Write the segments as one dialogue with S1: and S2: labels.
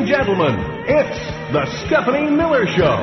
S1: and gentlemen, it's the Stephanie Miller Show.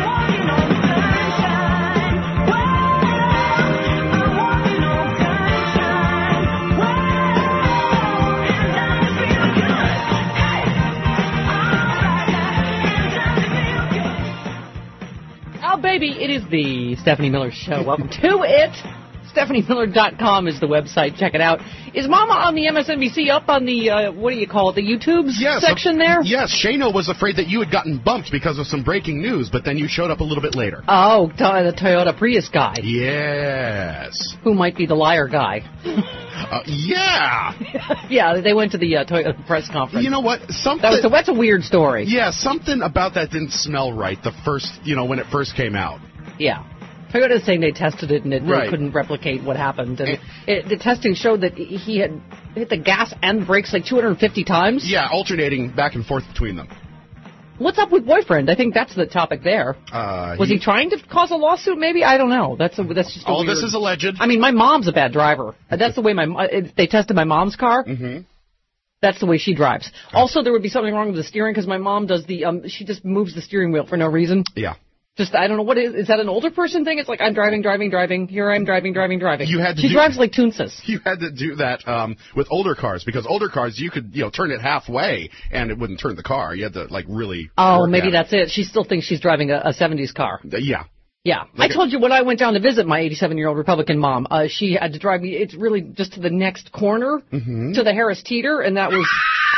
S2: Oh, baby, it is the Stephanie Miller Show. Welcome to it. StephanieMiller.com is the website. Check it out. Is Mama on the MSNBC up on the, what do you call it, the YouTube section there?
S3: Yes, Shano was afraid that you had gotten bumped because of some breaking news, but then you showed up a little bit later.
S2: Oh, the Toyota Prius guy.
S3: Yes.
S2: Who might be the liar guy.
S3: Yeah.
S2: Yeah, they went to the Toyota press conference.
S3: You know what?
S2: That's a weird story.
S3: Yeah, something about that didn't smell right the first, when it first came out.
S2: Yeah. Toyota's saying they tested it and they couldn't replicate what happened. And the testing showed that he had hit the gas and the brakes like 250 times.
S3: Yeah, alternating back and forth between them.
S2: What's up with boyfriend? I think that's the topic there. Was he trying to cause a lawsuit? Maybe, I don't know. That's just
S3: all this is alleged.
S2: I mean, my mom's a bad driver. That's the way they tested my mom's car.
S3: Mm-hmm.
S2: That's the way she drives. Also, there would be something wrong with the steering because my mom does she just moves the steering wheel for no reason.
S3: Yeah.
S2: Just, I don't know, is that an older person thing? It's like, I'm driving. Here I'm driving. She drives like Toonses.
S3: You had to do that with older cars, because older cars, you could, turn it halfway, and it wouldn't turn the car. You had to, really
S2: maybe that's it. She still thinks she's driving a 70s car.
S3: Yeah.
S2: Yeah. I told you when I went down to visit my 87-year-old Republican mom, she had to drive me, it's really just to the next corner, to the Harris Teeter, and that was...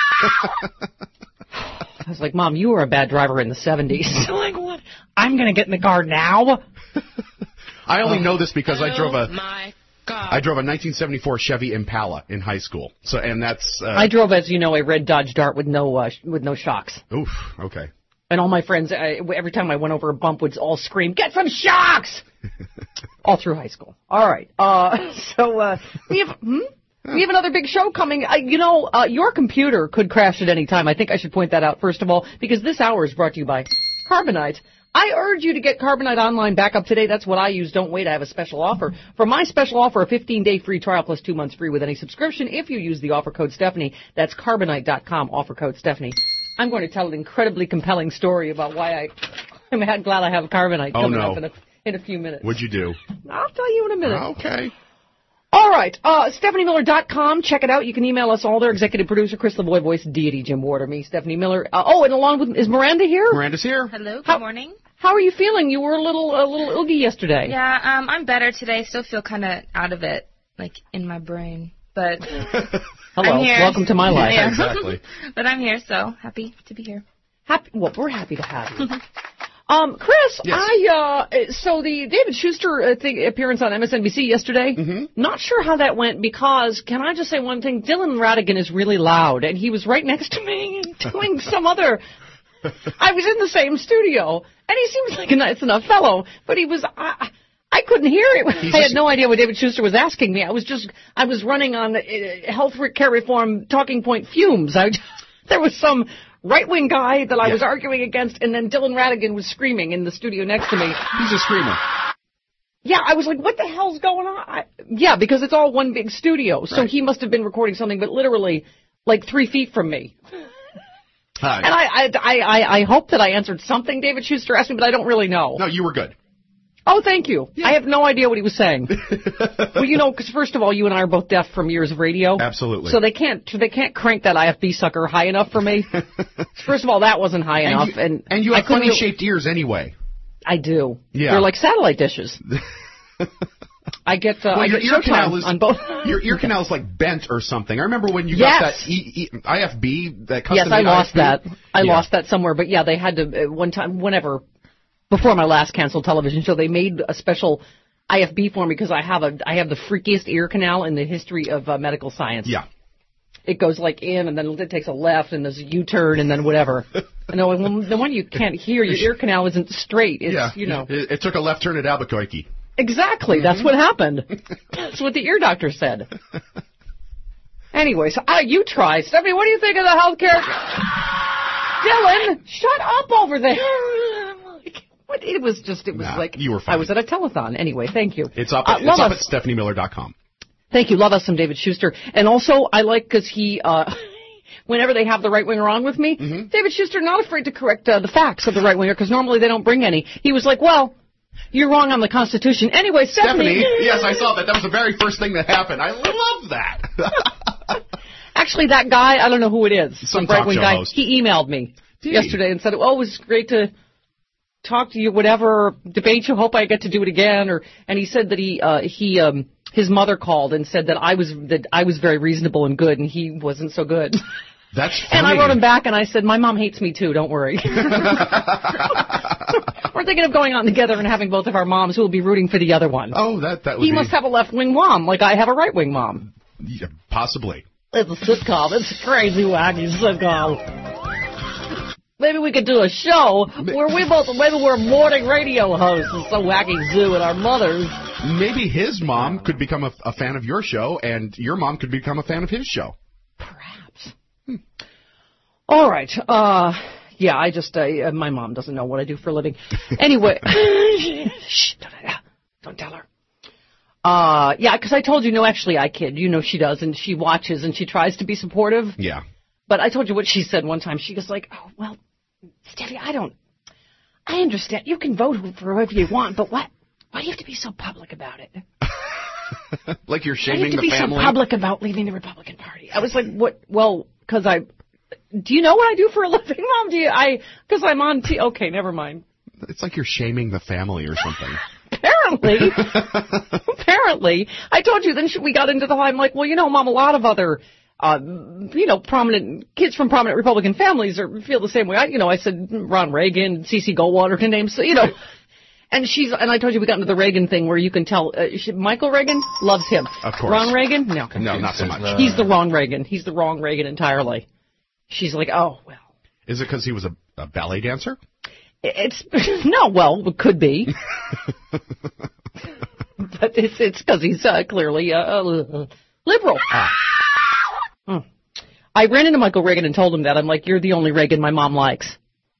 S2: I was like, Mom, you were a bad driver in the 70s. Like, what? I'm going to get in the car now?
S3: I only know this because I drove a 1974 Chevy Impala in high school. So, and that's...
S2: I drove, as you know, a red Dodge Dart with no shocks.
S3: Oof, okay.
S2: And all my friends, every time I went over a bump, would all scream, get some shocks! All through high school. All right. We have... We have another big show coming. Your computer could crash at any time. I think I should point that out, first of all, because this hour is brought to you by Carbonite. I urge you to get Carbonite Online backup today. That's what I use. Don't wait. I have a special offer. For my special offer, a 15-day free trial plus 2 months free with any subscription if you use the offer code Stephanie. That's Carbonite.com, offer code Stephanie. I'm going to tell an incredibly compelling story about why I'm glad I have Carbonite coming up in a few minutes.
S3: What'd you do?
S2: I'll tell you in a minute.
S3: Okay.
S2: All right, StephanieMiller.com. Check it out. You can email us all there. Executive producer Chris Lavoie, voice deity Jim Warder, me, Stephanie Miller. And along with, is Miranda here?
S3: Miranda's here.
S4: Hello. Good morning.
S2: How are you feeling? You were a little oogie yesterday.
S4: Yeah, I'm better today. Still feel kind of out of it, like in my brain. But
S2: hello,
S4: I'm here.
S2: Welcome to my life.
S3: Yeah, exactly.
S4: But I'm here, so happy to be here.
S2: Well, we're happy to have you. Chris,
S3: yes.
S2: So the David Schuster appearance on MSNBC yesterday, not sure how that went because, can I just say one thing? Dylan Ratigan is really loud, and he was right next to me doing some other... I was in the same studio, and he seems like a nice enough fellow, but he was... I couldn't hear it. I had no idea what David Schuster was asking me. I was running on health care reform talking point fumes. There was some... right-wing guy that I was arguing against, and then Dylan Ratigan was screaming in the studio next to me.
S3: He's a screamer.
S2: Yeah, I was like, what the hell's going on? Because it's all one big studio, so he must have been recording something, but literally, like 3 feet from me.
S3: Hi.
S2: And I hope that I answered something David Schuster asked me, but I don't really know.
S3: No, you were good.
S2: Oh, thank you.
S3: Yeah.
S2: I have no idea what he was saying. Well, because first of all, you and I are both deaf from years of radio.
S3: Absolutely.
S2: So they can't crank that IFB sucker high enough for me. First of all, that wasn't high enough, and
S3: you have funny shaped ears anyway.
S2: I do.
S3: Yeah.
S2: They're like satellite dishes. I get
S3: your ear canal is
S2: on both.
S3: Your ear canal is like bent or something. I remember when you got that IFB, that custom.
S2: Yes, I lost
S3: IFB.
S2: that. I lost that somewhere, but yeah, they had to one time, whenever. Before my last canceled television show, they made a special IFB for me because I have the freakiest ear canal in the history of medical science.
S3: Yeah.
S2: It goes like in, and then it takes a left, and there's a U-turn, and then whatever. And the one you can't hear, your ear canal isn't straight. It's,
S3: It took a left turn at Albuquerque.
S2: Exactly. That's what happened. That's what the ear doctor said. Anyway, so you try. Stephanie, what do you think of the healthcare? Dylan, shut up over there. It was like
S3: you were fine.
S2: I was at a telethon. Anyway, thank you.
S3: It's up at StephanieMiller.com.
S2: Thank you. Love us some David Schuster. And also, I like because he, whenever they have the right winger on with me, David Schuster not afraid to correct the facts of the right winger because normally they don't bring any. He was like, well, you're wrong on the Constitution. Anyway, Stephanie.
S3: Yes, I saw that. That was the very first thing that happened. I love that.
S2: Actually, that guy, I don't know who it is.
S3: Some
S2: right wing
S3: talk show
S2: guy.
S3: host.
S2: He emailed me yesterday and said, oh, it was great to talk to you, whatever, debate you, hope I get to do it again. And he said that his mother called and said that I was very reasonable and good and he wasn't so good.
S3: That's funny.
S2: And I wrote him back and I said, my mom hates me too, don't worry. We're thinking of going on together and having both of our moms who will be rooting for the other one.
S3: Oh, that would
S2: He must have a left-wing mom, like I have a right-wing mom.
S3: Yeah, possibly.
S2: It's a sitcom. It's a crazy, wacky sitcom. Maybe we could do a show where maybe we're morning radio hosts. It's so wacky zoo and our mothers.
S3: Maybe his mom could become a fan of your show, and your mom could become a fan of his show.
S2: Perhaps. All right. Yeah, I just, my mom doesn't know what I do for a living. Anyway. Shh, don't tell her. Yeah, because I told you, no, actually, I kid. You know she does, and she watches, and she tries to be supportive.
S3: Yeah.
S2: But I told you what she said one time. She goes like, oh, well, Steffi, I understand. You can vote for whoever you want, but why do you have to be so public about it?
S3: Like you're
S2: Why
S3: shaming
S2: do you have to be so public about leaving the Republican Party? I was like, what? Well, because do you know what I do for a living, Mom? Because I'm on okay, never mind.
S3: It's like you're shaming the family or something.
S2: Apparently. I told you, then we got into I'm like, well, Mom, a lot of other, prominent kids from prominent Republican families feel the same way. I said Ron Reagan, C.C. Goldwater to name, so, And I told you we got into the Reagan thing where you can tell, Michael Reagan loves him.
S3: Of course.
S2: Ron Reagan? No,
S3: not so much.
S2: He's the wrong Reagan. He's the wrong Reagan entirely. She's like, oh, well.
S3: Is it because he was a ballet dancer?
S2: It could be. But it's because he's clearly liberal. I ran into Michael Reagan and told him that. I'm like, you're the only Reagan my mom likes.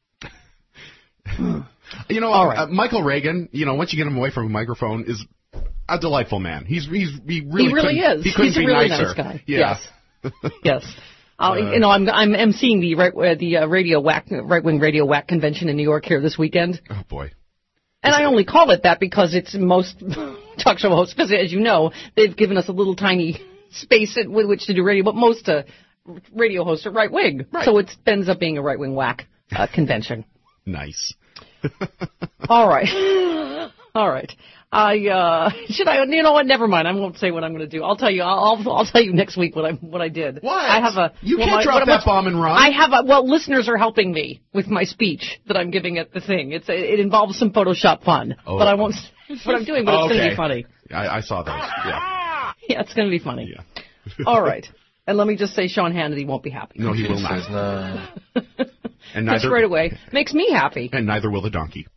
S2: All right.
S3: Michael Reagan, once you get him away from a microphone, is a delightful man. He really
S2: is.
S3: He couldn't
S2: He's a
S3: be
S2: really
S3: nicer.
S2: nice guy.
S3: Yeah.
S2: Yes. Yes. I'm seeing the right-wing radio whack convention in New York here this weekend.
S3: Oh boy.
S2: And I only call it that because it's most talk show hosts, because as you know, they've given us a little tiny space with which to do radio, but most radio hosts are right-wing. Right. So it ends up being a right-wing whack convention.
S3: Nice.
S2: All right. All right. Should I? You know what? Never mind. I won't say what I'm going to do. I'll tell you. I'll tell you next week what I did.
S3: What?
S2: I have
S3: You can't drop that bomb and run.
S2: I have listeners are helping me with my speech that I'm giving at the thing. It involves some Photoshop fun, but I won't say what I'm doing. But it's going to be funny.
S3: I saw those. Yeah.
S2: Yeah, it's going to be funny.
S3: Yeah.
S2: All right. And let me just say, Sean Hannity won't be happy.
S3: No, he will not. And
S2: just right away makes me happy.
S3: And neither will the donkey.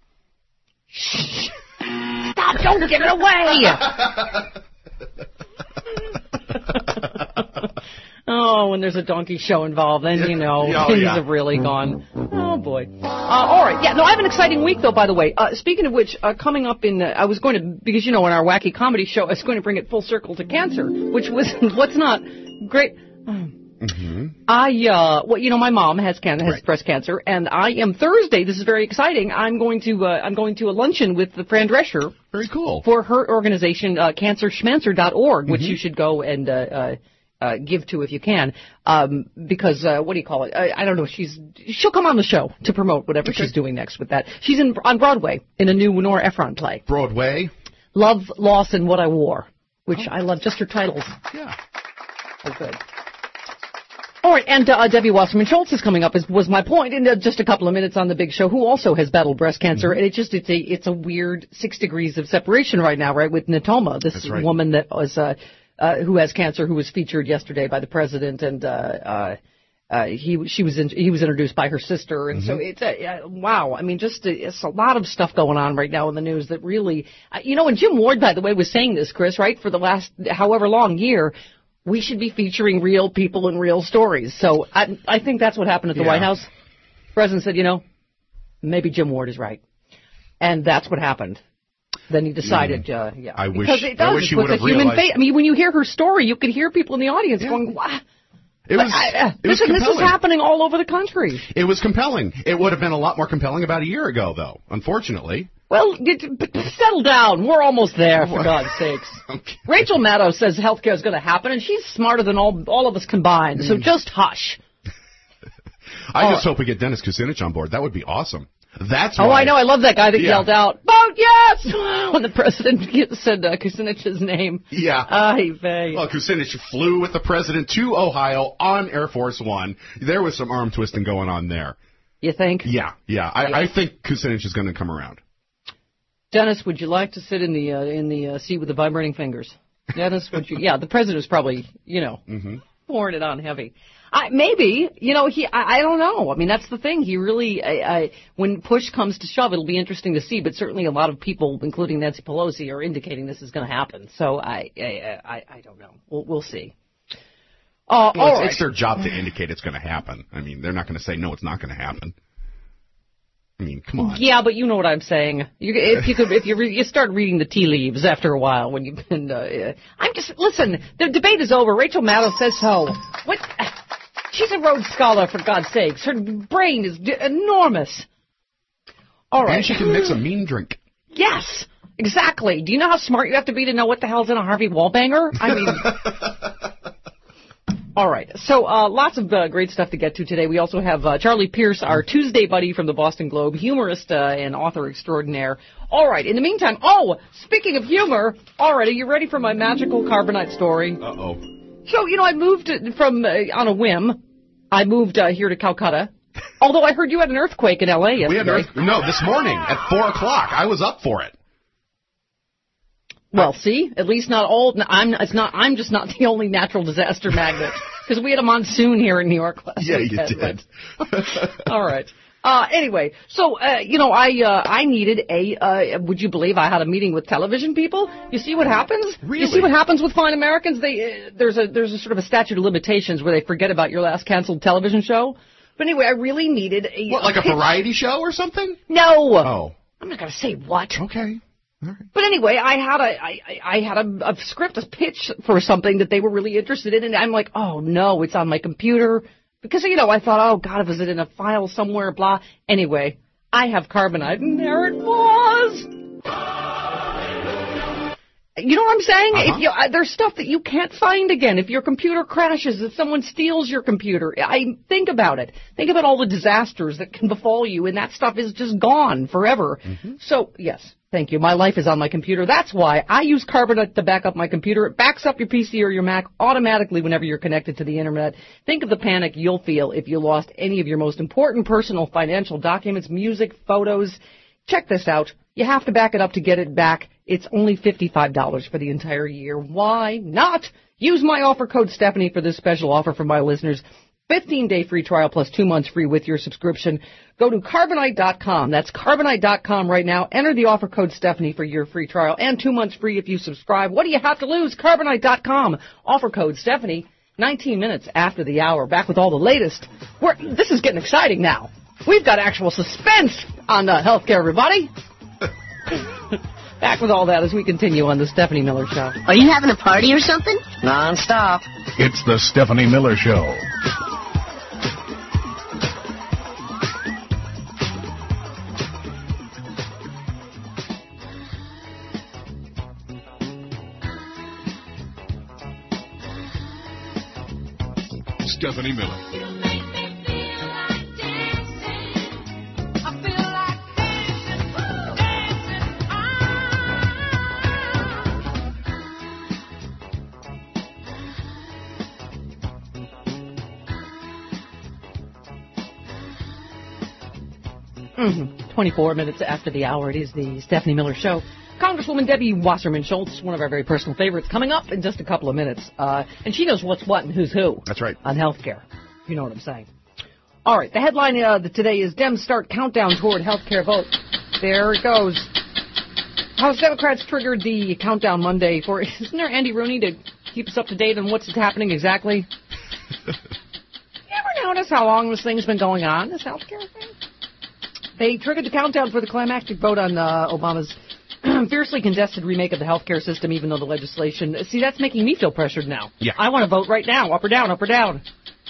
S2: Stop! Don't give it away! Oh, when there's a donkey show involved, then things have really gone. Oh boy! All right, yeah. No, I have an exciting week though. By the way, speaking of which, coming up I was going to, because in our wacky comedy show, I was going to bring it full circle to cancer, which was what's not great. Mm-hmm. My mom has breast cancer, and I am Thursday. This is very exciting. I'm going to a luncheon with the Fran Drescher.
S3: Very cool.
S2: For her organization, cancerschmancer.org, which you should go and give to if you can. Because what do you call it? I don't know. She'll come on the show to promote whatever she's doing next with that. She's on Broadway in a new Nora Ephron play.
S3: Broadway.
S2: Love, Loss, and What I Wore, which I love. Just her titles.
S3: Yeah.
S2: Oh, good. All right, and Debbie Wasserman Schultz is coming up, was my point, in just a couple of minutes on the big show, who also has battled breast cancer, and it's a weird 6 degrees of separation right now, right, with Natoma, this woman that was who has cancer, who was featured yesterday by the president, and he was introduced by her sister, and so it's wow. I mean, it's a lot of stuff going on right now in the news that really, and Jim Ward, by the way, was saying this, Chris, right, for the last however long year. We should be featuring real people and real stories. So I think that's what happened at the White House. The president said, maybe Jim Ward is right. And that's what happened. Then he decided,
S3: I
S2: wish
S3: he would have realized.
S2: I mean, when you hear her story, you can hear people in the audience going, what?
S3: It was.
S2: This is happening all over the country.
S3: It was compelling. It would have been a lot more compelling about a year ago, though. Unfortunately.
S2: Well, settle down. We're almost there, for God's sakes.
S3: Okay.
S2: Rachel Maddow says healthcare is going to happen, and she's smarter than all of us combined. So just hush.
S3: I just hope we get Dennis Kucinich on board. That would be awesome. That's why.
S2: Oh, I know. I love that guy that yelled out, "Vote yes!" when the president said Kucinich's name.
S3: Yeah. Well, Kucinich flew with the president to Ohio on Air Force One. There was some arm twisting going on there.
S2: You think?
S3: Yeah. I think Kucinich is going to come around.
S2: Dennis, would you like to sit in the seat with the vibrating fingers? Dennis, would you? Yeah, the president was probably, pouring it on heavy. Maybe, I don't know. I mean, that's the thing. He really, when push comes to shove, it'll be interesting to see. But certainly, a lot of people, including Nancy Pelosi, are indicating this is going to happen. So I don't know. We'll see.
S3: It's their job to indicate it's going to happen. I mean, they're not going to say no, it's not going to happen. I mean, come on.
S2: Yeah, but you know what I'm saying. If you start reading the tea leaves after a while, when you've been, listen. The debate is over. Rachel Maddow says so. What? She's a Rhodes Scholar, for God's sakes. Her brain is enormous. All right.
S3: And she can mix a mean drink.
S2: Yes, exactly. Do you know how smart you have to be to know what the hell's in a Harvey Wallbanger? I mean. All right. So lots of great stuff to get to today. We also have Charlie Pierce, our Tuesday buddy from the Boston Globe, humorist and author extraordinaire. All right. In the meantime, speaking of humor, are you ready for my magical carbonite story?
S3: Uh-oh.
S2: So, I moved from, on a whim, I moved here to Calcutta. Although I heard you had an earthquake in L.A. yesterday.
S3: No, this morning at 4 o'clock. I was up for it.
S2: Well, see, at least not all. I'm just not the only natural disaster magnet, because we had a monsoon here in New York last weekend.
S3: Yeah, you did.
S2: All right. Anyway, so I needed would you believe I had a meeting with television people? You see what happens?
S3: Really?
S2: You see what happens with fine Americans? There's a sort of a statute of limitations where they forget about your last canceled television show. But anyway, I really needed a
S3: variety show or something?
S2: No.
S3: Oh.
S2: I'm not going to say what.
S3: Okay. All right.
S2: But anyway, I had a script, a pitch for something that they were really interested in, and I'm like, oh no, it's on my computer. Because, I thought, oh God, was it in a file somewhere, blah. Anyway, I have carbonite, and there it was. You know what I'm saying?
S3: Uh-huh.
S2: There's stuff that you can't find again. If your computer crashes, if someone steals your computer, think about it. Think about all the disasters that can befall you, and that stuff is just gone forever. Mm-hmm. So, yes. Thank you. My life is on my computer. That's why I use Carbonite to back up my computer. It backs up your PC or your Mac automatically whenever you're connected to the Internet. Think of the panic you'll feel if you lost any of your most important personal financial documents, music, photos. Check this out. You have to back it up to get it back. It's only $55 for the entire year. Why not? Use my offer code Stephanie for this special offer for my listeners. 15-day free trial plus 2 months free with your subscription. Go to Carbonite.com. That's Carbonite.com right now. Enter the offer code Stephanie for your free trial and 2 months free if you subscribe. What do you have to lose? Carbonite.com. Offer code Stephanie. 19 minutes after the hour. Back with all the latest. This is getting exciting now. We've got actual suspense on healthcare, everybody. Back with all that as we continue on the Stephanie Miller Show.
S5: Are you having a party or something?
S2: Non-stop.
S1: It's the Stephanie Miller Show. Stephanie Miller.
S2: Mm-hmm. 24 minutes after the hour, it is the Stephanie Miller Show. Congresswoman Debbie Wasserman Schultz, one of our very personal favorites, coming up in just a couple of minutes. And she knows what's what and who's who.
S3: That's right.
S2: On health care. You know what I'm saying. All right, the headline today is Dems start countdown toward health care vote. There it goes. House Democrats triggered the countdown Monday for, isn't there Andy Rooney to keep us up to date on what's happening exactly? You ever notice how long this thing's been going on, this health care thing? They triggered the countdown for the climactic vote on Obama's fiercely contested remake of the healthcare system, even though the legislation... See, that's making me feel pressured now.
S3: Yeah.
S2: I want to vote right now, up or down, up or down.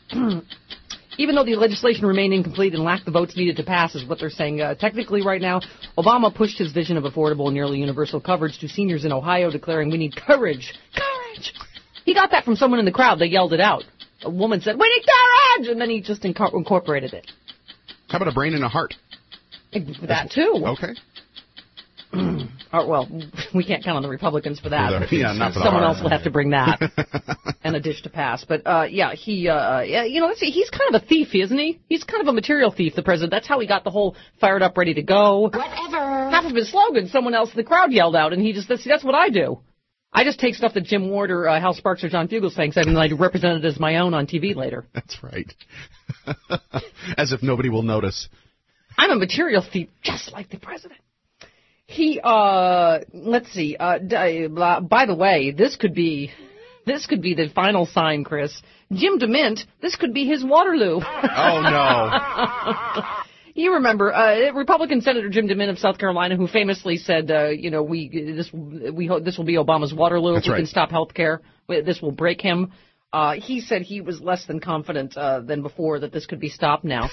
S2: Even though the legislation remained incomplete and lacked the votes needed to pass, is what they're saying. Technically, right now, Obama pushed his vision of affordable and nearly universal coverage to seniors in Ohio, declaring, "We need courage. Courage!" He got that from someone in the crowd. They yelled it out. A woman said, "We need courage!" And then he just incorporated it.
S3: How about a brain and a heart?
S2: That, too.
S3: Okay.
S2: Well, we can't count on the Republicans for that.
S3: Yeah, not for
S2: someone else will have to bring that and a dish to pass. But he's kind of a thief, isn't he? He's kind of a material thief, the president. That's how he got the whole fired up, ready to go.
S5: Whatever.
S2: Half of his slogan, someone else in the crowd yelled out, and that's what I do. I just take stuff that Jim Ward or Hal Sparks or John Fugel saying, and I represent it as my own on TV later.
S3: That's right. As if nobody will notice.
S2: I'm a material thief, just like the president. Let's see. By the way, this could be the final sign, Chris. Jim DeMint, this could be his Waterloo.
S3: Oh no.
S2: You remember Republican Senator Jim DeMint of South Carolina, who famously said, we hope this will be Obama's Waterloo.
S3: That's
S2: if we
S3: right.
S2: can stop health care, this will break him. He said he was less than confident than before that this could be stopped now.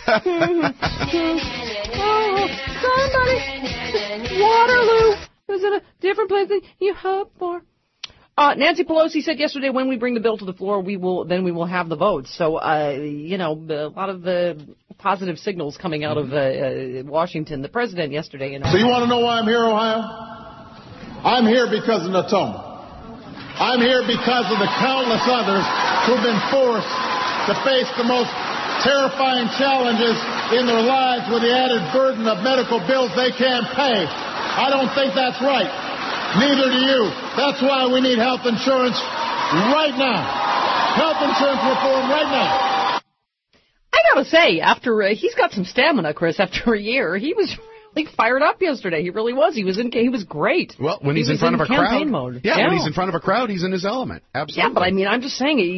S2: Somebody, Waterloo is in a different place than you hoped for. Nancy Pelosi said yesterday, when we bring the bill to the floor, we will have the votes. So, a lot of the positive signals coming out of Washington. The president yesterday.
S6: So you want to know why I'm here, Ohio? I'm here because of Natoma. I'm here because of the countless others who've been forced to face the most terrifying challenges in their lives with the added burden of medical bills they can't pay. I don't think that's right. Neither do you. That's why we need health insurance right now. Health insurance reform right now.
S2: I gotta say, after he's got some stamina, Chris. After a year, he was really fired up yesterday. He really was. He was great.
S3: Well, when he's in front of a crowd,
S2: mode.
S3: Yeah, when he's in front of a crowd, he's in his element. Absolutely.
S2: Yeah, but I mean, I'm just saying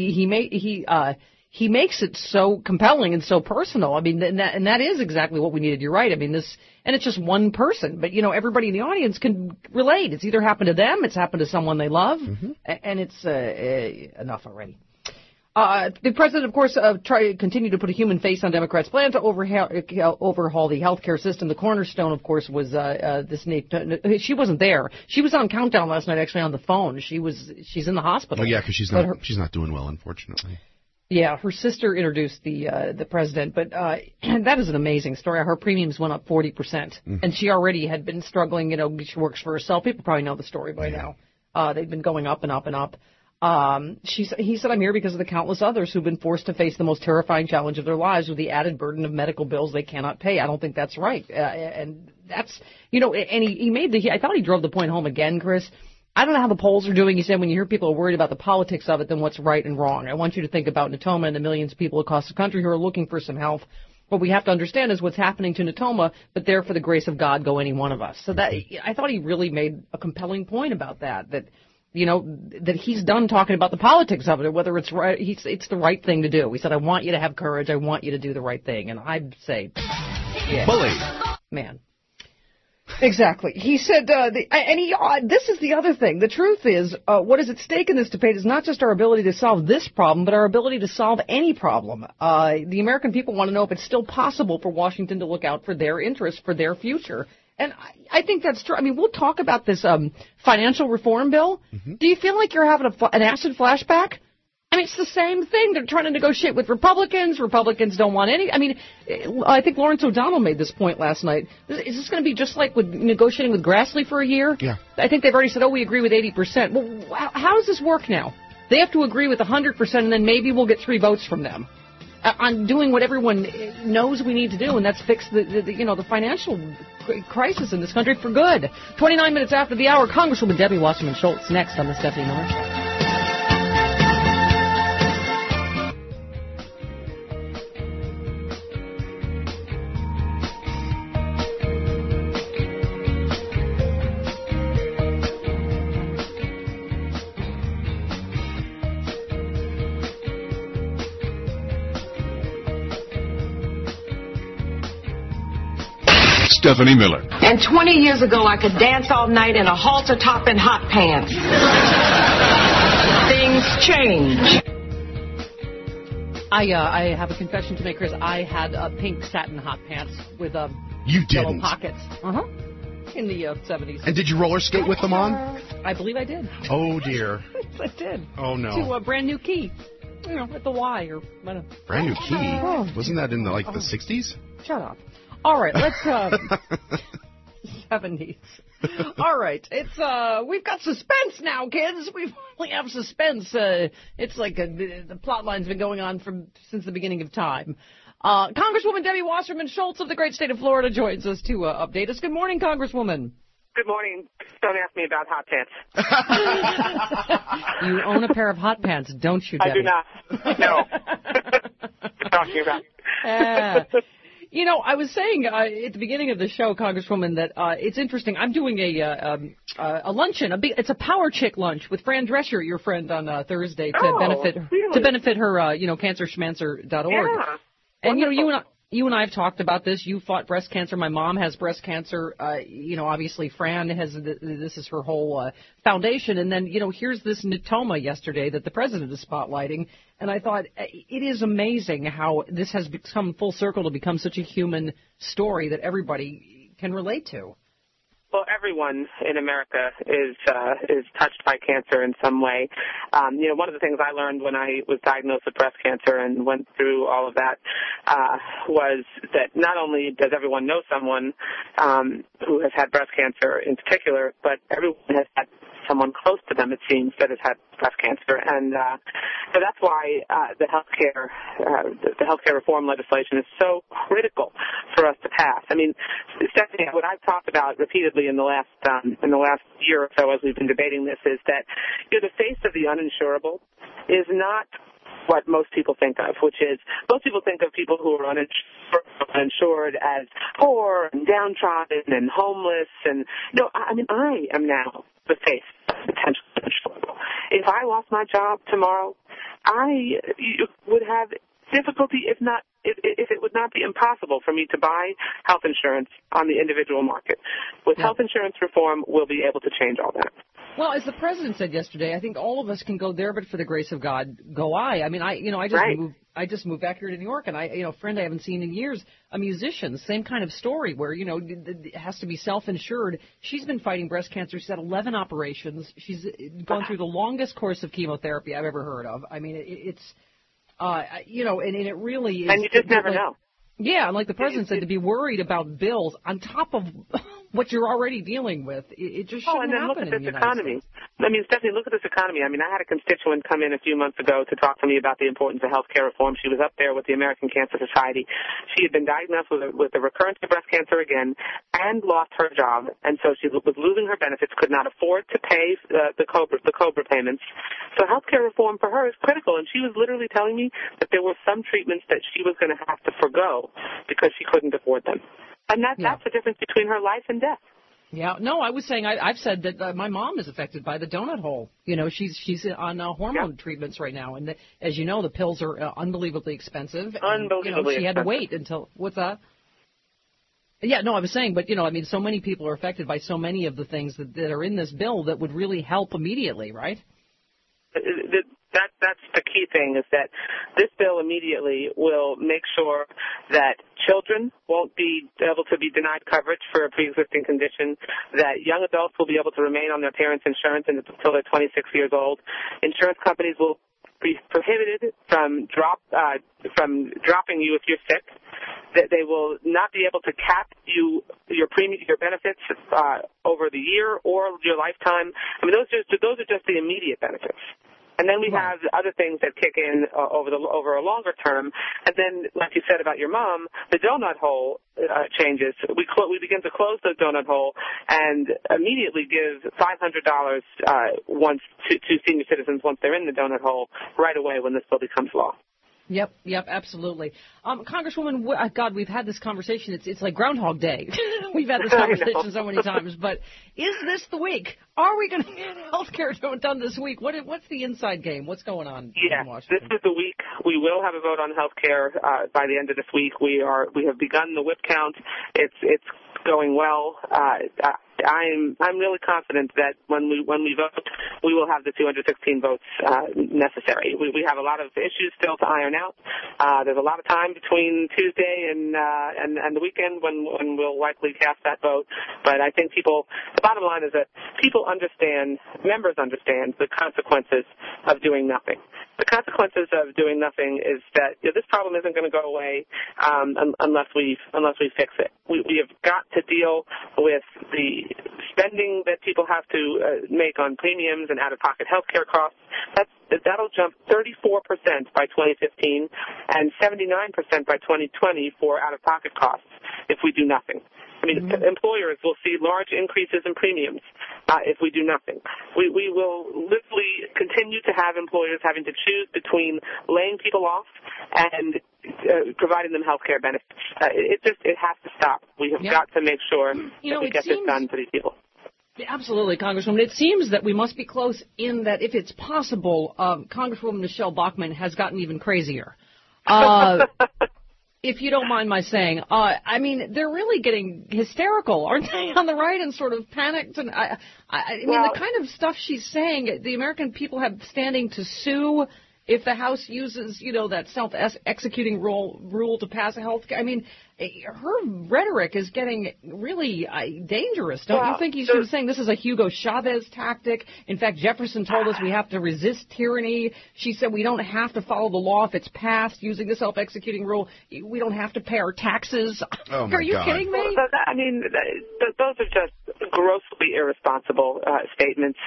S2: he makes it so compelling and so personal. I mean, and that is exactly what we needed. You're right. I mean, and it's just one person, but everybody in the audience can relate. It's either happened to them, it's happened to someone they love, and it's enough already. The president, of course, continued to put a human face on Democrats' plan to overhaul the health care system. The cornerstone, of course, was she wasn't there. She was on Countdown last night, actually, on the phone. She's in the hospital.
S3: Oh, yeah, because she's not doing well, unfortunately.
S2: Yeah, her sister introduced the president, but that is an amazing story. Her premiums went up 40%, and she already had been struggling. She works for herself. People probably know the story by now. They've been going up and up and up. He said, I'm here because of the countless others who've been forced to face the most terrifying challenge of their lives with the added burden of medical bills they cannot pay. I don't think that's right. And that's, and I thought he drove the point home again, Chris. I don't know how the polls are doing. He said when you hear people are worried about the politics of it, then what's right and wrong. I want you to think about Natoma and the millions of people across the country who are looking for some health. What we have to understand is what's happening to Natoma, but there for the grace of God go any one of us. So that I thought he really made a compelling point about that that he's done talking about the politics of it, whether it's right. It's the right thing to do. He said, I want you to have courage. I want you to do the right thing. And I'd say, yeah.
S3: Bully.
S2: Man. Exactly. He said, this is the other thing. The truth is, what is at stake in this debate is not just our ability to solve this problem, but our ability to solve any problem. The American people want to know if it's still possible for Washington to look out for their interests, for their future. And I think that's true. I mean, we'll talk about this financial reform bill. Do you feel like you're having an acid flashback? I mean, it's the same thing. They're trying to negotiate with Republicans. Republicans don't want any. I mean, I think Lawrence O'Donnell made this point last night. Is this going to be just like with negotiating with Grassley for a year?
S3: Yeah.
S2: I think they've already said, we agree with 80%. Well, how does this work now? They have to agree with 100%, and then maybe we'll get 3 votes from them on doing what everyone knows we need to do, and that's fix the financial crisis in this country for good. 29 minutes after the hour, Congresswoman Debbie Wasserman Schultz next on the Stephanie Miller Show.
S1: Stephanie Miller.
S7: And 20 years ago, I could dance all night in a halter top and hot pants. Things change.
S2: I have a confession to make, Chris. I had pink satin hot pants with yellow pockets. In the 70s.
S3: And did you roller skate with them on?
S2: I believe I did.
S3: Oh, dear.
S2: I did.
S3: Oh, no.
S2: To a brand new key. At the Y or whatever.
S3: Brand new key? Wasn't that in the 60s?
S2: Shut up. All right, let's 70s. All right, it's we've got suspense now, kids. We finally have suspense. It's like the plot line's been going on since the beginning of time. Congresswoman Debbie Wasserman Schultz of the great state of Florida joins us to update us. Good morning, Congresswoman.
S8: Good morning. Don't ask me about hot pants.
S2: You own a pair of hot pants, don't you, Debbie?
S8: I do not. No. What are you talking about?
S2: I was saying at the beginning of the show, Congresswoman, that it's interesting. I'm doing a luncheon. It's a Power Chick lunch with Fran Drescher, your friend, on Thursday to benefit her, cancerschmancer.org.
S8: Yeah.
S2: And you and I have talked about this. You fought breast cancer. My mom has breast cancer. Obviously Fran has. This is her whole foundation. And then here's this Natoma yesterday that the president is spotlighting. And I thought it is amazing how this has come full circle to become such a human story that everybody can relate to.
S8: Well, everyone in America is touched by cancer in some way. One of the things I learned when I was diagnosed with breast cancer and went through all of that was that not only does everyone know someone who has had breast cancer in particular, but everyone has had someone close to them, it seems, that has had breast cancer. And so that's why the healthcare reform legislation is so critical for us to pass. I mean, Stephanie, what I've talked about repeatedly in the last year or so as we've been debating this is that the face of the uninsurable is not what most people think of, which is most people think of people who are uninsured as poor and downtrodden and homeless. And I am now the face of potentially uninsurable. If I lost my job tomorrow, I would have difficulty, if it would not be impossible for me to buy health insurance on the individual market. With health insurance reform, we'll be able to change all that.
S2: Well, as the president said yesterday, I think all of us can go there, but for the grace of God, go I. I mean, I just moved back here to New York, and a friend I haven't seen in years, a musician, same kind of story where, it has to be self-insured. She's been fighting breast cancer. She's had 11 operations. She's gone through the longest course of chemotherapy I've ever heard of. I mean, it's, and it really is.
S8: And you just never know.
S2: Yeah, and like the president said, to be worried about bills on top of what you're already dealing with, it just shouldn't happen in the United States.
S8: I mean, Stephanie, look at this economy. I mean, I had a constituent come in a few months ago to talk to me about the importance of health care reform. She was up there with the American Cancer Society. She had been diagnosed with a recurrence of breast cancer again and lost her job, and so she was losing her benefits, could not afford to pay the COBRA payments. So health care reform for her is critical, and she was literally telling me that there were some treatments that she was going to have to forgo because she couldn't afford them. And that's the difference between her life and death.
S2: Yeah, no, I was saying, I've said that my mom is affected by the donut hole. She's on hormone treatments right now. And as you know, the pills are unbelievably expensive.
S8: Unbelievably
S2: she had to wait until, what's that? Yeah, no, I was saying, but, so many people are affected by so many of the things that are in this bill that would really help immediately, right?
S8: That's the key thing, is that this bill immediately will make sure that children won't be able to be denied coverage for a pre-existing condition, that young adults will be able to remain on their parents' insurance until they're 26 years old. Insurance companies will be prohibited from dropping you if you're sick. That they will not be able to cap your benefits over the year or your lifetime. I mean, those are just the immediate benefits. And then we have other things that kick in over a longer term. And then, like you said about your mom, the donut hole changes. We begin to close the donut hole and immediately give $500 to senior citizens once they're in the donut hole right away when this bill becomes law.
S2: Yep, absolutely. Congresswoman, God, we've had this conversation. It's like Groundhog Day. We've had this conversation so many times. But is this the week? Are we going to get health care done this week? What's the inside game? What's going on in Washington?
S8: This is the week. We will have a vote on health care by the end of this week. We have begun the whip count. It's going well. I'm really confident that when we vote, we will have the 216 votes necessary. We have a lot of issues still to iron out. There's a lot of time between Tuesday and the weekend when we'll likely cast that vote. But I think the bottom line is that members understand the consequences of doing nothing. The consequences of doing nothing is that this problem isn't going to go away unless we fix it. We have got to deal with the spending that people have to make on premiums and out-of-pocket health care costs. That'll jump 34% by 2015 and 79% by 2020 for out-of-pocket costs if we do nothing. I mean, employers will see large increases in premiums if we do nothing. We will literally continue to have employers having to choose between laying people off and providing them health care benefits. It has to stop. We have got to make sure that we get this done for these people.
S2: Absolutely, Congresswoman. It seems that we must be close in that if it's possible, Congresswoman Michelle Bachmann has gotten even crazier. If you don't mind my saying, I mean, they're really getting hysterical, aren't they, on the right, and sort of panicked? And I mean, the kind of stuff she's saying, the American people have standing to sue if the House uses, that self-executing rule to pass a health care. I mean, her rhetoric is getting really dangerous. Don't you think she was saying this is a Hugo Chavez tactic? In fact, Jefferson told us we have to resist tyranny. She said we don't have to follow the law if it's passed using the self-executing rule. We don't have to pay our taxes.
S3: Oh, my
S2: Are you kidding me?
S8: I mean, those are just grossly irresponsible statements.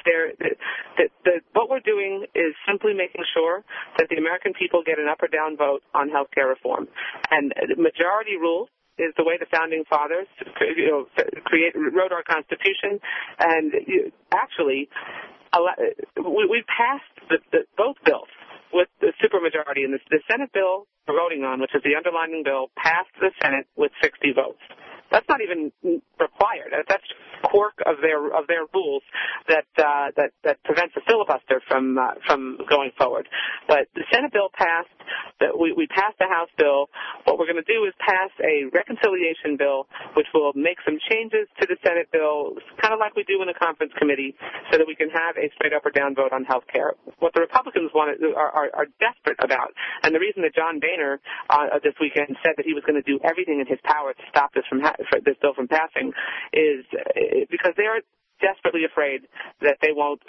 S8: What we're doing is simply making sure that the American people get an up or down vote on health care reform. And majority rule is the way the founding fathers wrote our Constitution. And actually, we passed both bills with the supermajority. And the Senate bill we're voting on, which is the underlying bill, passed the Senate with 60 votes. That's not even required. That's quirk of their rules that prevents a filibuster from going forward. But the Senate bill passed. We passed the House bill. What we're going to do is pass a reconciliation bill, which will make some changes to the Senate bill, kind of like we do in the conference committee, so that we can have a straight up or down vote on health care. What the Republicans are desperate about, and the reason that John Boehner this weekend said that he was going to do everything in his power to stop this bill from passing, is because they are desperately afraid that they won't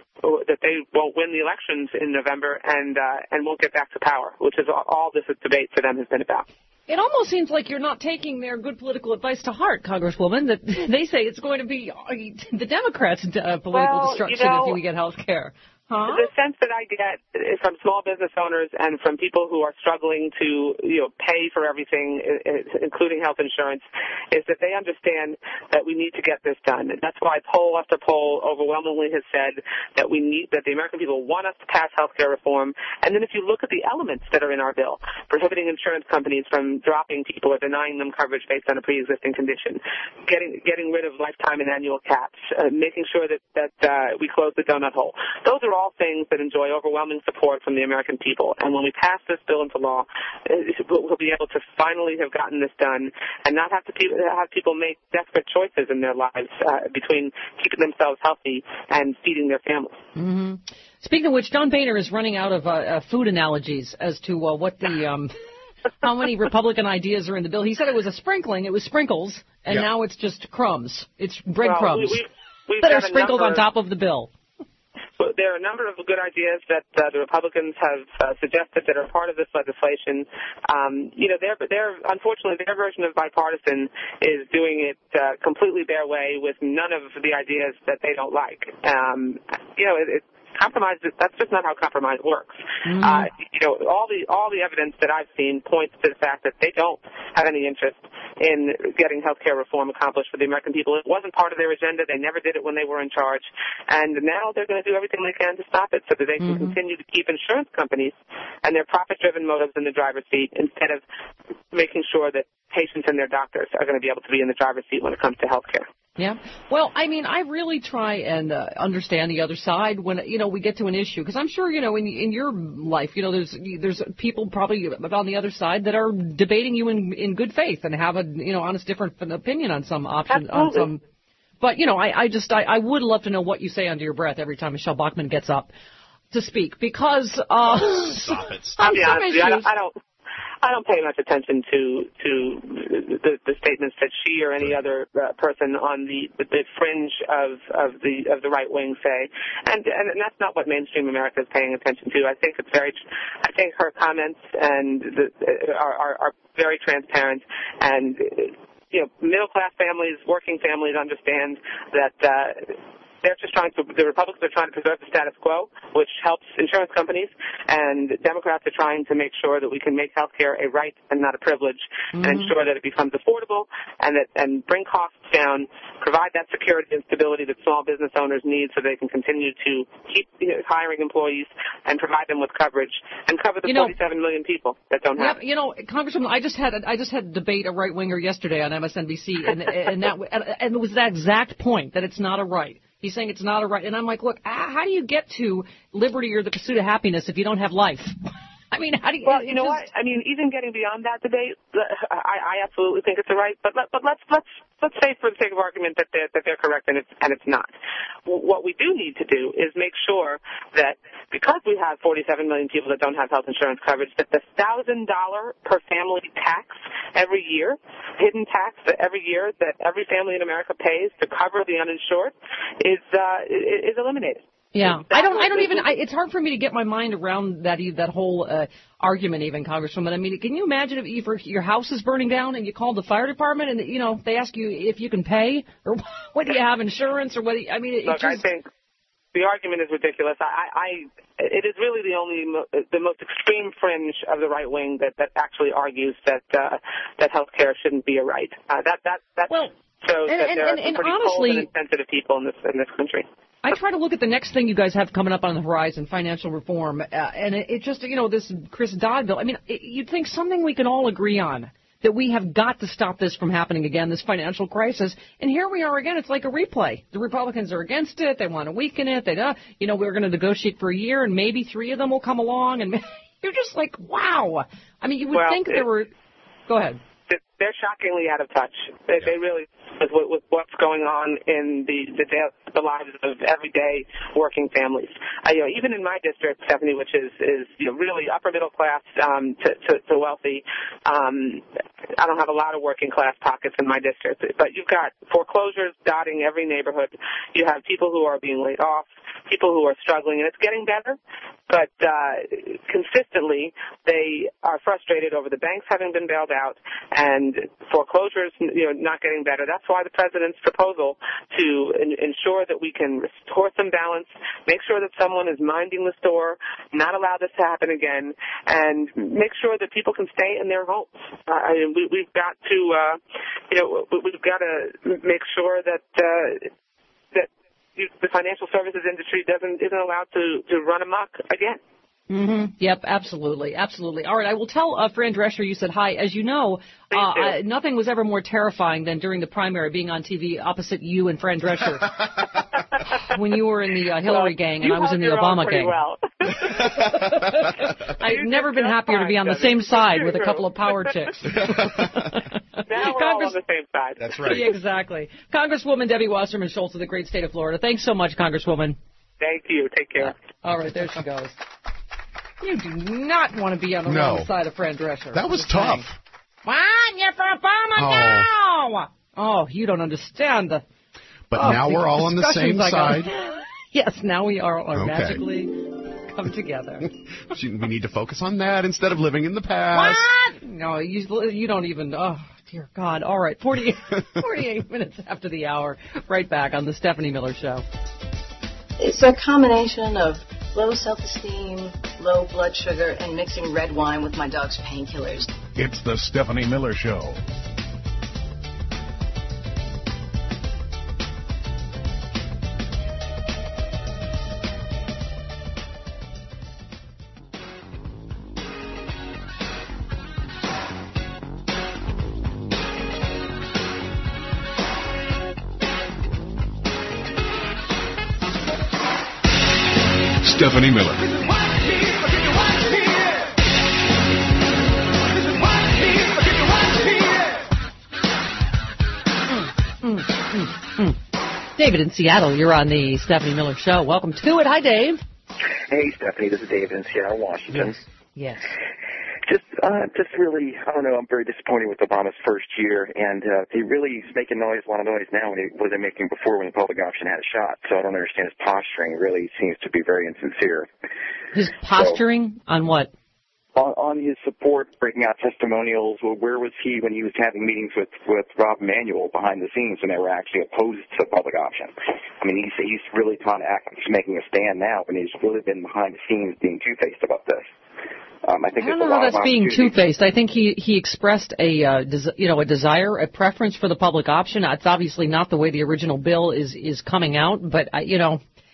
S8: win the elections in November and won't get back to power, which is all this debate for them has been about.
S2: It almost seems like you're not taking their good political advice to heart, Congresswoman, that they say it's going to be the Democrats' political destruction if we get health care. Huh?
S8: The sense that I get from small business owners and from people who are struggling to pay for everything, including health insurance, is that they understand that we need to get this done. And that's why poll after poll overwhelmingly has said that the American people want us to pass health care reform. And then if you look at the elements that are in our bill, prohibiting insurance companies from dropping people or denying them coverage based on a pre-existing condition, getting rid of lifetime and annual caps, making sure that we close the donut hole. Those are all things that enjoy overwhelming support from the American people. And when we pass this bill into law, we'll be able to finally have gotten this done and not have people make desperate choices in their lives between keeping themselves healthy and feeding their families.
S2: Mm-hmm. Speaking of which, John Boehner is running out of food analogies as to what the how many Republican ideas are in the bill. He said it was a sprinkling. It was sprinkles, and now it's just crumbs. It's breadcrumbs that are sprinkled on top of the bill.
S8: There are a number of good ideas that the Republicans have suggested that are part of this legislation. Unfortunately, their version of bipartisan is doing it completely their way with none of the ideas that they don't like. Compromise, that's just not how compromise works.
S2: Mm-hmm.
S8: All the evidence that I've seen points to the fact that they don't have any interest in getting health care reform accomplished for the American people. It wasn't part of their agenda. They never did it when they were in charge. And now they're going to do everything they can to stop it so that they can continue to keep insurance companies and their profit-driven motives in the driver's seat instead of making sure that patients and their doctors are going to be able to be in the driver's seat when it comes to health care.
S2: Yeah. Well, I mean, I really try and understand the other side when, we get to an issue. Because I'm sure, in your life, there's people probably on the other side that are debating you in good faith and have a, honest different opinion on some option.
S8: Absolutely.
S2: On some. But, I would love to know what you say under your breath every time Michelle Bachmann gets up to speak. Because,
S3: Stop it.
S8: I'll be honest with you, I don't pay much attention to the statements that she or any other person on the fringe of the right wing say, and that's not what mainstream America is paying attention to. I think her comments are very transparent, and middle class families, working families understand that. The Republicans are trying to preserve the status quo, which helps insurance companies, and Democrats are trying to make sure that we can make health care a right and not a privilege, and ensure that it becomes affordable and bring costs down, provide that security and stability that small business owners need so they can continue to keep hiring employees and provide them with coverage and cover the 47 million people that don't have it.
S2: Congresswoman, I just had a debate, a right winger yesterday on MSNBC, and it was that exact point that it's not a right. He's saying it's not a right. And I'm like, look, how do you get to liberty or the pursuit of happiness if you don't have life? I mean, how do you...
S8: Well, what? I mean, even getting beyond that debate, I absolutely think it's a right. But let's say, for the sake of argument, that they're correct and it's not. What we do need to do is make sure that because we have 47 million people that don't have health insurance coverage, that the $1,000 per family tax every year, hidden tax that every year that every family in America pays to cover the uninsured, is eliminated.
S2: Yeah, I don't even. It's hard for me to get my mind around that whole argument, even, Congresswoman. I mean, can you imagine if your house is burning down and you call the fire department and they ask you if you can pay or whether you have insurance or whether I think
S8: the argument is ridiculous. It is really the most extreme fringe of the right wing that actually argues that health care shouldn't be a right. That shows that there are some pretty cold and insensitive people in this country.
S2: I try to look at the next thing you guys have coming up on the horizon, financial reform, and it just, this Chris Dodd bill. I mean, you'd think something we can all agree on, that we have got to stop this from happening again, this financial crisis. And here we are again. It's like a replay. The Republicans are against it. They want to weaken it. We're going to negotiate for a year, and maybe 3 of them will come along. And you're just like, wow. I mean, you would think there were. Go ahead.
S8: They're shockingly out of touch. They really, with what's going on in the lives of everyday working families. Even in my district, Stephanie, which is really upper middle class to wealthy, I don't have a lot of working class pockets in my district, but you've got foreclosures dotting every neighborhood. You have people who are being laid off, people who are struggling, and it's getting better. But consistently, they are frustrated over the banks having been bailed out and foreclosures, not getting better. That's why the president's proposal to ensure that we can restore some balance, make sure that someone is minding the store, not allow this to happen again, and make sure that people can stay in their homes. We've got to, we've got to make sure that the financial services industry isn't allowed to run amok again.
S2: Mm-hmm. Yep, absolutely. Absolutely. All right, I will tell Fran Drescher you said hi. As you know, nothing was ever more terrifying than during the primary being on TV opposite you and Fran Drescher when you were in the Hillary gang and I was in the Obama gang.
S8: Well.
S2: I've never been happier to be on the same side with a couple of power chicks.
S8: Now we're all on the same side.
S3: That's right.
S2: Yeah, exactly. Congresswoman Debbie Wasserman Schultz of the great state of Florida. Thanks so much, Congresswoman.
S8: Thank you. Take care.
S2: All right, there she goes. You do not want to be on the wrong side of Fran Drescher.
S3: That was tough.
S2: What? You're for Obama now? Oh, you don't understand.
S3: But now we're all on the same side.
S2: Yes, now we are magically come together.
S3: We need to focus on that instead of living in the past.
S2: What? No, you don't even. Oh, dear God. All right, 48 minutes after the hour. Right back on the Stephanie Miller Show.
S9: It's a combination of low self-esteem, low blood sugar, and mixing red wine with my dog's painkillers.
S1: It's the Stephanie Miller Show. Stephanie Miller.
S2: David in Seattle, you're on the Stephanie Miller Show. Welcome to it. Hi, Dave.
S10: Hey, Stephanie. This is David in Seattle, Washington.
S2: Yes.
S10: Just really, I don't know, I'm very disappointed with Obama's first year, and he really is making a lot of noise now when he wasn't making before when the public option had a shot. So I don't understand his posturing. Really seems to be very insincere.
S2: His posturing on what?
S10: On his support, breaking out testimonials. Well, where was he when he was having meetings with Rob Emanuel behind the scenes when they were actually opposed to the public option? I mean, he's really trying to act like he's making a stand now, when he's really been behind the scenes being two-faced about this. I don't know
S2: how that's being two-faced. I think he expressed a desire, a preference for the public option. It's obviously not the way the original bill is coming out, but would you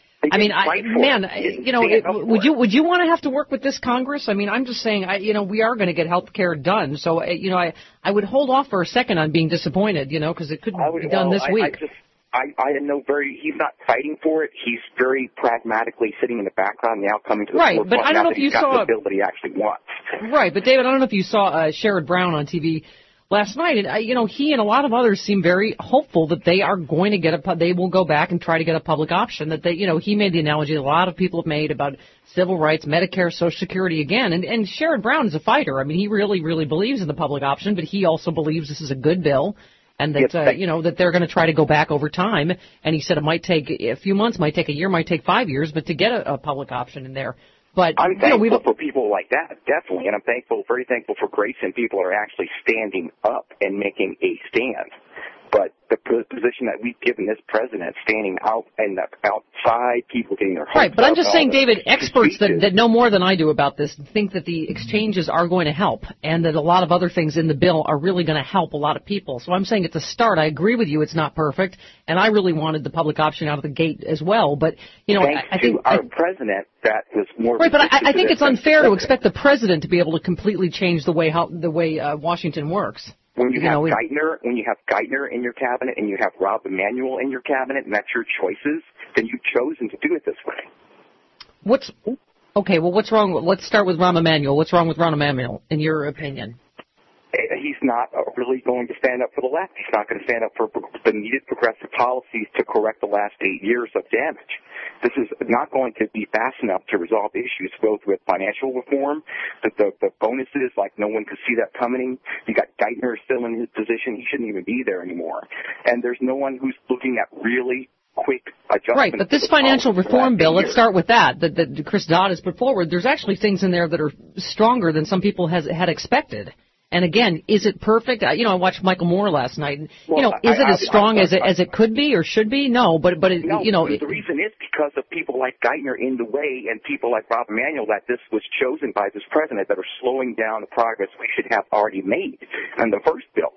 S2: want to have to work with this Congress? I mean, I'm just saying, we are going to get health care done. So, I would hold off for a second on being disappointed, because it could be done this week.
S10: I know he's not fighting for it. He's very pragmatically sitting in the background, the outcome to the
S2: right, but I don't know if you saw
S10: the bill that he actually wants.
S2: Right, but David, I don't know if you saw Sherrod Brown on TV last night, and he and a lot of others seem very hopeful that they are going to they will go back and try to get a public option. That he made the analogy that a lot of people have made about civil rights, Medicare, Social Security again, and Sherrod Brown is a fighter. I mean, he really, really believes in the public option, but he also believes this is a good bill. And that, that they're going to try to go back over time. And he said it might take a few months, might take a year, might take 5 years, but to get a public option in there. But
S10: I'm thankful for people like that, definitely. And I'm very thankful for Grayson. People are actually standing up and making a stand. But the position that we've given this president, standing out and outside, people getting their hopes
S2: right. But I'm just saying, David, experts that know more than I do about this think that the exchanges are going to help, and that a lot of other things in the bill are really going to help a lot of people. So I'm saying it's a start. I agree with you; it's not perfect, and I really wanted the public option out of the gate as well. But
S10: I think our president that was more
S2: right. But I think it's unfair to expect the president to be able to completely change the way Washington works.
S10: When you have Geithner in your cabinet and you have Rob Emanuel in your cabinet, and that's your choices, then you've chosen to do it this way.
S2: What's wrong? Let's start with Rahm Emanuel. What's wrong with Rahm Emanuel, in your opinion?
S10: He's not really going to stand up for the left. He's not going to stand up for the needed progressive policies to correct the last 8 years of damage. This is not going to be fast enough to resolve issues, both with financial reform, the bonuses, like no one could see that coming. You got Geithner still in his position. He shouldn't even be there anymore. And there's no one who's looking at really quick adjustments.
S2: Right, but this financial reform bill, let's start with that Chris Dodd has put forward. There's actually things in there that are stronger than some people had expected. And again, is it perfect? I watched Michael Moore last night. And, is it as strong as it could be or should be? No, but
S10: the reason is because of people like Geithner in the way and people like Rob Emanuel that this was chosen by this president that are slowing down the progress we should have already made in the first bill.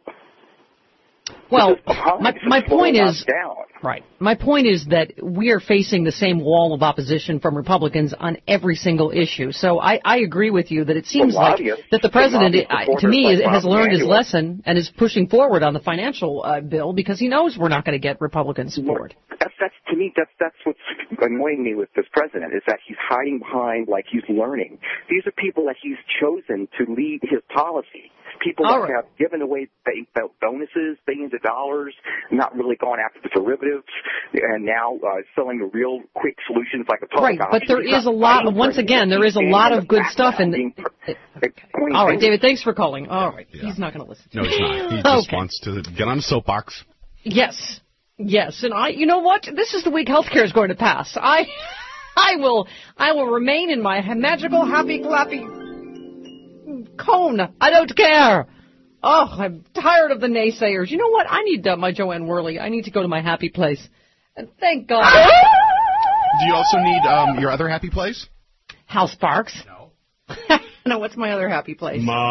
S2: Well, my point is, right. My point is that we are facing the same wall of opposition from Republicans on every single issue. So I agree with you that it seems like that the president, to me, has learned his lesson and is pushing forward on the financial bill because he knows we're not going to get Republican support.
S10: To me, that's what's annoying me with this president is that he's hiding behind like he's learning. These are people that he's chosen to lead his policy. People that have given away bonuses, billions of dollars, not really going after the derivatives, and now selling the real quick solutions like a public option.
S2: But there is a lot, once again, there is a lot of good stuff in all right, David, thanks for calling. All right, he's not going to listen.
S3: No, he's not. He just wants to get on a soapbox.
S2: Yes, and you know what? This is the week healthcare is going to pass. I will remain in my magical, happy, clappy cone. I don't care. Oh, I'm tired of the naysayers. You know what? I need my Joanne Worley. I need to go to my happy place. And thank God.
S3: Do you also need your other happy place?
S2: Hal Sparks.
S3: No.
S2: No, what's my other happy place?
S11: My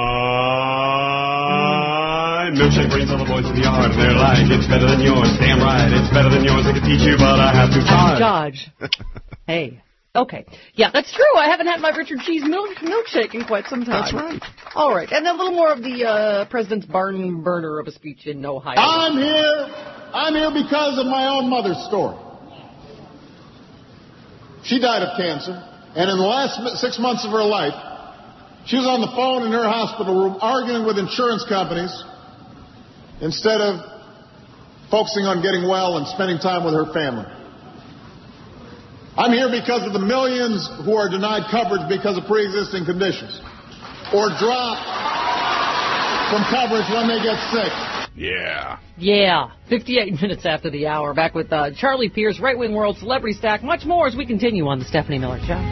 S11: milkshake brings all the boys to the yard, and they're like, it's better than yours. Damn right, it's better than yours. I can teach you, but I have to charge.
S2: Dodge. Hey. Okay. Yeah, that's true. I haven't had my Richard Cheese milkshake in quite some time.
S3: That's right.
S2: All right. And a little more of the president's barn burner of a speech in Ohio.
S6: I'm here because of my own mother's story. She died of cancer. And in the last 6 months of her life, she was on the phone in her hospital room arguing with insurance companies instead of focusing on getting well and spending time with her family. I'm here because of the millions who are denied coverage because of pre-existing conditions or drop from coverage when they get sick.
S2: Yeah. 58 minutes after the hour. Back with Charlie Pierce, Right Wing World, Celebrity Stack, much more as we continue on the Stephanie Miller Show.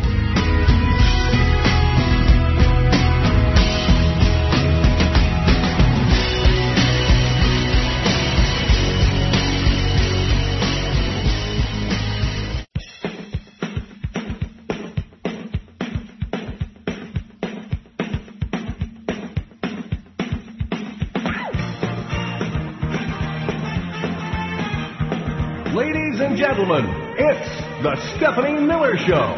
S1: Ladies and gentlemen, it's the Stephanie Miller Show.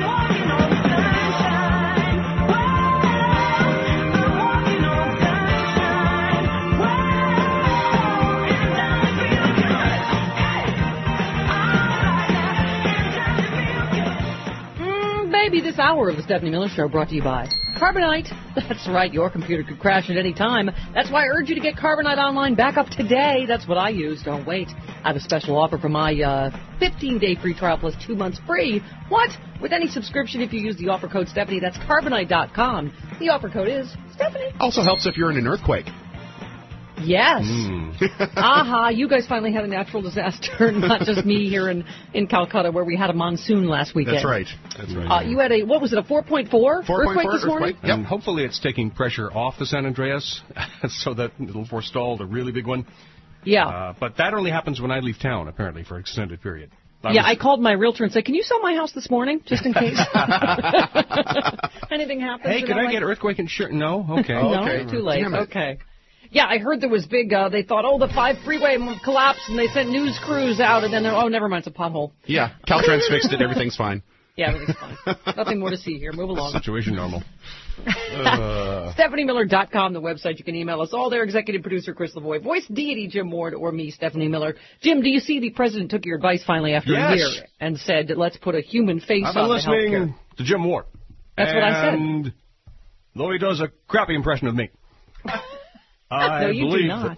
S2: Baby, this hour of the Stephanie Miller Show brought to you by Carbonite. That's right, your computer could crash at any time. That's why I urge you to get Carbonite Online backup today. That's what I use. Don't wait. I have a special offer for my 15-day free trial plus 2 months free. What? With any subscription if you use the offer code Stephanie. That's Carbonite.com. The offer code is Stephanie.
S3: Also helps if you're in an earthquake.
S2: Yes. Aha, you guys finally had a natural disaster, not just me here in Calcutta where we had a monsoon last weekend.
S3: That's right.
S2: You had a 4.4 earthquake this morning?
S12: Yep. And hopefully it's taking pressure off the San Andreas so that it'll forestall the really big one.
S2: Yeah.
S12: But that only happens when I leave town, apparently, for an extended period.
S2: I called my realtor and said, can you sell my house this morning, just in case? Anything happens?
S12: Hey, can I get earthquake insurance? No? Okay.
S2: No, too late. Okay. Yeah, I heard there was big, they thought, the 5 freeway collapsed, and they sent news crews out, and then never mind, it's a pothole.
S3: Yeah, Caltrans fixed it, everything's fine.
S2: Yeah, everything's fine. Nothing more to see here. Move along.
S12: Situation normal.
S2: StephanieMiller.com, the website. You can email us all there. Executive producer Chris Lavoie, voice deity Jim Ward, or me, Stephanie Miller. Jim, do you see the president took your advice finally after a year and said, let's put a human face on the healthcare?
S12: I've been listening to Jim Ward.
S2: That's what I said.
S12: And though he does a crappy impression of me.
S2: No, you do not.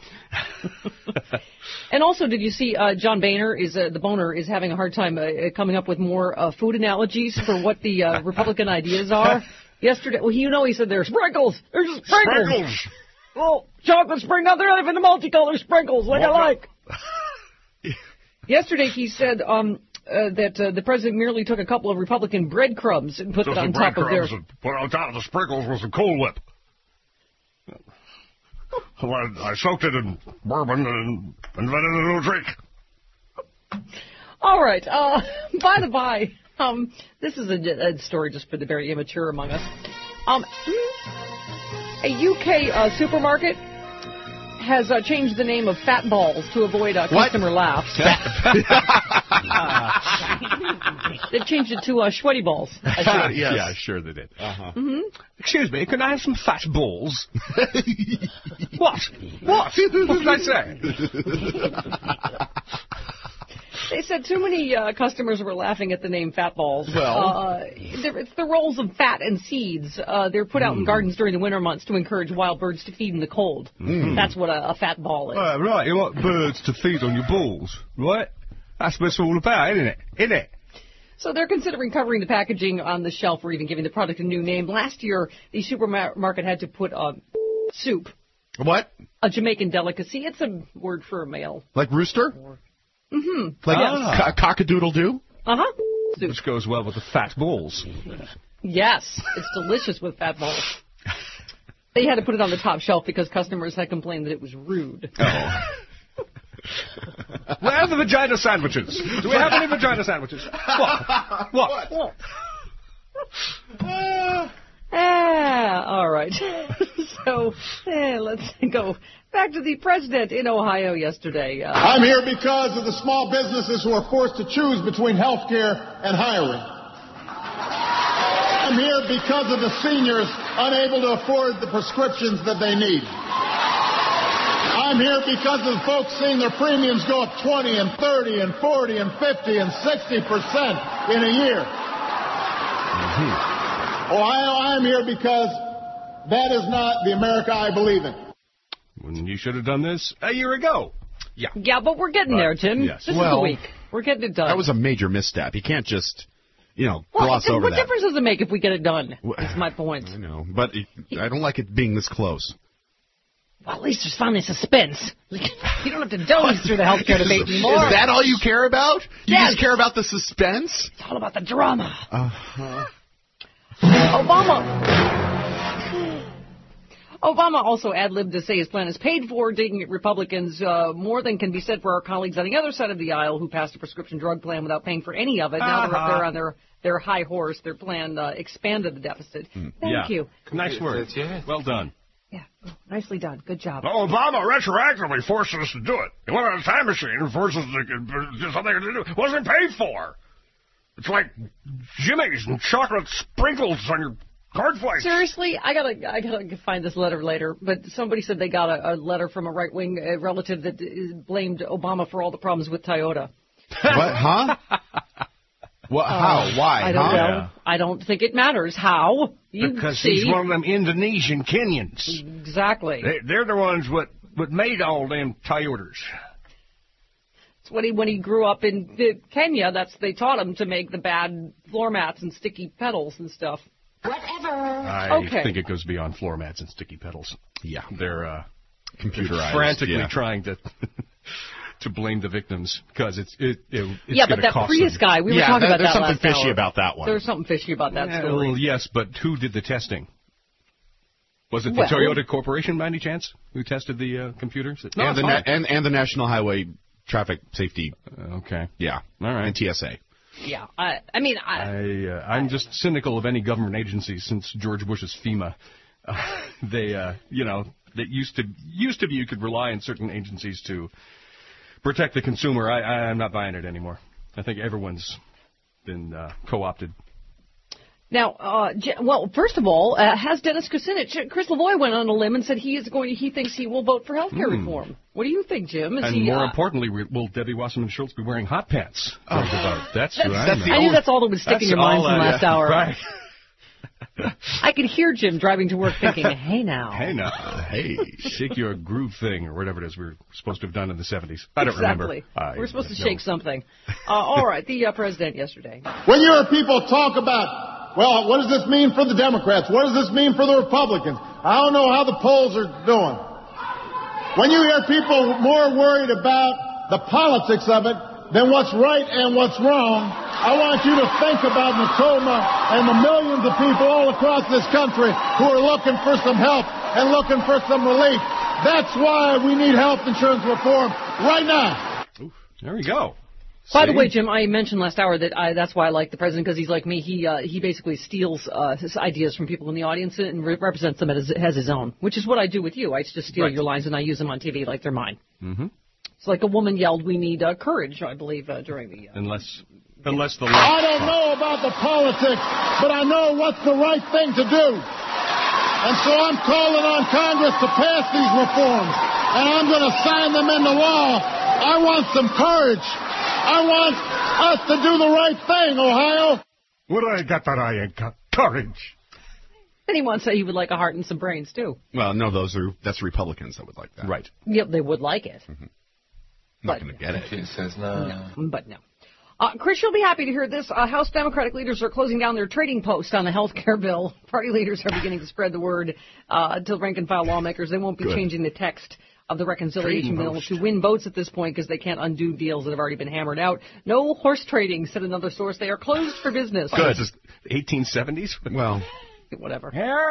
S2: And also, did you see John Boehner the Boehner is having a hard time coming up with more food analogies for what the Republican ideas are? Yesterday, he said there's sprinkles. There's sprinkles. Well, chocolate sprinkles. They're not even the multicolored sprinkles I like. Yesterday, he said that the president merely took a couple of Republican breadcrumbs and put it on top of their.
S13: Put on top of the sprinkles with some Cool Whip. I soaked it in bourbon and invented a new drink.
S2: All right. By the by, this is a story just for the very immature among us. A UK supermarket has changed the name of Fat Balls to avoid customer laughs. They've changed it to Sweaty Balls.
S12: Yes. Yeah, sure they did. Excuse me, can I have some fat balls? What? What did I say?
S2: They said too many customers were laughing at the name Fat Balls.
S3: Well,
S2: it's the rolls of fat and seeds. They're put out in gardens during the winter months to encourage wild birds to feed in the cold. That's what a fat ball is.
S12: Right, you want birds to feed on your balls, right? That's what it's all about, isn't it?
S2: So they're considering covering the packaging on the shelf or even giving the product a new name. Last year, the supermarket had to put soup.
S3: What?
S2: A Jamaican delicacy. It's a word for a male.
S3: Like rooster?
S2: Like
S3: cock-a-doodle-doo?
S2: Soup.
S12: Which goes well with the fat balls.
S2: Yes, it's delicious with fat balls. They had to put it on the top shelf because customers had complained that it was rude.
S12: Oh. Where are the vagina sandwiches? Do we have any vagina sandwiches? What?
S2: All right. So, let's go back to the president in Ohio yesterday.
S6: I'm here because of the small businesses who are forced to choose between health care and hiring. I'm here because of the seniors unable to afford the prescriptions that they need. I'm here because of the folks seeing their premiums go up 20 and 30 and 40 and 50 and 60% in a year. Ohio, I'm here because that is not the America I believe in.
S12: When you should have done this a year ago. Yeah.
S2: Yeah, but we're getting there, Jim.
S12: Yes.
S2: This is the week. We're getting it done.
S3: That was a major misstep. You can't just, gloss over
S2: what
S3: that.
S2: difference does it make if we get it done? That's my point.
S3: I know, but I don't like it being this close.
S2: Well, at least there's finally suspense. You don't have to doze through the healthcare debate anymore.
S3: Is that all you care about? You
S2: Yes.
S3: just care about the suspense?
S2: It's all about the drama. Obama also ad-libbed to say his plan is paid for, digging at Republicans. More than can be said for our colleagues on the other side of the aisle who passed a prescription drug plan without paying for any of it. Now they're up there on their high horse. Their plan expanded the deficit. Thank you.
S12: Nice work. Well done.
S2: Yeah, nicely done. Good job.
S13: Obama retroactively forced us to do it. He went on a time machine and forced us to do something to do. It wasn't paid for. It's like Jimmy's and chocolate sprinkles on your cornflakes.
S2: Seriously, I gotta find this letter later. But somebody said they got a letter from a right-wing relative that blamed Obama for all the problems with Toyota.
S3: What? Huh? What? How? Why?
S2: I don't know.
S12: Yeah.
S2: I don't think it matters. How?
S12: Because he's one of them Indonesian Kenyans.
S2: Exactly.
S12: They're the ones what made all them Toyotas.
S2: It's when he grew up in Kenya, they taught him to make the bad floor mats and sticky pedals and stuff.
S7: Whatever.
S12: I think it goes beyond floor mats and sticky pedals.
S3: Yeah.
S12: They're
S3: computerized.
S12: Frantically trying to blame the victims because it's
S2: but that
S12: cost
S2: Prius
S12: them.
S2: guy, we were talking about that last hour.
S3: There's something fishy about that one.
S2: There's something fishy about that story.
S12: Well, yes, but who did the testing? Was it the Toyota Corporation, by any chance, who tested the computers?
S3: No, and the National Highway Traffic Safety.
S12: Okay.
S3: Yeah.
S12: All right.
S3: And TSA.
S2: Yeah. I'm
S12: just cynical of any government agency since George Bush's FEMA. That used to be you could rely on certain agencies to protect the consumer. I'm not buying it anymore. I think everyone's been co-opted.
S2: Now, first of all, has Dennis Kucinich, Chris Lavoie went on a limb and said he thinks he will vote for health care reform. What do you think, Jim?
S12: More importantly, will Debbie Wasserman Schultz be wearing hot pants? That's who
S2: I knew that's all that was sticking in your mind from last hour.
S12: Right.
S2: I could hear Jim driving to work thinking, hey now.
S12: Hey, shake your groove thing, or whatever it is we were supposed to have done in the 70s. I don't remember.
S2: We're supposed to shake something. All right, the president yesterday.
S6: When you hear people talk about, what does this mean for the Democrats? What does this mean for the Republicans? I don't know how the polls are doing. When you hear people more worried about the politics of it than what's right and what's wrong, I want you to think about Natoma and the millions of people all across this country who are looking for some help and looking for some relief. That's why we need health insurance reform right now.
S12: Oof, there we go.
S2: By the way, Jim, I mentioned last hour that that's why I like the president, because he's like me. He basically steals his ideas from people in the audience and represents them as his own, which is what I do with you. I just steal your lines and I use them on TV like they're mine.
S12: Mm-hmm.
S2: It's like a woman yelled, "We need courage," I believe, during the...
S12: Unless the left...
S6: I don't know about the politics, but I know what's the right thing to do. And so I'm calling on Congress to pass these reforms, and I'm going to sign them into law. I want some courage. I want us to do the right thing, Ohio.
S13: What I got that I ain't got courage.
S2: And he wants to say he would like a heart and some brains, too.
S3: Well, no, that's Republicans that would like that.
S12: Right.
S2: Yep, they would like it.
S3: Mm-hmm. Not going to get it.
S14: He says no.
S2: But no. Chris, you'll be happy to hear this. House Democratic leaders are closing down their trading post on the health care bill. Party leaders are beginning to spread the word to rank-and-file lawmakers. They won't be changing the text of the reconciliation bill to win votes at this point because they can't undo deals that have already been hammered out. No horse trading, said another source. They are closed for business.
S12: Good. 1870s?
S3: Well...
S2: Whatever.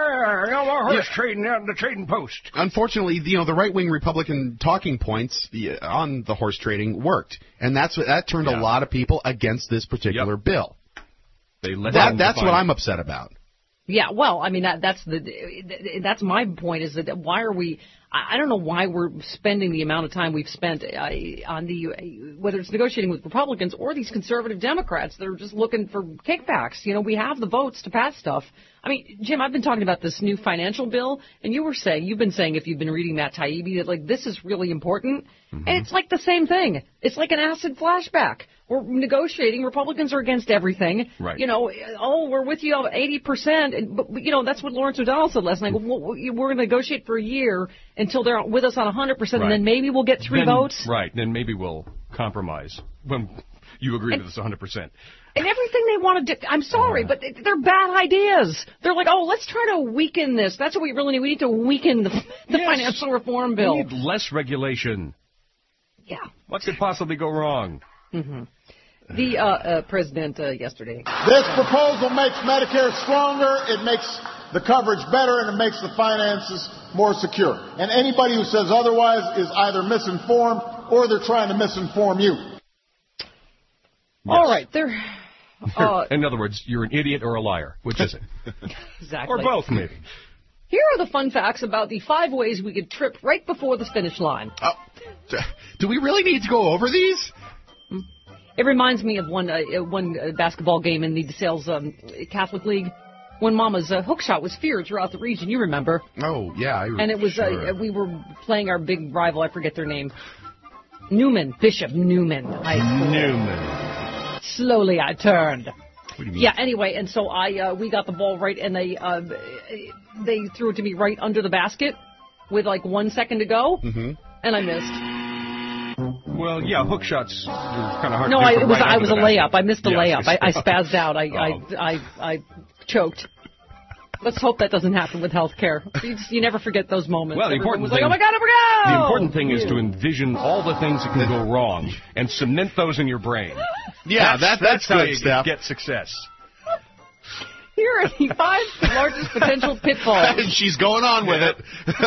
S13: Horse trading out in the trading post.
S3: Unfortunately, the right-wing Republican talking points on the horse trading worked, and that turned a lot of people against this particular bill. That's what I'm upset about.
S2: Yeah, well, I mean that's my point is that why are we? I don't know why we're spending the amount of time we've spent on whether it's negotiating with Republicans or these conservative Democrats that are just looking for kickbacks. You know, we have the votes to pass stuff. I mean, Jim, I've been talking about this new financial bill, and you've been saying if you've been reading that Taibbi that like this is really important, and it's like the same thing. It's like an acid flashback. We're negotiating. Republicans are against everything.
S12: Right.
S2: You know, we're with you 80%. But, you know, that's what Lawrence O'Donnell said last night. Well, we're going to negotiate for a year until they're with us on 100%, and then maybe we'll get three votes.
S12: Right. Then maybe we'll compromise when you agree with us 100%.
S2: And everything they want to do, I'm sorry, but they're bad ideas. They're like, let's try to weaken this. That's what we really need. We need to weaken the financial reform bill.
S12: We need less regulation.
S2: Yeah.
S12: What could possibly go wrong?
S2: Mm-hmm. The president yesterday.
S6: This proposal makes Medicare stronger, it makes the coverage better, and it makes the finances more secure. And anybody who says otherwise is either misinformed or they're trying to misinform you.
S12: Yes.
S2: All right.
S12: In other words, you're an idiot or a liar. Which is it?
S2: Exactly.
S12: Or both, maybe.
S2: Here are the fun facts about the 5 ways we could trip right before the finish line.
S3: Do we really need to go over these?
S2: It reminds me of one basketball game in the DeSales Catholic League when Mama's hook shot was feared throughout the region. You remember?
S3: Oh, yeah. I remember.
S2: And it was we were playing our big rival. I forget their name. Bishop Newman High School.
S12: Newman.
S2: Slowly I turned.
S12: What do you mean?
S2: Yeah. Anyway, and so we got the ball right, and they threw it to me right under the basket with like 1 second to go, and I missed.
S12: Well, yeah, hook shots are kind of hard
S2: no,
S12: to do.
S2: I was a layup. I missed the layup.
S12: Yes.
S2: I spazzed out. I choked. Let's hope that doesn't happen with health care. You never forget those moments.
S12: Well, the important thing,
S2: oh my God, here we go!
S12: The important thing is to envision all the things that can go wrong and cement those in your brain.
S3: Yeah, that's
S12: how
S3: good
S12: you
S3: stuff.
S12: Get success.
S2: Here are the 5 largest potential pitfalls.
S3: And she's going on with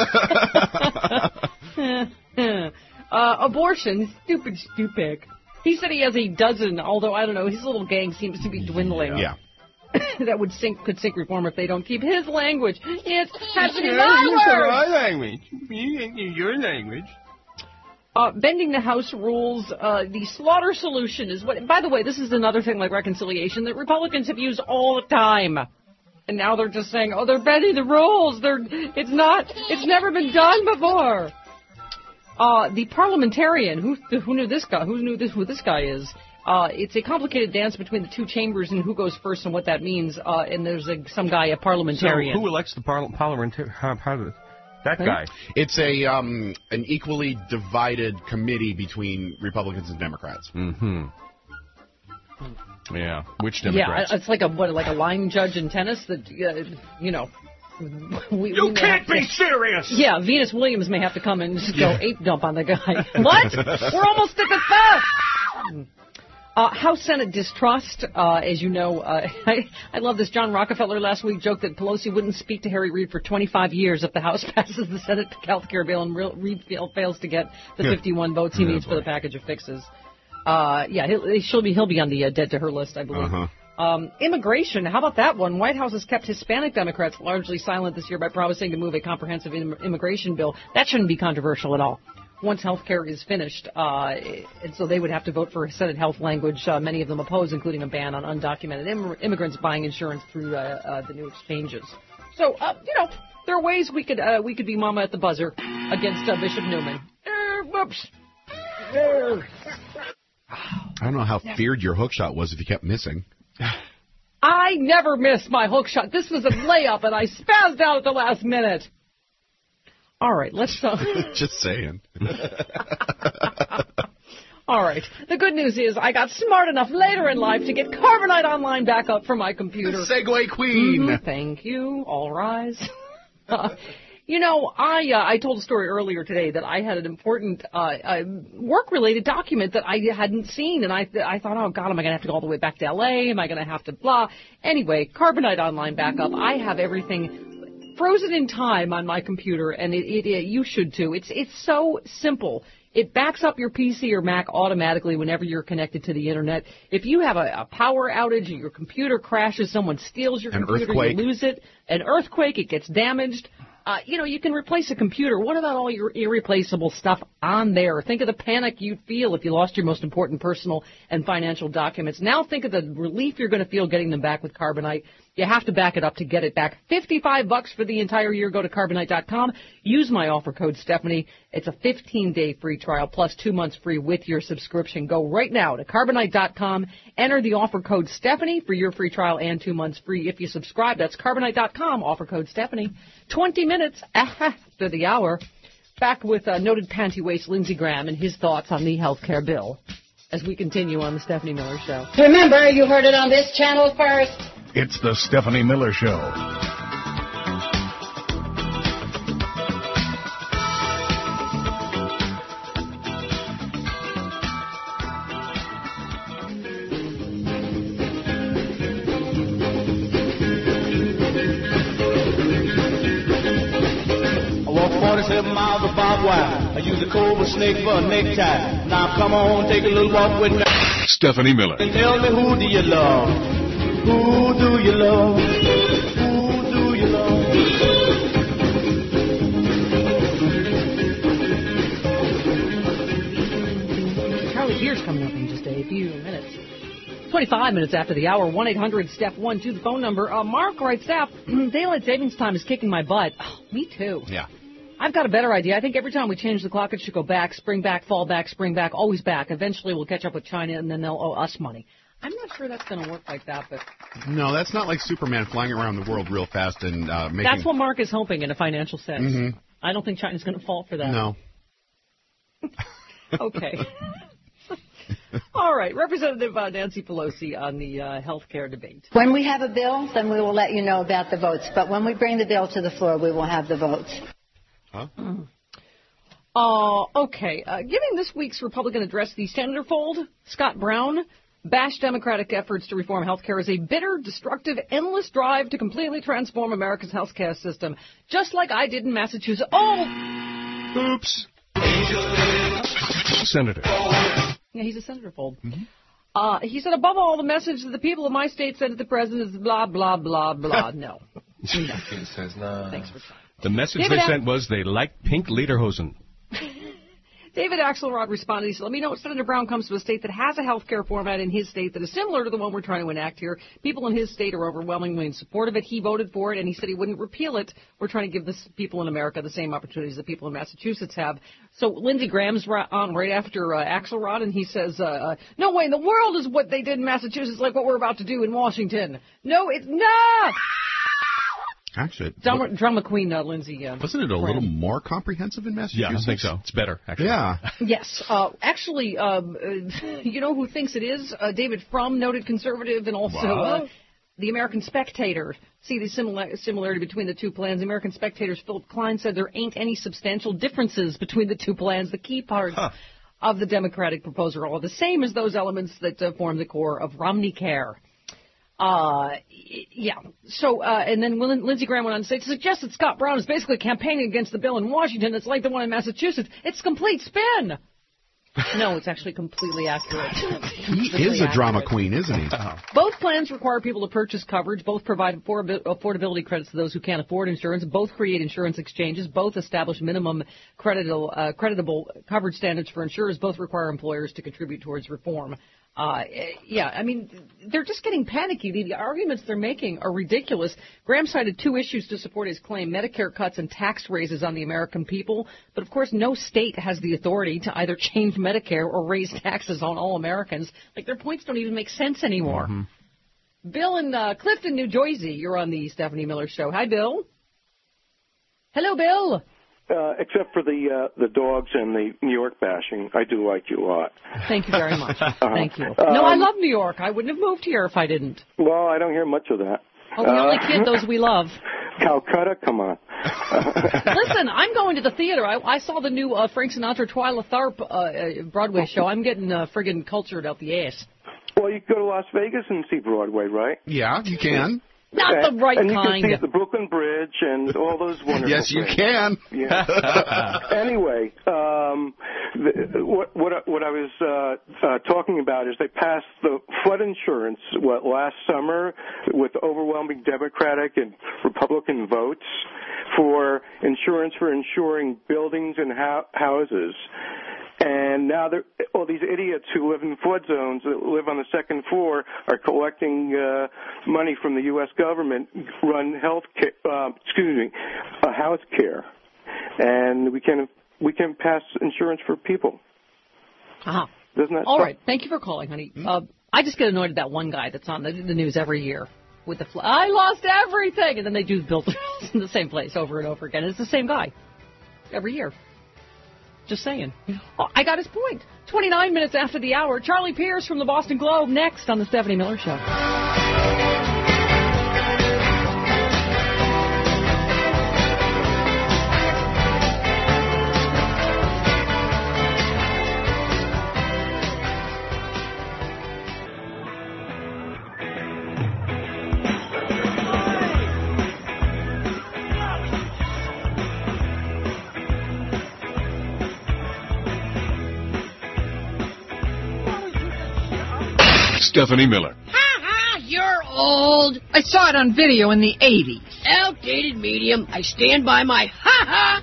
S3: it.
S2: Abortion, stupid. He said he has a dozen, although I don't know, his little gang seems to be dwindling.
S3: Yeah.
S2: That could sink reform if they don't keep his language. It has to be my
S12: language. Your language.
S2: Bending the House rules, the slaughter solution is what. By the way, this is another thing like reconciliation that Republicans have used all the time, and now they're just saying, they're bending the rules. It's never been done before. The parliamentarian, who knew this guy? Who this guy is? It's a complicated dance between the two chambers and who goes first and what that means. And there's some guy, a parliamentarian.
S12: So who elects the parliamentarian? That guy.
S3: It's an equally divided committee between Republicans and Democrats.
S12: Mm-hmm. Yeah. Which Democrats?
S2: Yeah, it's like a line judge in tennis that you know.
S13: You can't be serious!
S2: Yeah, Venus Williams may have to come and just go ape dump on the guy. What? We're almost at the theft! House Senate distrust, as you know, I love this. John Rockefeller last week joked that Pelosi wouldn't speak to Harry Reid for 25 years if the House passes the Senate health care bill and Reid fails to get the 51 votes he needs for the package of fixes. He'll be on the dead to her list, I believe. Immigration, how about that one? White House has kept Hispanic Democrats largely silent this year by promising to move a comprehensive immigration bill. That shouldn't be controversial at all. Once health care is finished, and so they would have to vote for Senate health language. Many of them oppose, including a ban on undocumented immigrants buying insurance through the new exchanges. So, there are ways we could be mama at the buzzer against Bishop Newman. Whoops.
S3: I don't know how feared your hook shot was if you kept missing.
S2: I never miss my hook shot. This was a layup, and I spazzed out at the last minute. All right, let's...
S3: Just saying.
S2: All right. The good news is I got smart enough later in life to get Carbonite Online back up for my computer.
S3: Segue queen.
S2: Mm-hmm. Thank you. All rise. I told a story earlier today that I had an important work-related document that I hadn't seen, and I thought, oh, God, am I going to have to go all the way back to L.A.? Am I going to have to blah? Anyway, Carbonite Online backup. I have everything frozen in time on my computer, and you should too. It's so simple. It backs up your PC or Mac automatically whenever you're connected to the Internet. If you have a power outage, your computer crashes, someone steals your computer, you lose it, an earthquake, it gets damaged. You can replace a computer. What about all your irreplaceable stuff on there? Think of the panic you'd feel if you lost your most important personal and financial documents. Now think of the relief you're going to feel getting them back with Carbonite. You have to back it up to get it back. $55 for the entire year. Go to Carbonite.com. Use my offer code Stephanie. It's a 15-day free trial plus 2 months free with your subscription. Go right now to Carbonite.com. Enter the offer code Stephanie for your free trial and 2 months free if you subscribe. That's Carbonite.com. Offer code Stephanie. 20 minutes after the hour. Back with noted panty waist Lindsey Graham and his thoughts on the health care bill as we continue on the Stephanie Miller Show.
S5: Remember, you heard it on this channel first.
S1: It's the Stephanie Miller Show.
S14: I walk 47 miles of barbed wire. I use a cobra snake for a necktie. Now come on, take a little walk with me.
S1: Stephanie Miller.
S14: And tell me, who do you love? Who do you love? Who do you love?
S2: Charlie Gear's coming up in just a few minutes. 25 minutes after the hour, 1-800-STEP-1 to the phone number. Mark writes, Steph, daylight savings time is kicking my butt. Oh, me too.
S3: Yeah.
S2: I've got a better idea. I think every time we change the clock, it should go back, spring back, fall back, spring back, always back. Eventually we'll catch up with China, and then they'll owe us money. I'm not sure that's going to work like that, but...
S3: No, that's not like Superman flying around the world real fast and making...
S2: That's what Mark is hoping in a financial sense.
S3: Mm-hmm.
S2: I don't think China's going to fall for that.
S3: No.
S2: Okay. All right. Representative Nancy Pelosi on the health care debate.
S15: When we have a bill, then we will let you know about the votes. But when we bring the bill to the floor, we will have the votes.
S3: Huh?
S2: Okay. Giving this week's Republican address, the Senator Fold, Scott Brown, bashed Democratic efforts to reform health care as a bitter, destructive, endless drive to completely transform America's health care system, just like I did in Massachusetts. Oh!
S12: Oops. Senator.
S2: Yeah, he's a Senator Fold. Mm-hmm. He said, above all, the message that the people of my state sent to the president is blah, blah, blah, blah. No.
S12: He says no.
S2: Thanks for trying.
S12: The message they sent was they like pink lederhosen.
S2: David Axelrod responded. He said, let me know if Senator Brown comes to a state that has a health care format in his state that is similar to the one we're trying to enact here. People in his state are overwhelmingly in support of it. He voted for it, and he said he wouldn't repeal it. We're trying to give the people in America the same opportunities that people in Massachusetts have. So Lindsey Graham's on right after Axelrod, and he says, no way in the world is what they did in Massachusetts like what we're about to do in Washington. No, it's not.
S3: Actually,
S2: Drama queen, Lindsey.
S3: Wasn't it a little more comprehensive in Massachusetts?
S12: Yeah, I think so. It's better, actually.
S3: Yeah.
S2: Yes. Actually, you know who thinks it is? David Frum, noted conservative, and also the American Spectator. See the similarity between the two plans. The American Spectator's Philip Klein said there ain't any substantial differences between the two plans. The key parts of the Democratic proposal are the same as those elements that form the core of Romney Care. Yeah. So, and then Lindsey Graham went on to say, to suggest that Scott Brown is basically campaigning against the bill in Washington that's like the one in Massachusetts, it's complete spin. No, it's actually completely accurate.
S3: He is a drama queen, isn't he?
S2: Both plans require people to purchase coverage. Both provide affordability credits to those who can't afford insurance. Both create insurance exchanges. Both establish minimum creditable coverage standards for insurers. Both require employers to contribute towards reform. Yeah, I mean, they're just getting panicky. The arguments they're making are ridiculous. Graham cited two issues to support his claim, Medicare cuts and tax raises on the American people. But, of course, no state has the authority to either change Medicare or raise taxes on all Americans. Like, their points don't even make sense anymore. Mm-hmm. Bill in Clifton, New Jersey, you're on the Stephanie Miller Show. Hi, Bill. Hello, Bill.
S16: Except for the dogs and the New York bashing, I do like you a lot.
S2: Thank you very much. Thank you. No, I love New York. I wouldn't have moved here if I didn't.
S16: Well, I don't hear much of that.
S2: Oh, we only kid those we love.
S16: Calcutta, come on.
S2: Listen, I'm going to the theater. I saw the new Frank Sinatra, Twyla Tharp Broadway show. I'm getting friggin' cultured out the ass.
S16: Well, you can go to Las Vegas and see Broadway, right?
S3: Yeah, you can.
S2: Not the right
S16: and
S2: kind.
S16: And you can see the Brooklyn Bridge and all those wonderful
S3: Yes, you
S16: things.
S3: can.
S16: Yeah. Anyway, what I was talking about is they passed the flood insurance last summer with overwhelming Democratic and Republican votes for insurance for insuring buildings and houses. And now all these idiots who live in flood zones that live on the second floor are collecting money from the U.S. government, run health care, and we can pass insurance for people.
S2: Uh-huh.
S16: Doesn't that?
S2: All right. Thank you for calling, honey. I just get annoyed at that one guy that's on the news every year with the flood. I lost everything, and then they do build in the same place over and over again. It's the same guy every year. Just saying. Oh, I got his point. 29 minutes after the hour, Charlie Pierce from the Boston Globe next on the Stephanie Miller Show.
S1: Stephanie Miller.
S17: Ha! You're old. I saw it on video in the 80s. Outdated medium. I stand by my ha-ha.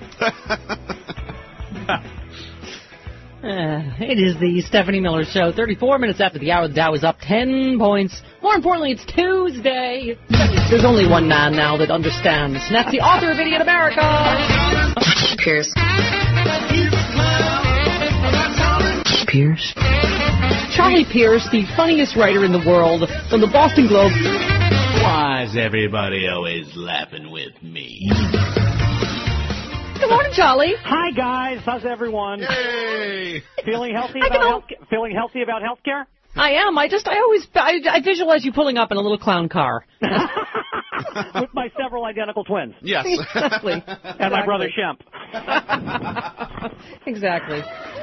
S2: It is the Stephanie Miller Show. 34 minutes after the hour, the Dow is up 10 points. More importantly, it's Tuesday. There's only one man now that understands, and that's the author of Idiot America.
S9: Pierce.
S2: Charlie Pierce, the funniest writer in the world, from the Boston Globe.
S18: Why's everybody always laughing with me?
S2: Good morning, Charlie.
S19: Hi, guys. How's everyone?
S3: Hey.
S19: Feeling healthy about healthcare?
S2: I am. I visualize you pulling up in a little clown car.
S19: With my several identical twins.
S3: Yes.
S2: Exactly.
S19: And my brother Shemp.
S2: Exactly.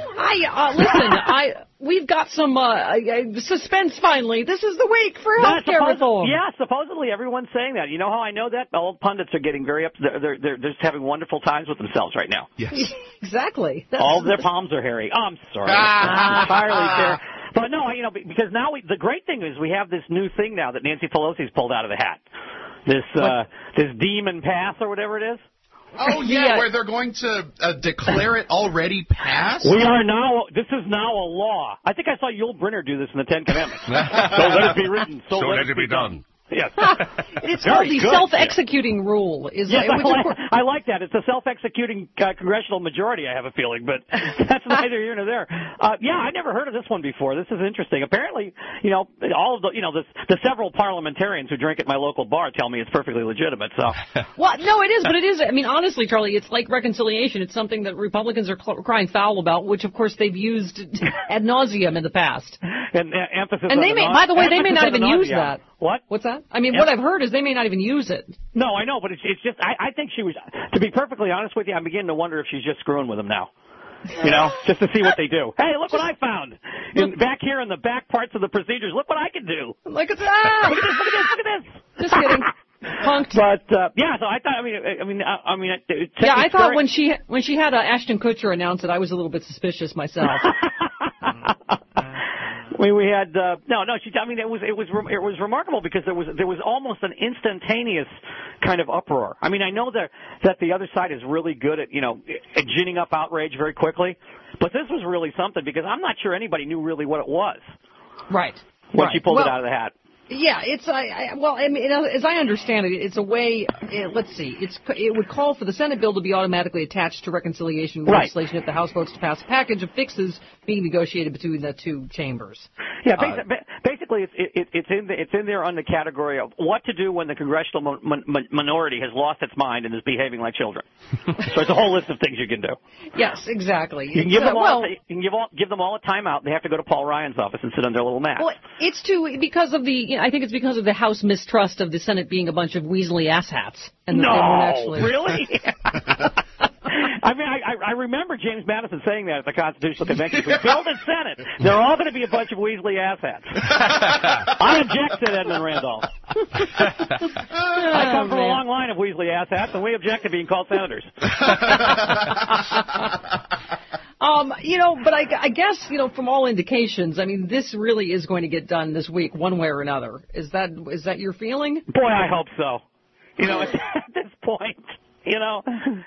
S2: We've got some suspense finally. This is the week for healthcare reform.
S19: Yeah, supposedly everyone's saying that. You know how I know that? Old pundits are getting very they're just having wonderful times with themselves right now.
S3: Yes.
S2: Exactly.
S19: All of their palms are hairy. Oh, I'm sorry. Entirely fair. But no, because now the great thing is we have this new thing now that Nancy Pelosi's pulled out of the hat. This demon pass or whatever it is.
S3: Oh, yeah, where they're going to declare it already passed?
S19: This is now a law. I think I saw Yul Brynner do this in the Ten Commandments. So let it be written. So let it be done. Yes.
S2: It's called the self-executing rule.
S19: Yes, I like that. It's a self-executing congressional majority, I have a feeling, but that's neither here nor there. I never heard of this one before. This is interesting. Apparently, all of the several parliamentarians who drink at my local bar tell me it's perfectly legitimate. So.
S2: Well, no, it is, but it is. I mean, honestly, Charlie, it's like reconciliation. It's something that Republicans are crying foul about, which, of course, they've used ad nauseum in the past.
S19: And emphasis.
S2: And by the way, they may not even use that.
S19: What?
S2: What's that? I mean, what I've heard is they may not even use it.
S19: No, I know, but it's just, I think she was, to be perfectly honest with you, I'm beginning to wonder if she's just screwing with them now. Just to see what they do. Hey, look what I found. Back here in the back parts of the procedures, look what I can do.
S2: Look at
S19: this.
S2: Just kidding. Punked.
S19: But, so I thought,
S2: I thought when she had Ashton Kutcher announce it, I was a little bit suspicious myself.
S19: We had it was remarkable because there was almost an instantaneous kind of uproar. I mean, I know that the other side is really good at ginning up outrage very quickly, but this was really something because I'm not sure anybody knew really what it was.
S2: Right.
S19: When she pulled it out of the hat.
S2: Yeah, it's as I understand it, it's a way. Let's see, it would call for the Senate bill to be automatically attached to reconciliation legislation if the House votes to pass a package of fixes being negotiated between the two chambers.
S19: Yeah, basically, it's in there on the category of what to do when the congressional minority has lost its mind and is behaving like children. So it's a whole list of things you can do.
S2: Yes, exactly.
S19: You can give them all a timeout. They have to go to Paul Ryan's office and sit on their little mat.
S2: Well, I think it's because of the House mistrust of the Senate being a bunch of weaselly asshats. And
S19: no,
S2: they won't actually...
S19: Really? I mean, I remember James Madison saying that at the Constitutional Convention. If we build a Senate, they're all going to be a bunch of weaselly asshats. I object, said Edmund Randolph. I come from a long line of Weasley asshats, and we object to being called senators.
S2: But I guess, from all indications, I mean, this really is going to get done this week, one way or another. Is that your feeling?
S19: Boy, I hope so. At this point, I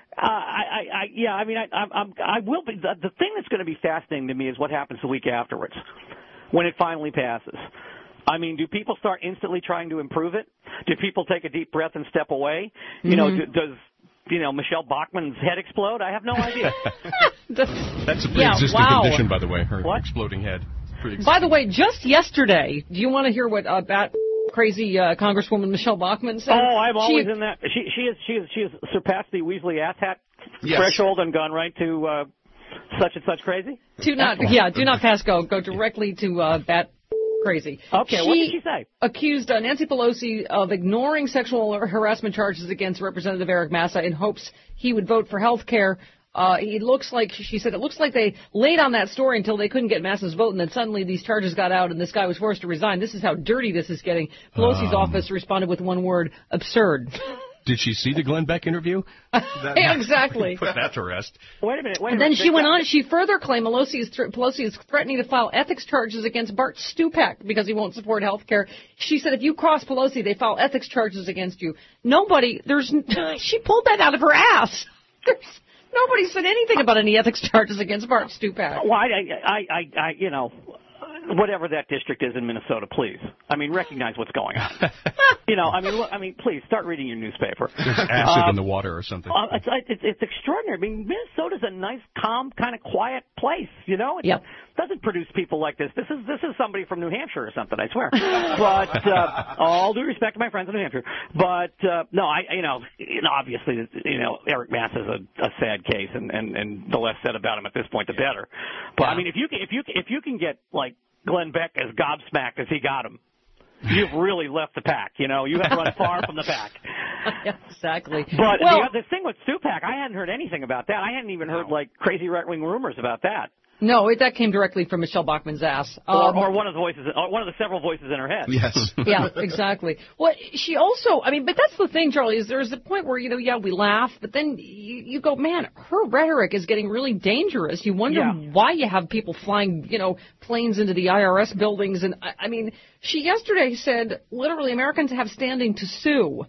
S19: will be. The thing that's going to be fascinating to me is what happens the week afterwards, when it finally passes. I mean, do people start instantly trying to improve it? Do people take a deep breath and step away? Does Michelle Bachmann's head explode? I have no idea.
S12: That's a pre-existing condition, by the way, her exploding head.
S2: By the way, just yesterday, do you want to hear what crazy Congresswoman Michelle Bachmann said?
S19: Oh, I'm always in that. She has surpassed the Weasley asshat threshold and gone right to such and such crazy?
S2: Do not pass go. Go directly to bat crazy.
S19: Okay, what did she say?
S2: Accused Nancy Pelosi of ignoring sexual harassment charges against Representative Eric Massa in hopes he would vote for health care. She said, it looks like they laid on that story until they couldn't get Massa's vote, and then suddenly these charges got out, and this guy was forced to resign. This is how dirty this is getting. Pelosi's office responded with one word: absurd.
S12: Did she see the Glenn Beck interview?
S2: Exactly.
S12: Put that to rest.
S19: Wait a minute.
S2: And then she went on. She further claimed Pelosi is threatening to file ethics charges against Bart Stupak because he won't support health care. She said if you cross Pelosi, they file ethics charges against you. She pulled that out of her ass. Nobody said anything about any ethics charges against Bart Stupak.
S19: Well, whatever that district is in Minnesota, please. I mean, recognize what's going on. Please start reading your newspaper.
S12: There's acid in the water or something.
S19: It's extraordinary. I mean, Minnesota's a nice, calm, kind of quiet place. It doesn't produce people like this. This is somebody from New Hampshire or something, I swear. But all due respect to my friends in New Hampshire, but obviously, Eric Massa is a sad case, and the less said about him at this point, the better. But I mean, if you can get like Glenn Beck as gobsmacked as he got him, you've really left the pack. You have run far from the pack.
S2: Exactly.
S19: But the thing with Stupak, I hadn't heard anything about that. I hadn't even heard crazy right-wing rumors about that.
S2: No, that came directly from Michelle Bachmann's ass.
S19: Or one of the several voices in her head.
S3: Yes.
S2: Yeah, exactly. Well, she also, but that's the thing, Charlie, is there's a point where, we laugh, but then you go, man, her rhetoric is getting really dangerous. You wonder why you have people flying, planes into the IRS buildings. And, she yesterday said, literally, Americans have standing to sue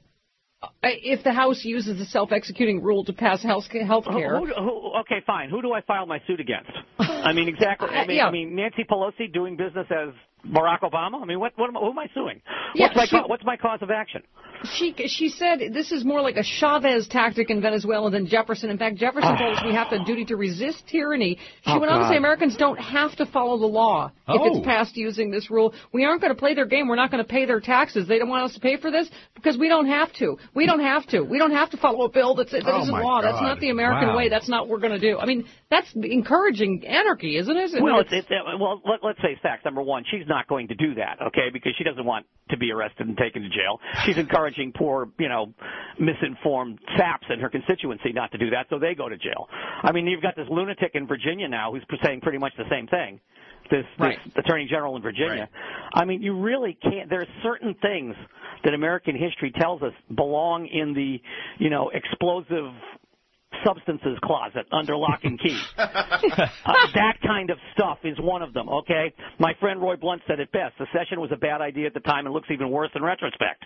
S2: if the House uses the self-executing rule to pass health care.
S19: Okay, fine. Who do I file my suit against? Exactly. Nancy Pelosi doing business as Barack Obama? Who am I suing? What's my cause of action?
S2: She said this is more like a Chavez tactic in Venezuela than Jefferson. In fact, Jefferson told us we have the duty to resist tyranny. She went on to say Americans don't have to follow the law if it's passed using this rule. We aren't going to play their game. We're not going to pay their taxes. They don't want us to pay for this because we don't have to. We don't have to. We don't have to follow a bill that isn't law. God. That's not the American way. That's not what we're going to do. That's encouraging anarchy, isn't it?
S19: Well, let's say facts. Number one, she's not going to do that, okay, because she doesn't want to be arrested and taken to jail. She's encouraging poor, misinformed saps in her constituency not to do that, so they go to jail. You've got this lunatic in Virginia now who's saying pretty much the same thing, this Attorney General in Virginia. Right. You really can't. There are certain things that American history tells us belong in the, explosive substances closet under lock and key. That kind of stuff is one of them, okay? My friend Roy Blunt said it best. Secession was a bad idea at the time and looks even worse in retrospect.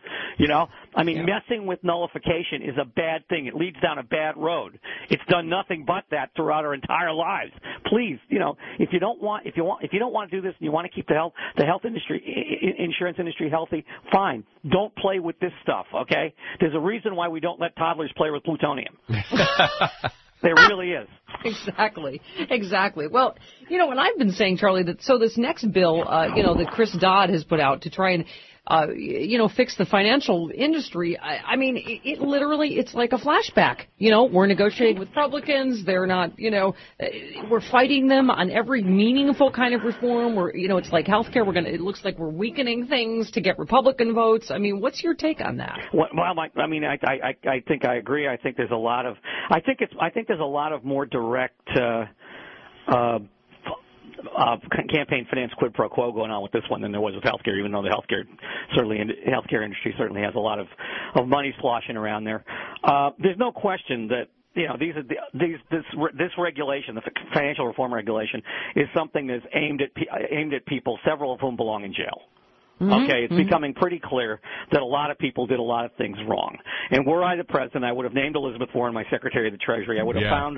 S19: Messing with nullification is a bad thing. It leads down a bad road. It's done nothing but that throughout our entire lives. Please, if you don't want to do this and you want to keep the health industry, insurance industry healthy, fine. Don't play with this stuff, okay? There's a reason why we don't let toddlers play with plutonium. There really is.
S2: Exactly. Well, and I've been saying, Charlie, that this next bill, that Chris Dodd has put out to try and, fix the financial industry. It literally, it's like a flashback. We're negotiating with Republicans. They're not, we're fighting them on every meaningful kind of reform. It's like healthcare. It looks like we're weakening things to get Republican votes. What's your take on that?
S19: Well, I think I agree. I think there's a lot of, there's a lot of more direct, campaign finance quid pro quo going on with this one than there was with healthcare, even though the healthcare industry certainly has a lot of money sloshing around there. There's no question that this regulation, the financial reform regulation, is something that's aimed at people, several of whom belong in jail. Okay, it's becoming pretty clear that a lot of people did a lot of things wrong. And were I the president, I would have named Elizabeth Warren my Secretary of the Treasury. I would have found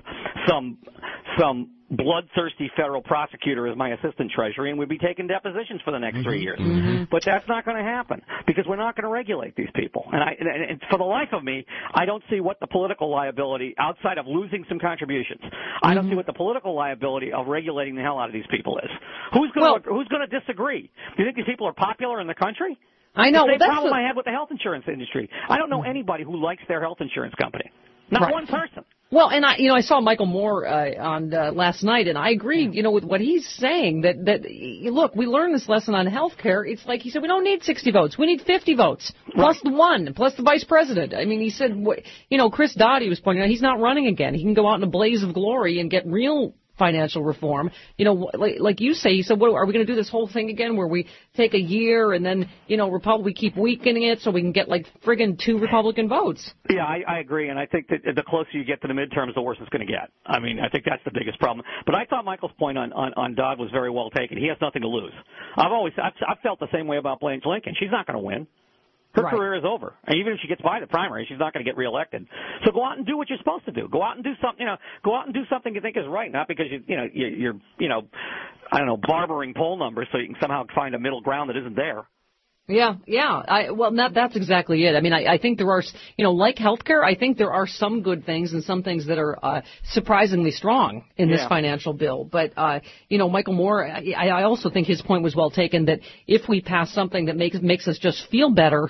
S19: some bloodthirsty federal prosecutor as my assistant treasury, and we'd be taking depositions for the next 3 years. But that's not going to happen because we're not going to regulate these people. And for the life of me, I don't see what the political liability, outside of losing some contributions, I don't see what the political liability of regulating the hell out of these people is. Who's going to disagree? Do you think these people are popular in the country?
S2: I know.
S19: The same problem I had with the health insurance industry. I don't know anybody who likes their health insurance company. Not one person.
S2: Well, and I saw Michael Moore on last night, and I agree, with what he's saying. That look, we learned this lesson on health care. It's like he said, we don't need 60 votes, we need 50 votes plus the one, plus the vice president. I mean, he said, Chris Dodd, he was pointing out, he's not running again. He can go out in a blaze of glory and get real financial reform. Like you say, he said, what, are we going to do this whole thing again where we take a year and then, we keep weakening it so we can get like friggin' 2 Republican votes? Yeah, I agree. And I think that the closer you get to the midterms, the worse it's going to get. I mean, I think that's the biggest problem. But I thought Michael's point on Dodd was very well taken. He has nothing to lose. I've felt the same way about Blanche Lincoln. She's not going to win. Her career is over. And even if she gets by the primary, she's not going to get reelected. So go out and do what you're supposed to do. Go out and do something, go out and do something you think is right, not because you're barbering poll numbers so you can somehow find a middle ground that isn't there. Yeah. That's exactly it. I mean, I think there are, like healthcare, I think there are some good things and some things that are surprisingly strong in this financial bill. But, Michael Moore, I also think his point was well taken that if we pass something that makes us just feel better,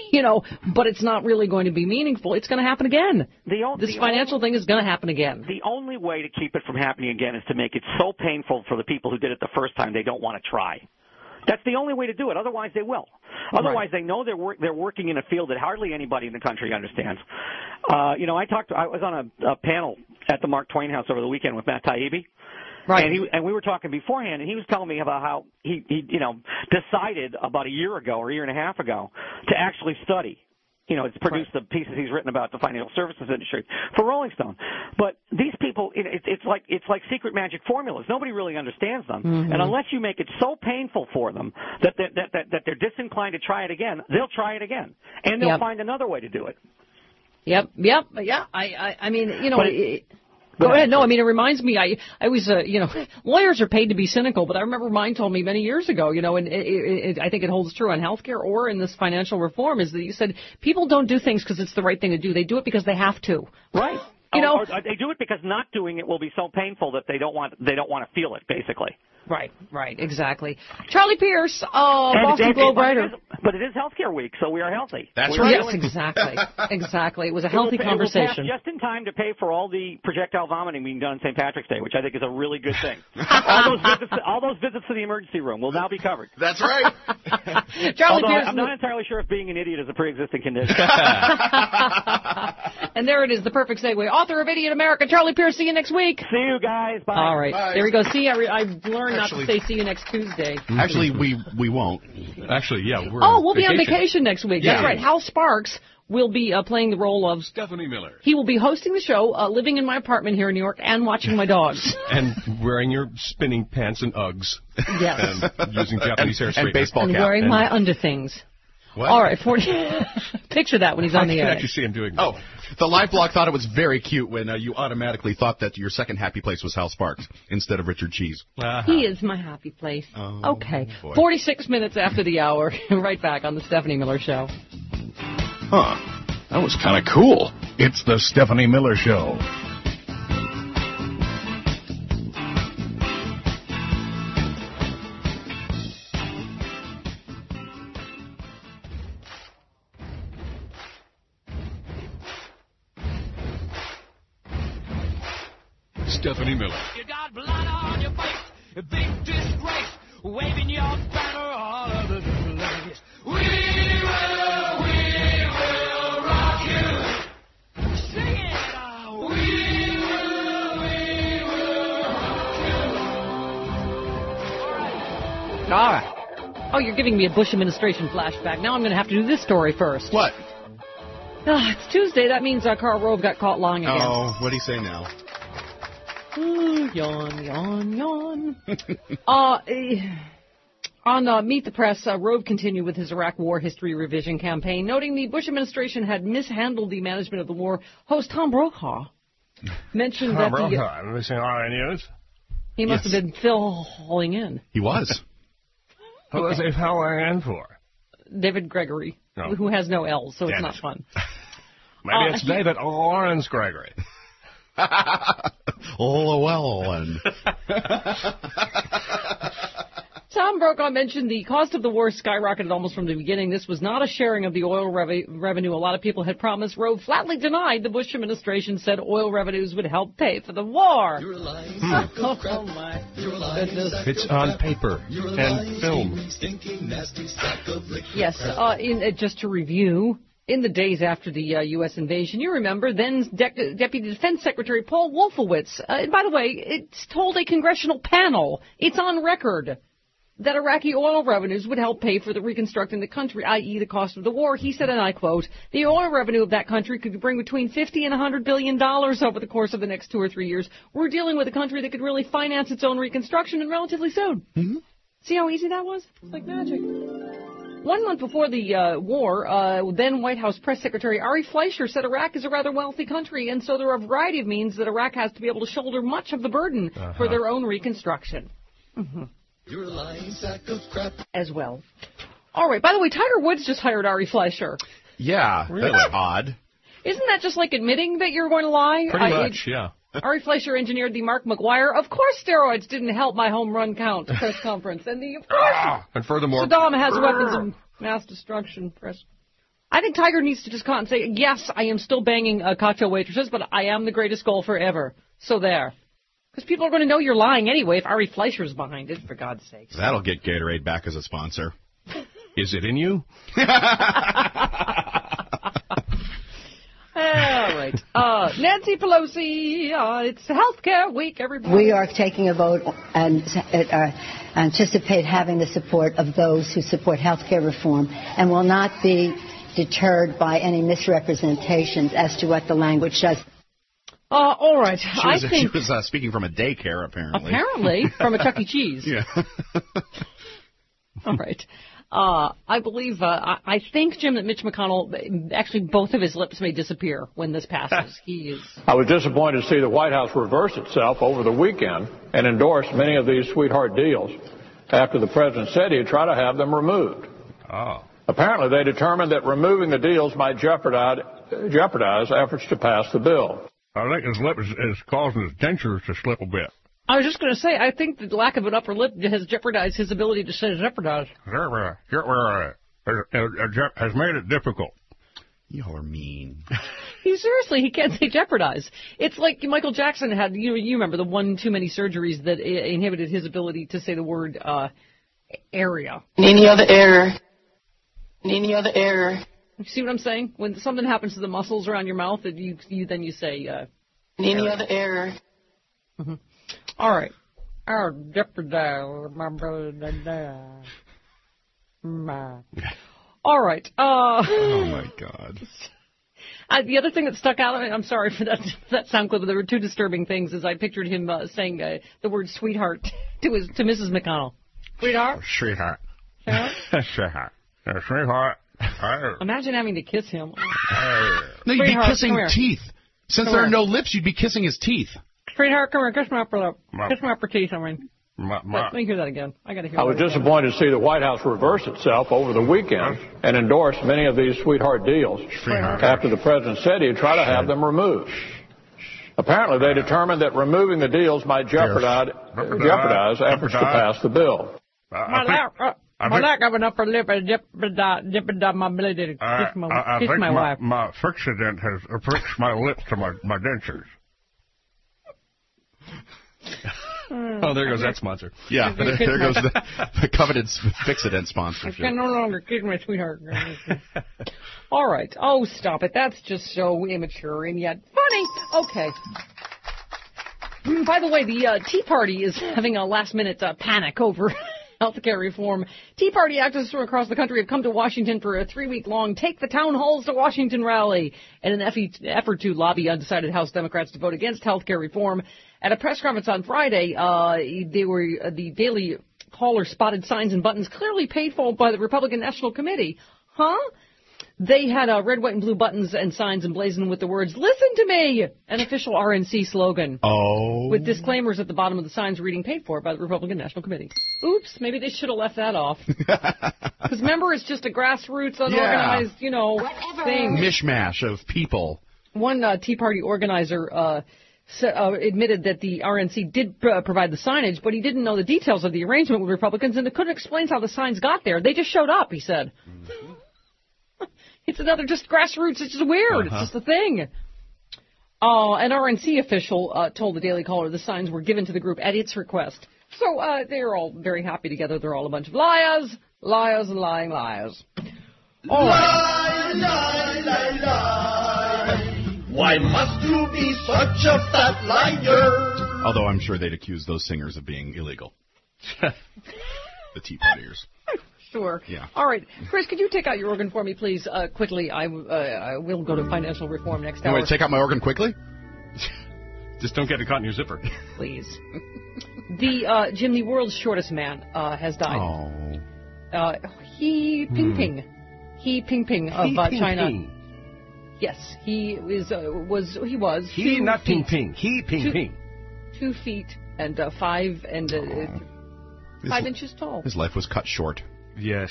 S2: but it's not really going to be meaningful, it's going to happen again. This financial thing is going to happen again. The only way to keep it from happening again is to make it so painful for the people who did it the first time they don't want to try. That's the only way to do it. Otherwise, they will. Otherwise, they know they're working in a field that hardly anybody in the country understands. I was on a panel at the Mark Twain House over the weekend with Matt Taibbi. Right. And we were talking beforehand, and he was telling me about how he decided about a year ago or a year and a half ago to actually study. It's produced the pieces he's written about the financial services industry for Rolling Stone. But these people, it's like secret magic formulas. Nobody really understands them. Mm-hmm. And unless you make it so painful for them that they're disinclined to try it again, they'll try it again. And they'll find another way to do it. Yep. Yeah. I mean, Go ahead. No, I mean, it reminds me, I was, lawyers are paid to be cynical, but I remember mine told me many years ago, and I think it holds true on healthcare or in this financial reform, is that you said people don't do things because it's the right thing to do. They do it because they have to. Right. Or they do it because not doing it will be so painful that they don't want to feel it, basically. Right, exactly. Charlie Pierce, Boston Globe writer. But it is Healthcare Week, so we are healthy. That's right. Yes, exactly. It was a healthy conversation. It will pass just in time to pay for all the projectile vomiting being done on St. Patrick's Day, which I think is a really good thing. all those visits to the emergency room will now be covered. That's right. Charlie Pierce. I'm not entirely sure if being an idiot is a pre-existing condition. And there it is, the perfect segue. Author of Idiot America, Charlie Pierce. See you next week. See you guys. Bye. All right. Bye. There we go. See, I learned not to say see you next Tuesday.
S3: Actually, we won't.
S12: Actually, yeah.
S2: We'll be on vacation next week. Yeah. That's right. Hal Sparks will be playing the role of
S12: Stephanie Miller.
S2: He will be hosting the show, living in my apartment here in New York, and watching my dogs.
S12: And wearing your spinning pants and Uggs.
S2: Yes.
S12: And using Japanese hair straightener.
S3: And baseball cap.
S2: And wearing my underthings.
S3: What?
S2: All right, picture that when he's on the air.
S12: I can actually see him doing that.
S3: Oh, the Live Blog thought it was very cute when you automatically thought that your second happy place was Hal Sparks instead of Richard Cheese.
S2: Uh-huh. He is my happy place. Oh, okay. Boy. 46 minutes after the hour. Right back on the Stephanie Miller Show.
S1: Huh. That was kind of cool. It's the Stephanie Miller Show.
S12: Stephanie Miller.
S20: You got blood on your face, a big disgrace, waving your banner all over the place. We will rock you. Sing it out. We will rock you.
S2: Oh, you're giving me a Bush administration flashback. Now I'm going to have to do this story first.
S3: What?
S2: It's Tuesday. That means Karl Rove got caught lying again.
S3: Oh, what do you say now?
S2: Yawn. On Meet the Press, Rove continued with his Iraq War History Revision campaign, noting the Bush administration had mishandled the management of the war. Host Tom Brokaw mentioned that he must have been filling in.
S3: He was.
S13: Who was he filling in for?
S2: David Gregory, who has no L's, so it's not fun.
S13: Maybe it's David Lawrence Gregory.
S3: Llewellyn.
S2: Tom Brokaw mentioned the cost of the war skyrocketed almost from the beginning. This was not a sharing of the oil revenue a lot of people had promised. Rove flatly denied the Bush administration said oil revenues would help pay for the war.
S12: You're lying, oh, my goodness. It's on paper and film.
S2: Yes, just to review, in the days after the U.S. invasion, you remember, then Deputy Defense Secretary Paul Wolfowitz, and by the way, it's told a congressional panel, it's on record, that Iraqi oil revenues would help pay for the reconstructing the country, i.e. the cost of the war. He said, and I quote, the oil revenue of that country could bring between $50 and $100 billion over the course of the next 2 or 3 years. We're dealing with a country that could really finance its own reconstruction and relatively soon. Mm-hmm. See how easy that was? It's like magic. 1 month before the war, then White House Press Secretary Ari Fleischer said Iraq is a rather wealthy country, and so there are a variety of means that Iraq has to be able to shoulder much of the burden for their own reconstruction. Mm-hmm.
S12: You're a lying sack of crap.
S2: As well. All right. By the way, Tiger Woods just hired Ari Fleischer.
S3: Yeah, really? That's odd.
S2: Isn't that just like admitting that you're going to lie?
S12: Pretty much, yeah.
S2: Ari Fleischer engineered the Mark McGwire. Of course, steroids didn't help my home run count press conference, and of course,
S12: and furthermore,
S2: Saddam has weapons of mass destruction press. I think Tiger needs to just come out and say, yes, I am still banging cocktail waitresses, but I am the greatest golfer ever. So there. Because people are going to know you're lying anyway if Ari Fleischer's behind it, for God's sake.
S3: That'll get Gatorade back as a sponsor.
S12: Is it in you?
S2: All right. Nancy Pelosi, it's Healthcare Week, everybody.
S15: We are taking a vote and anticipate having the support of those who support healthcare reform and will not be deterred by any misrepresentations as to what the language says.
S2: All right.
S3: She was speaking from a daycare, apparently.
S2: Apparently, from a Chuck E. Cheese.
S3: Yeah.
S2: All right. I believe, I think, Jim, that Mitch McConnell, actually both of his lips may disappear when this passes. He is.
S21: I was disappointed to see the White House reverse itself over the weekend and endorse many of these sweetheart deals after the president said he'd try to have them removed.
S13: Oh.
S21: Apparently, they determined that removing the deals might jeopardize efforts to pass the bill.
S13: I think his lip is causing his dentures to slip a bit.
S2: I was just going to say, I think the lack of an upper lip has jeopardized his ability to say jeopardize.
S13: Has made it difficult.
S3: You're mean.
S2: Seriously, he can't say jeopardize. It's like Michael Jackson had, you remember, the one too many surgeries that inhibited his ability to say the word area.
S5: Any other error.
S2: You see what I'm saying? When something happens to the muscles around your mouth, that you say.
S5: Any other error.
S2: Mm-hmm. All right. I'll jeopardize my brother. All right.
S3: Oh my God.
S2: The other thing that stuck out, I'm sorry for that sound clip, but there were two disturbing things, is I pictured him saying the word sweetheart to Mrs. McConnell. Sweetheart?
S13: Sweetheart.
S2: Sweetheart?
S13: Sweetheart.
S2: Imagine having to kiss him.
S3: No, you'd be kissing teeth. Since there are no lips, you'd be kissing his teeth.
S2: Sweetheart, come here, kiss my upper lip. Kiss my upper teeth, Let me hear that again. I was
S21: disappointed to see the White House reverse itself over the weekend and endorse many of these sweetheart deals after the president said he'd try to have them removed. Apparently, they determined that removing the deals might jeopardize efforts to pass the bill.
S2: My lack of an upper lip has jeopardized my ability to kiss my wife.
S13: My Fixident has affixed my lips to my dentures.
S12: Oh, there goes that sponsor.
S3: Yeah, there goes the coveted Fixident sponsorship.
S2: I can no longer kiss my sweetheart. All right. Oh, stop it. That's just so immature and yet funny. Okay. By the way, the Tea Party is having a last-minute panic over healthcare reform. Tea Party activists from across the country have come to Washington for a 3-week-long Take the Town Halls to Washington rally in an effort to lobby undecided House Democrats to vote against healthcare reform. At a press conference on Friday, the Daily Caller spotted signs and buttons clearly paid for by the Republican National Committee. Huh? They had red, white, and blue buttons and signs emblazoned with the words, "Listen to me," an official RNC slogan.
S3: Oh.
S2: With disclaimers at the bottom of the signs reading paid for by the Republican National Committee. Oops, maybe they should have left that off. Because remember, it's just a grassroots, unorganized, thing.
S3: Mishmash of people.
S2: One Tea Party organizer admitted that the RNC did provide the signage, but he didn't know the details of the arrangement with Republicans and couldn't explain how the signs got there. They just showed up, he said. It's another just grassroots. It's just weird. It's just a thing. An RNC official told the Daily Caller the signs were given to the group at its request. So they're all very happy together. They're all a bunch of liars, liars, and lying liars.
S20: Lie, lie, lie, lie. Why must you be such a fat liar?
S3: Although I'm sure they'd accuse those singers of being illegal. The Tea Partiers.
S2: Sure.
S3: Yeah.
S2: All right. Chris, could you take out your organ for me, please, quickly? I will go to financial reform next hour.
S3: Wait, take out my organ quickly?
S12: Just don't get it caught in your zipper.
S2: Please. Jim, the world's shortest man has died.
S3: Oh.
S2: He Jinping. He Jinping of China.
S12: Ping.
S2: Yes, he was.
S12: He not Ping Ping. He Ping Ping.
S2: 2 feet and 5 and 5 inches tall.
S3: His life was cut short.
S12: Yes.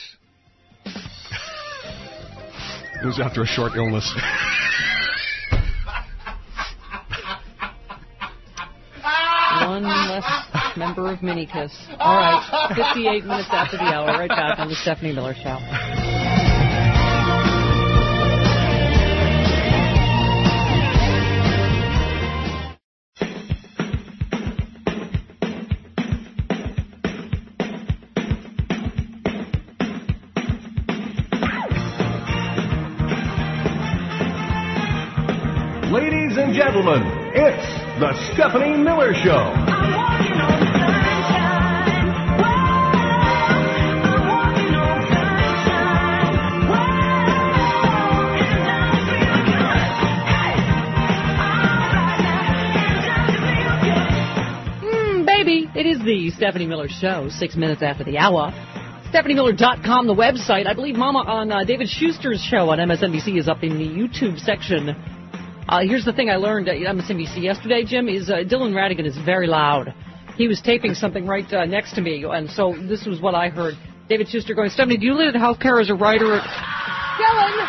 S12: It was after a short illness.
S2: One less member of Minikiss. All right, 58 minutes after the hour. Right back on the Stephanie Miller Show.
S4: Ladies and gentlemen, it's the Stephanie Miller Show.
S2: Baby, it is the Stephanie Miller Show, 6 minutes after the hour. StephanieMiller.com, the website. I believe Mama on David Schuster's show on MSNBC is up in the YouTube section. Here's the thing I learned at MSNBC yesterday, Jim, is Dylan Ratigan is very loud. He was taping something right next to me, and so this was what I heard. David Schuster going, Stephanie, do you live in healthcare as a writer? Dylan!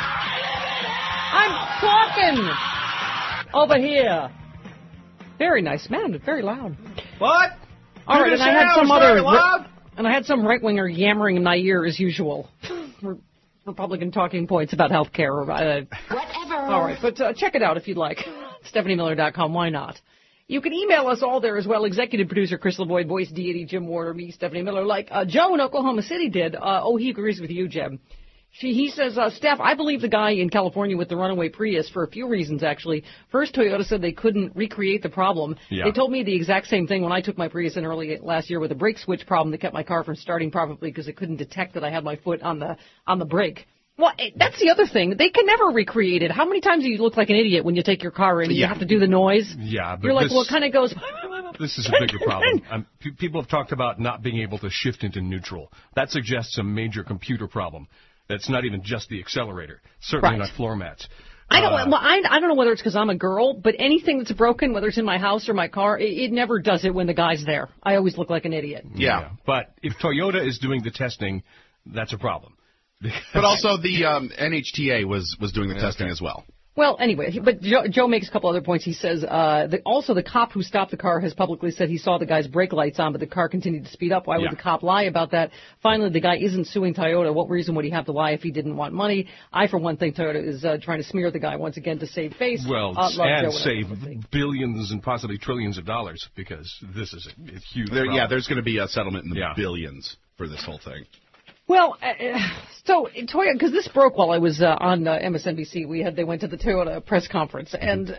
S2: I'm talking! Over here. Very nice man, but very loud.
S20: What?
S2: All right, and I had some other... And I had some right-winger yammering in my ear, as usual. Republican talking points about health care. Whatever. All right, but check it out if you'd like. StephanieMiller.com, why not? You can email us all there as well. Executive producer Chris LaVoy, voice deity Jim Warner, me, Stephanie Miller, like Joe in Oklahoma City did. He agrees with you, Jim. He says, Steph, I believe the guy in California with the runaway Prius for a few reasons, actually. First, Toyota said they couldn't recreate the problem. Yeah. They told me the exact same thing when I took my Prius in early last year with a brake switch problem that kept my car from starting properly because it couldn't detect that I had my foot on the brake. Well, that's the other thing. They can never recreate it. How many times do you look like an idiot when you take your car in and you have to do the noise?
S12: Yeah, but
S2: you're like, well, it kind of goes...
S12: This is a bigger problem. People have talked about not being able to shift into neutral. That suggests a major computer problem. That's not even just the accelerator. Certainly not floor mats.
S2: I don't know whether it's because I'm a girl, but anything that's broken, whether it's in my house or my car, it never does it when the guy's there. I always look like an idiot.
S12: Yeah. But if Toyota is doing the testing, that's a problem.
S3: But also the NHTA was doing the testing as well.
S2: Well, anyway, but Joe makes a couple other points. He says also the cop who stopped the car has publicly said he saw the guy's brake lights on, but the car continued to speed up. Why would the cop lie about that? Finally, the guy isn't suing Toyota. What reason would he have to lie if he didn't want money? I, for one, think Toyota is trying to smear the guy once again to save face.
S12: Well, and save billions and possibly trillions of dollars because this is a huge problem.
S3: Yeah, there's going to be a settlement in the billions for this whole thing.
S2: Well, so Toyota, because this broke while I was on MSNBC. They went to the Toyota press conference, and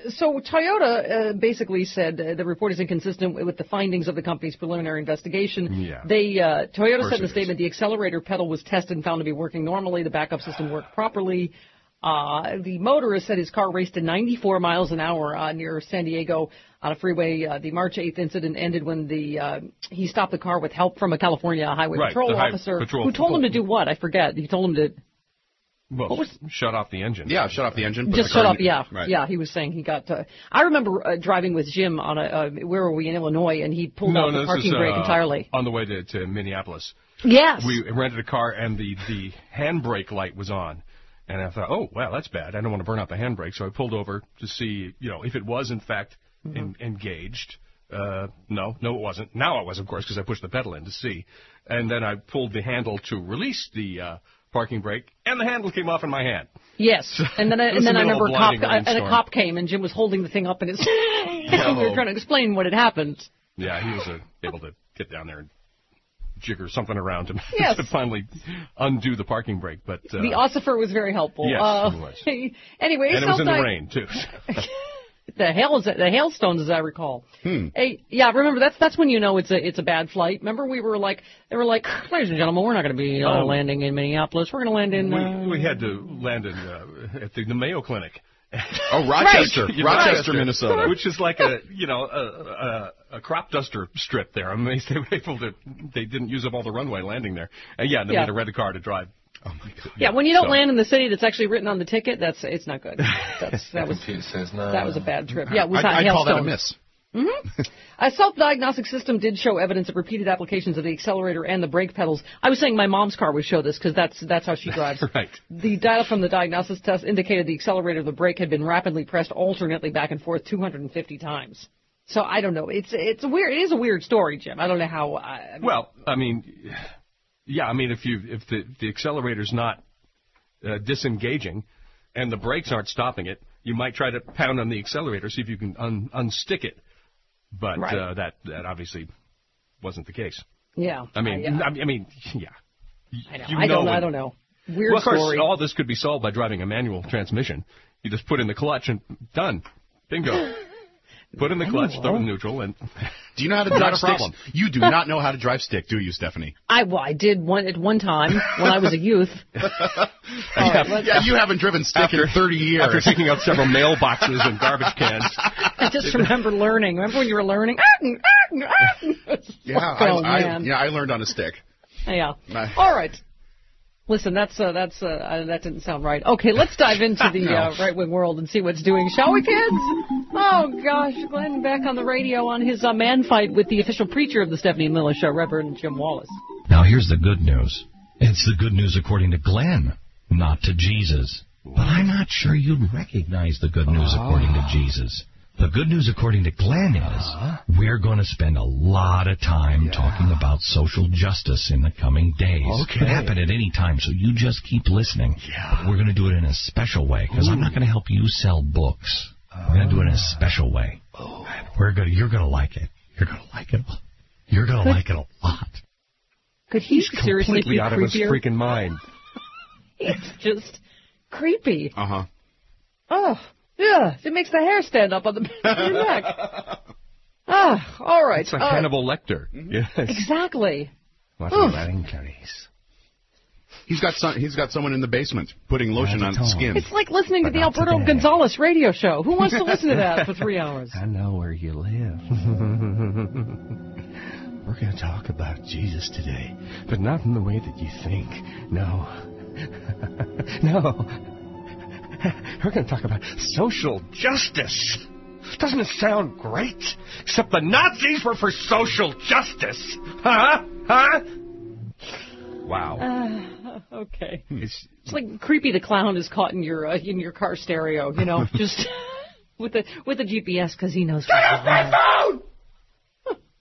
S2: So Toyota basically said the report is inconsistent with the findings of the company's preliminary investigation.
S12: Yeah.
S2: Toyota said in a statement the accelerator pedal was tested and found to be working normally. The backup system worked properly. The motorist said his car raced at 94 miles an hour near San Diego on a freeway. The March 8th incident ended when he stopped the car with help from a California highway patrol officer who told him to do what? I forget. He told him to...
S12: Well, shut off the engine.
S3: Yeah, shut off the engine.
S2: Just shut off, yeah. Right. Yeah, he was saying he got to... I remember driving with Jim on where were we, in Illinois, and he pulled out the parking brake entirely.
S12: On the way to Minneapolis.
S2: Yes.
S12: We rented a car, and the handbrake light was on. And I thought, oh, wow, that's bad. I don't want to burn out the handbrake. So I pulled over to see, if it was, in fact, engaged. No, it wasn't. Now it was, of course, because I pushed the pedal in to see. And then I pulled the handle to release the parking brake, and the handle came off in my hand.
S2: Yes, and then I remember a cop came, and Jim was holding the thing up in his hand. We were trying to explain what had happened.
S12: Yeah, he was able to get down there and jigger something around to,
S2: yes.
S12: to finally undo the parking brake. But
S2: the ossifer was very helpful.
S12: Yes, he was.
S2: Anyway,
S12: and it was in the rain too.
S2: The hailstones, as I recall. Hey, yeah, remember that's when you know it's a bad flight. Remember they were like, ladies and gentlemen, we're not going to be landing in Minneapolis. We're going to land in.
S12: We had to land in at the Mayo Clinic.
S3: Oh, Rochester,
S12: right.
S3: Rochester, Minnesota,
S12: which is like a crop duster strip there. I'm amazed they were able to. They didn't use up all the runway landing there. And they made a rent a car to drive.
S3: Oh my God.
S2: Yeah, when you don't land in the city that's actually written on the ticket, it's not good. That was a bad trip. Yeah,
S3: I call that a miss.
S2: Mm-hmm. A self-diagnostic system did show evidence of repeated applications of the accelerator and the brake pedals. I was saying my mom's car would show this because that's how she drives.
S12: Right.
S2: The data from the diagnosis test indicated the accelerator and the brake had been rapidly pressed alternately back and forth 250 times. So I don't know. It is a weird story, Jim. I don't know how.
S12: Yeah, I mean, if the accelerator's not disengaging and the brakes aren't stopping it, you might try to pound on the accelerator, see if you can unstick it. But that obviously wasn't the case.
S2: Yeah.
S12: I mean, yeah.
S2: I know. I don't know. Weird
S12: well, of course,
S2: story.
S12: all this could be solved by driving a manual transmission. You just put in the clutch and done. Bingo. Put in the clutch, throw in neutral, and...
S3: Do you know how to drive stick? You do not know how to drive stick, do you, Stephanie?
S2: I did at one time when I was a youth.
S3: You haven't driven stick in 30 years.
S12: After taking out several mailboxes and garbage cans.
S2: I just remember learning. Remember when you were learning?
S3: I learned on a stick.
S2: Yeah. All right. Listen, that didn't sound right. Okay, let's dive into the right-wing world and see what's doing, shall we, kids? Oh, gosh, Glenn back on the radio on his man fight with the official preacher of the Stephanie Miller Show, Reverend Jim Wallace.
S8: Now, here's the good news. It's the good news according to Glenn, not to Jesus. But I'm not sure you'd recognize the good news according to Jesus. The good news according to Glenn is we're going to spend a lot of time talking about social justice in the coming days.
S3: Okay.
S8: It can happen at any time, so you just keep listening.
S3: Yeah.
S8: But we're going to do it in a special way, because I'm not going to help you sell books. We're going to do it in a special way. You're going to like it. You're going to like it. You're going to like it a lot.
S2: Could he seriously
S12: completely
S2: be
S12: out of his freaking mind.
S2: It's just creepy.
S3: Uh-huh.
S2: Oh. Yeah, it makes the hair stand up on the back of your neck. All right.
S12: It's like Hannibal Lecter. Yes.
S2: Exactly.
S12: What are wearing, Clarice?
S3: He's got someone in the basement putting lotion on skin.
S2: It's like listening to the Alberto Gonzalez radio show. Who wants to listen to that for 3 hours?
S12: I know where you live. We're going to talk about Jesus today, but not in the way that you think. No. No. We're going to talk about social justice. Doesn't it sound great? Except the Nazis were for social justice. Huh? Wow.
S2: Okay. It's like Creepy the Clown is caught in your car stereo, just with the GPS because he knows.
S12: Get off my phone!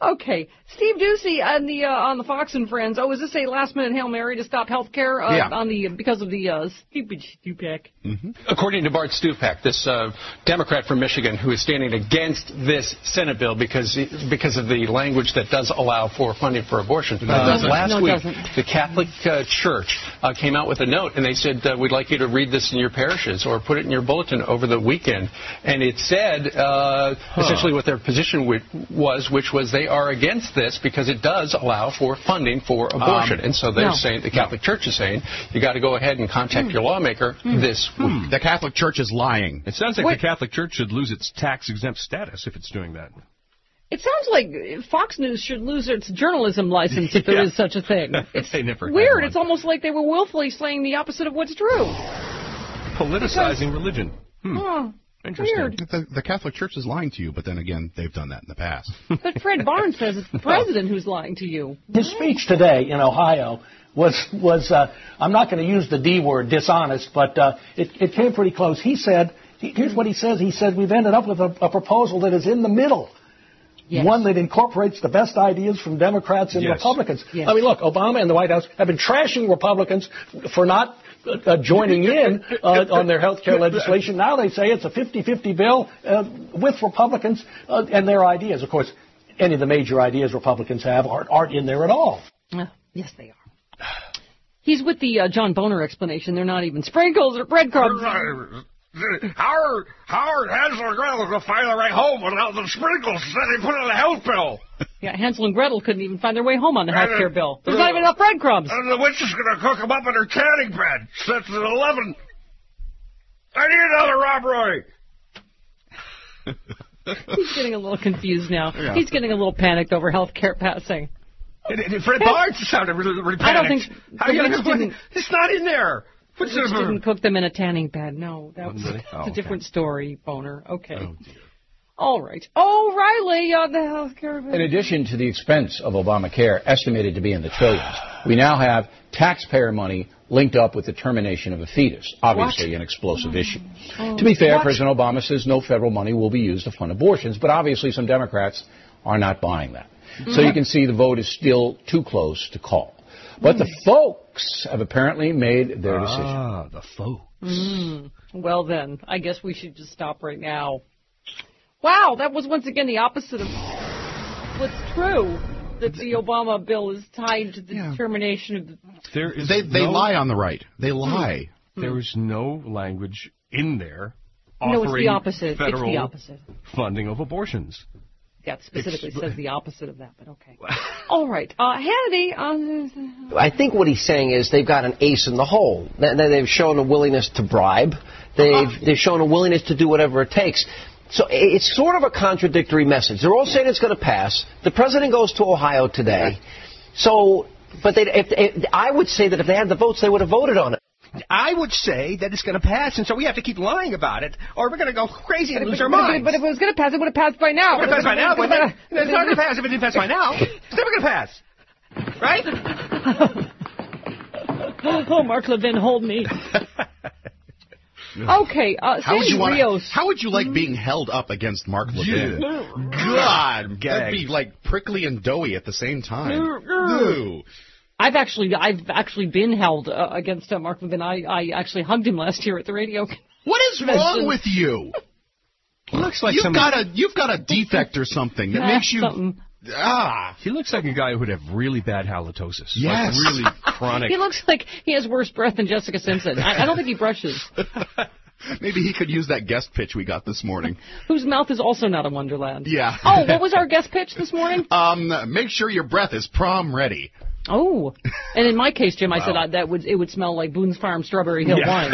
S2: Okay, Steve Ducey on the Fox and Friends. Oh, is this a last-minute Hail Mary to stop health care because of the stupid Stupak?
S10: Mm-hmm. According to Bart Stupak, this Democrat from Michigan who is standing against this Senate bill because of the language that does allow for funding for abortion. Last week, the Catholic Church came out with a note, and they said, we'd like you to read this in your parishes or put it in your bulletin over the weekend. And it said essentially what their position was, which was they are against this because it does allow for funding for abortion. And so they're saying, the Catholic Church is saying, you got to go ahead and contact your lawmaker this week.
S3: The Catholic Church is lying.
S12: It sounds like the Catholic Church should lose its tax-exempt status if it's doing that.
S2: It sounds like Fox News should lose its journalism license if there is such a thing. It's weird. It's almost like they were willfully saying the opposite of what's true.
S12: Politicizing religion. Interesting.
S2: Weird.
S3: The Catholic Church is lying to you, but then again, they've done that in the past.
S2: But Fred Barnes says it's the president who's lying to you.
S22: His speech today in Ohio was I'm not going to use the D word, dishonest, but it came pretty close. He said, here's what he says. He said, we've ended up with a proposal that is in the middle. Yes. One that incorporates the best ideas from Democrats and Republicans. Yes. I mean, look, Obama and the White House have been trashing Republicans for not joining in on their health care legislation. Now they say it's a 50-50 bill with Republicans and their ideas. Of course, any of the major ideas Republicans have aren't in there at all.
S2: Yes, they are. He's with the John Boner explanation. They're not even sprinkles or breadcrumbs.
S13: Howard Hansel and Gretel could find their way home without the sprinkles that they put on the health bill.
S2: Yeah, Hansel and Gretel couldn't even find their way home on the health care bill. There's not even enough breadcrumbs.
S13: And the witch is going to cook them up in her tanning bed. Sets at 11. I need another Rob Roy.
S2: He's getting a little confused now. Yeah. He's getting a little panicked over health care passing.
S12: Fred Barnes sounded really panicked.
S2: I don't think
S12: it's not in there.
S2: Witch didn't cook them in a tanning bed. No, that's a different story, Boner. Okay. Oh, dear. All right. O'Reilly on the health care bill.
S23: In addition to the expense of Obamacare, estimated to be in the trillions, we now have taxpayer money linked up with the termination of a fetus, obviously an explosive issue. To be fair, President Obama says no federal money will be used to fund abortions, but obviously some Democrats are not buying that. So you can see the vote is still too close to call. But the folks have apparently made their decision.
S12: Ah, the folks.
S2: Well, then, I guess we should just stop right now. Wow, that was once again the opposite of what's true, that the Obama bill is tied to the determination of the...
S3: They lie on the right. They lie.
S12: There is no language in there
S2: offering it's the opposite.
S12: federal
S2: it's the opposite.
S12: funding of abortions.
S2: Yeah, it specifically says the opposite of that, but okay. All right. Hannity.
S24: I think what he's saying is they've got an ace in the hole. They've shown a willingness to bribe. They've shown a willingness to do whatever it takes. So it's sort of a contradictory message. They're all saying it's going to pass. The president goes to Ohio today. So, but I would say that if they had the votes, they would have voted on it.
S25: I would say that it's going to pass, and so we have to keep lying about it, or we're going to go crazy and lose our minds.
S2: But if it was going to pass, it would have passed by now.
S25: It would have passed by now. It's not going to pass if it didn't pass by now. It's never going to pass. Right?
S2: Oh, Mark Levin, hold me. Okay, Sandy Rios.
S3: How would you like being held up against Mark Levin? God, that'd be like prickly and doughy at the same time.
S2: I've actually been held against Mark Levin. I actually hugged him last year at the radio.
S3: What is wrong with you?
S12: He looks like
S3: you've got a defect or something that makes you.
S12: He looks like a guy who would have really bad halitosis.
S3: Yes.
S12: Like really chronic.
S2: He looks like he has worse breath than Jessica Simpson. I don't think he brushes.
S3: Maybe he could use that guest pitch we got this morning.
S2: Whose mouth is also not a wonderland.
S3: Yeah.
S2: Oh, what was our guest pitch this morning?
S3: Make sure your breath is prom ready.
S2: Oh, and in my case, Jim, I said it would smell like Boone's Farm Strawberry Hill wine.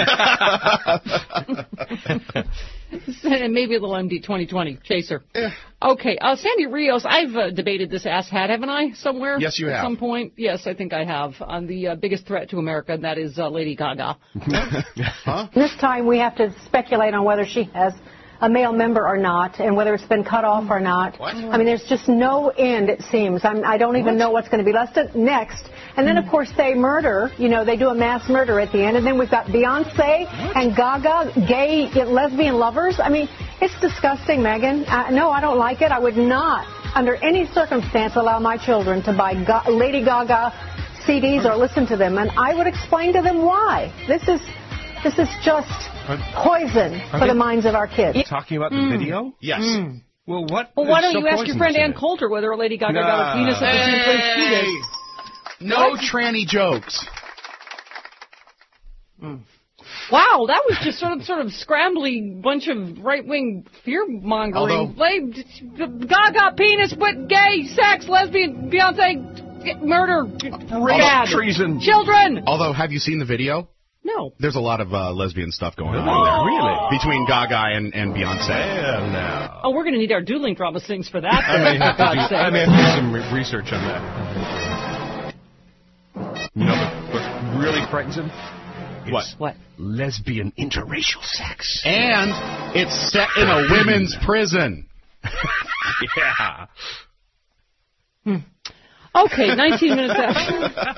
S2: And maybe a little MD 2020 chaser. Okay, Sandy Rios, I've debated this asshat, haven't I, somewhere?
S3: Yes, you have.
S2: At some point? Yes, I think I have, on the biggest threat to America, and that is Lady Gaga.
S26: This time we have to speculate on whether she has a male member or not, and whether it's been cut off or not.
S3: What?
S26: I mean, there's just no end, it seems. I don't even know what's going to be next. And then, of course, they murder. They do a mass murder at the end. And then we've got Beyonce and Gaga, gay, lesbian lovers. I mean, it's disgusting, Megan. No, I don't like it. I would not under any circumstance, allow my children to buy Lady Gaga CDs or listen to them, and I would explain to them why. This is just poison for the minds of our kids.
S12: Talking about the video?
S3: Yes.
S12: Well, what?
S2: Well, why don't you ask your friend Ann Coulter whether Lady Gaga got her penis at the same place she did?
S3: No tranny jokes.
S2: Wow, that was just sort of scrambly bunch of right-wing fear-mongering. Gaga, penis, but gay, sex, lesbian, Beyonce, murder, bad.
S12: Treason.
S2: Children!
S3: Although, have you seen the video?
S2: No.
S3: There's a lot of lesbian stuff going on there.
S12: Really?
S3: Between Gaga and Beyonce.
S12: Hell no.
S2: Oh, we're going to need our doodling drama things for that.
S12: I may have to do some research on that. You know what really frightens him?
S2: What?
S12: Lesbian interracial sex.
S3: And it's set in a women's prison.
S12: Yeah.
S2: Okay, 19 minutes after.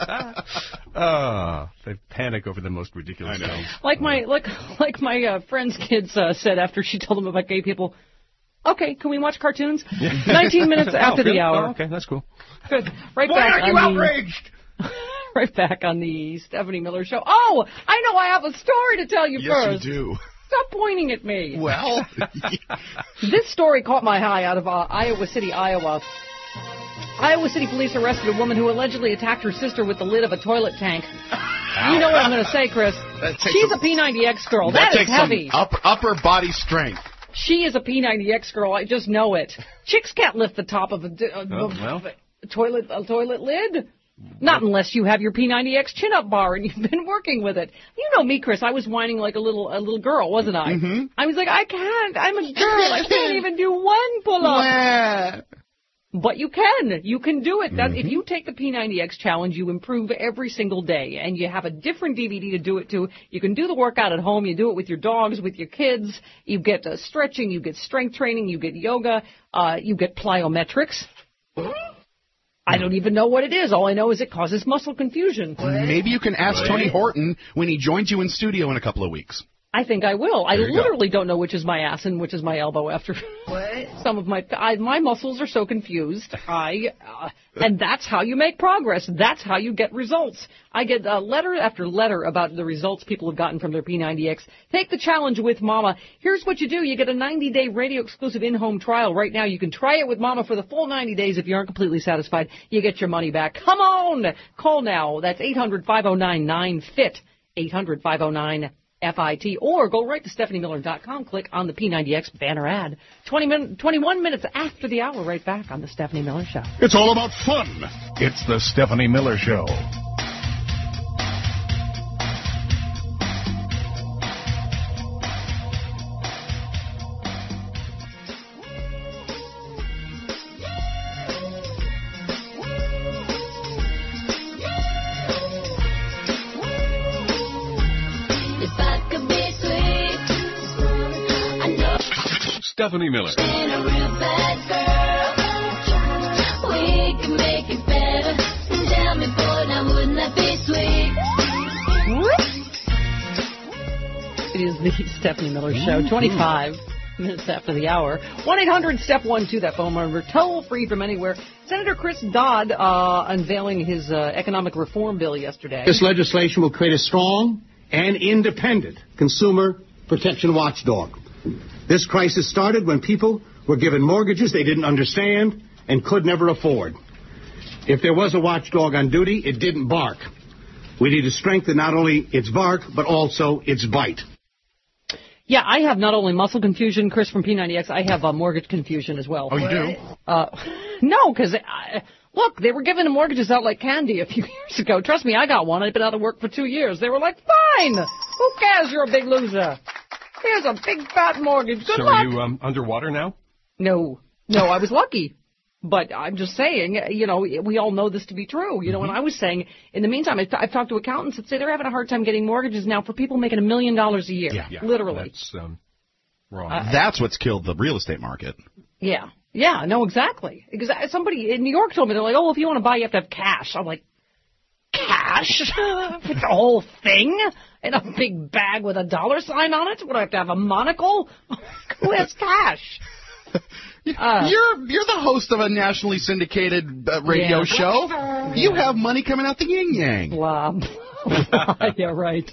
S12: They panic over the most ridiculous things.
S2: Like my friend's kids said after she told them about gay people. Okay, can we watch cartoons? 19 minutes after the hour.
S12: Oh, okay, that's cool.
S2: Good. Right
S13: Why
S2: back
S13: are you outraged?
S2: Right back on the Stephanie Miller Show. Oh, I know I have a story to tell you first.
S3: Yes, you do.
S2: Stop pointing at me.
S3: Well.
S2: This story caught my eye out of Iowa City, Iowa. Iowa City police arrested a woman who allegedly attacked her sister with the lid of a toilet tank. You know what I'm going to say, Chris. She's a P90X girl. That is heavy.
S3: Upper body strength.
S2: She is a P90X girl. I just know it. Chicks can't lift the top of a toilet lid. Not unless you have your P90X chin-up bar and you've been working with it. You know me, Chris. I was whining like a little girl, wasn't I? Mm-hmm. I was like, I can't. I'm a girl. I can't even do one pull-up. But you can. You can do it. If you take the P90X challenge, you improve every single day. And you have a different DVD to do it to. You can do the workout at home. You do it with your dogs, with your kids. You get stretching. You get strength training. You get yoga. You get plyometrics. I don't even know what it is. All I know is it causes muscle confusion.
S3: Maybe you can ask Tony Horton when he joins you in studio in a couple of weeks.
S2: I think I will. I literally don't know which is my ass and which is my elbow after some of my muscles are so confused. And that's how you make progress. That's how you get results. I get letter after letter about the results people have gotten from their P90X. Take the challenge with Mama. Here's what you do. You get a 90-day radio-exclusive in-home trial right now. You can try it with Mama for the full 90 days. If you aren't completely satisfied, you get your money back. Come on! Call now. That's 800-509-9FIT. 800-509-FIT, or go right to StephanieMiller.com, click on the P90X banner ad. 21 minutes after the hour, right back on the Stephanie Miller Show.
S1: It's all about fun. It's the Stephanie Miller Show.
S12: Stephanie Miller.
S2: It is the Stephanie Miller Show, 25 minutes after the hour. 1-800-STEP-1-2, that phone number, toll-free from anywhere. Senator Chris Dodd unveiling his economic reform bill yesterday.
S6: This legislation will create a strong and independent consumer protection watchdog. This crisis started when people were given mortgages they didn't understand and could never afford. If there was a watchdog on duty, it didn't bark. We need to strengthen not only its bark, but also its bite.
S2: Yeah, I have not only muscle confusion, Chris, from P90X, I have mortgage confusion as well.
S3: Oh, you do?
S2: No, because, look, they were giving the mortgages out like candy a few years ago. Trust me, I got one. I've been out of work for 2 years. They were like, fine. Who cares? You're a big loser. Here's a big fat mortgage. Good luck.
S12: Are you underwater now?
S2: No, I was lucky. But I'm just saying, we all know this to be true. And I was saying, in the meantime, I've talked to accountants that say they're having a hard time getting mortgages now for people making $1 million a year.
S3: Yeah.
S2: Literally.
S12: That's wrong.
S3: That's what's killed the real estate market.
S2: Yeah, no, exactly. Because somebody in New York told me, they're like, oh, if you want to buy, you have to have cash. I'm like, cash? With the whole thing? In a big bag with a $sign on it? Would I have to have a monocle? Who has cash?
S3: You're the host of a nationally syndicated radio show.
S2: Yeah.
S3: You have money coming out the yin-yang.
S2: Blah. Yeah, right.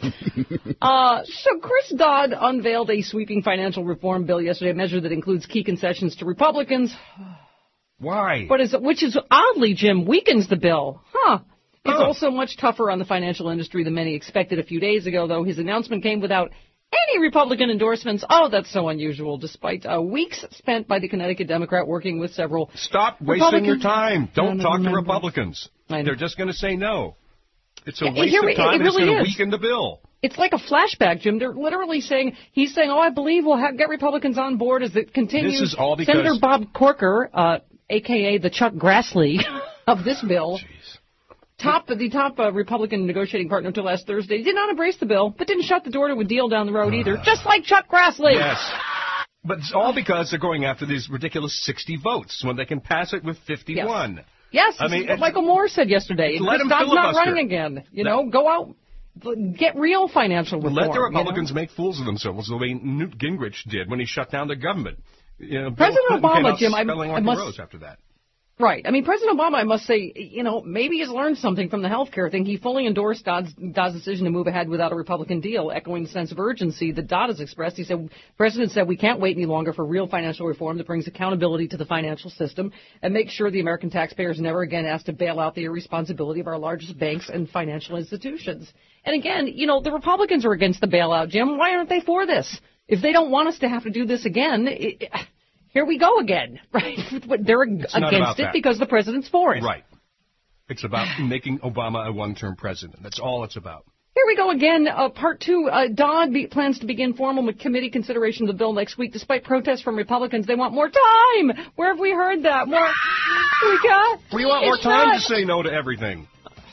S2: So Chris Dodd unveiled a sweeping financial reform bill yesterday, a measure that includes key concessions to Republicans.
S12: Why?
S2: Which is oddly, Jim, weakens the bill. It's also much tougher on the financial industry than many expected a few days ago, though his announcement came without any Republican endorsements. Oh, that's so unusual, despite weeks spent by the Connecticut Democrat working with several
S12: Stop wasting your time. Don't talk to Republicans. They're just going to say no. It's a waste of time. It's going to weaken the bill.
S2: It's like a flashback, Jim. They're literally saying, he's saying, I believe we'll get Republicans on board as it continues.
S12: This is all because
S2: Senator Bob Corker, a.k.a. the Chuck Grassley of this bill, the top Republican negotiating partner until last Thursday, did not embrace the bill, but didn't shut the door to a deal down the road either, just like Chuck Grassley.
S12: Yes. But it's all because they're going after these ridiculous 60 votes when they can pass it with 51.
S2: Yes, I mean, what Michael Moore said yesterday.
S12: Let him
S2: Dodd's
S12: filibuster.
S2: not running again. Go out, get real financial reform.
S12: Let the Republicans make fools of themselves the way Newt Gingrich did when he shut down the government.
S2: President Obama, Jim, I must...
S12: after that.
S2: Right. I mean, President Obama, I must say, maybe he's learned something from the health care thing. He fully endorsed Dodd's decision to move ahead without a Republican deal, echoing the sense of urgency that Dodd has expressed. He said, President said, we can't wait any longer for real financial reform that brings accountability to the financial system and makes sure the American taxpayers never again asked to bail out the irresponsibility of our largest banks and financial institutions. And again, the Republicans are against the bailout, Jim. Why aren't they for this? If they don't want us to have to do this again, here we go again, right? They're against it because the president's for it.
S12: Right. It's about making Obama a one-term president. That's all it's about.
S2: Here we go again. Part two. Dodd plans to begin formal committee consideration of the bill next week, despite protests from Republicans. They want more time. Where have we heard that? More.
S12: We want more time to say no to everything.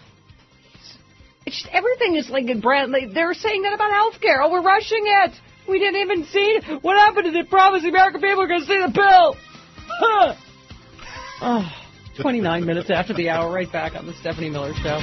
S2: Everything is like they're saying that about health care. Oh, we're rushing it. We didn't even see it. What happened is it promised the American people are going to see the bill. 29 minutes after the hour, right back on the Stephanie Miller Show.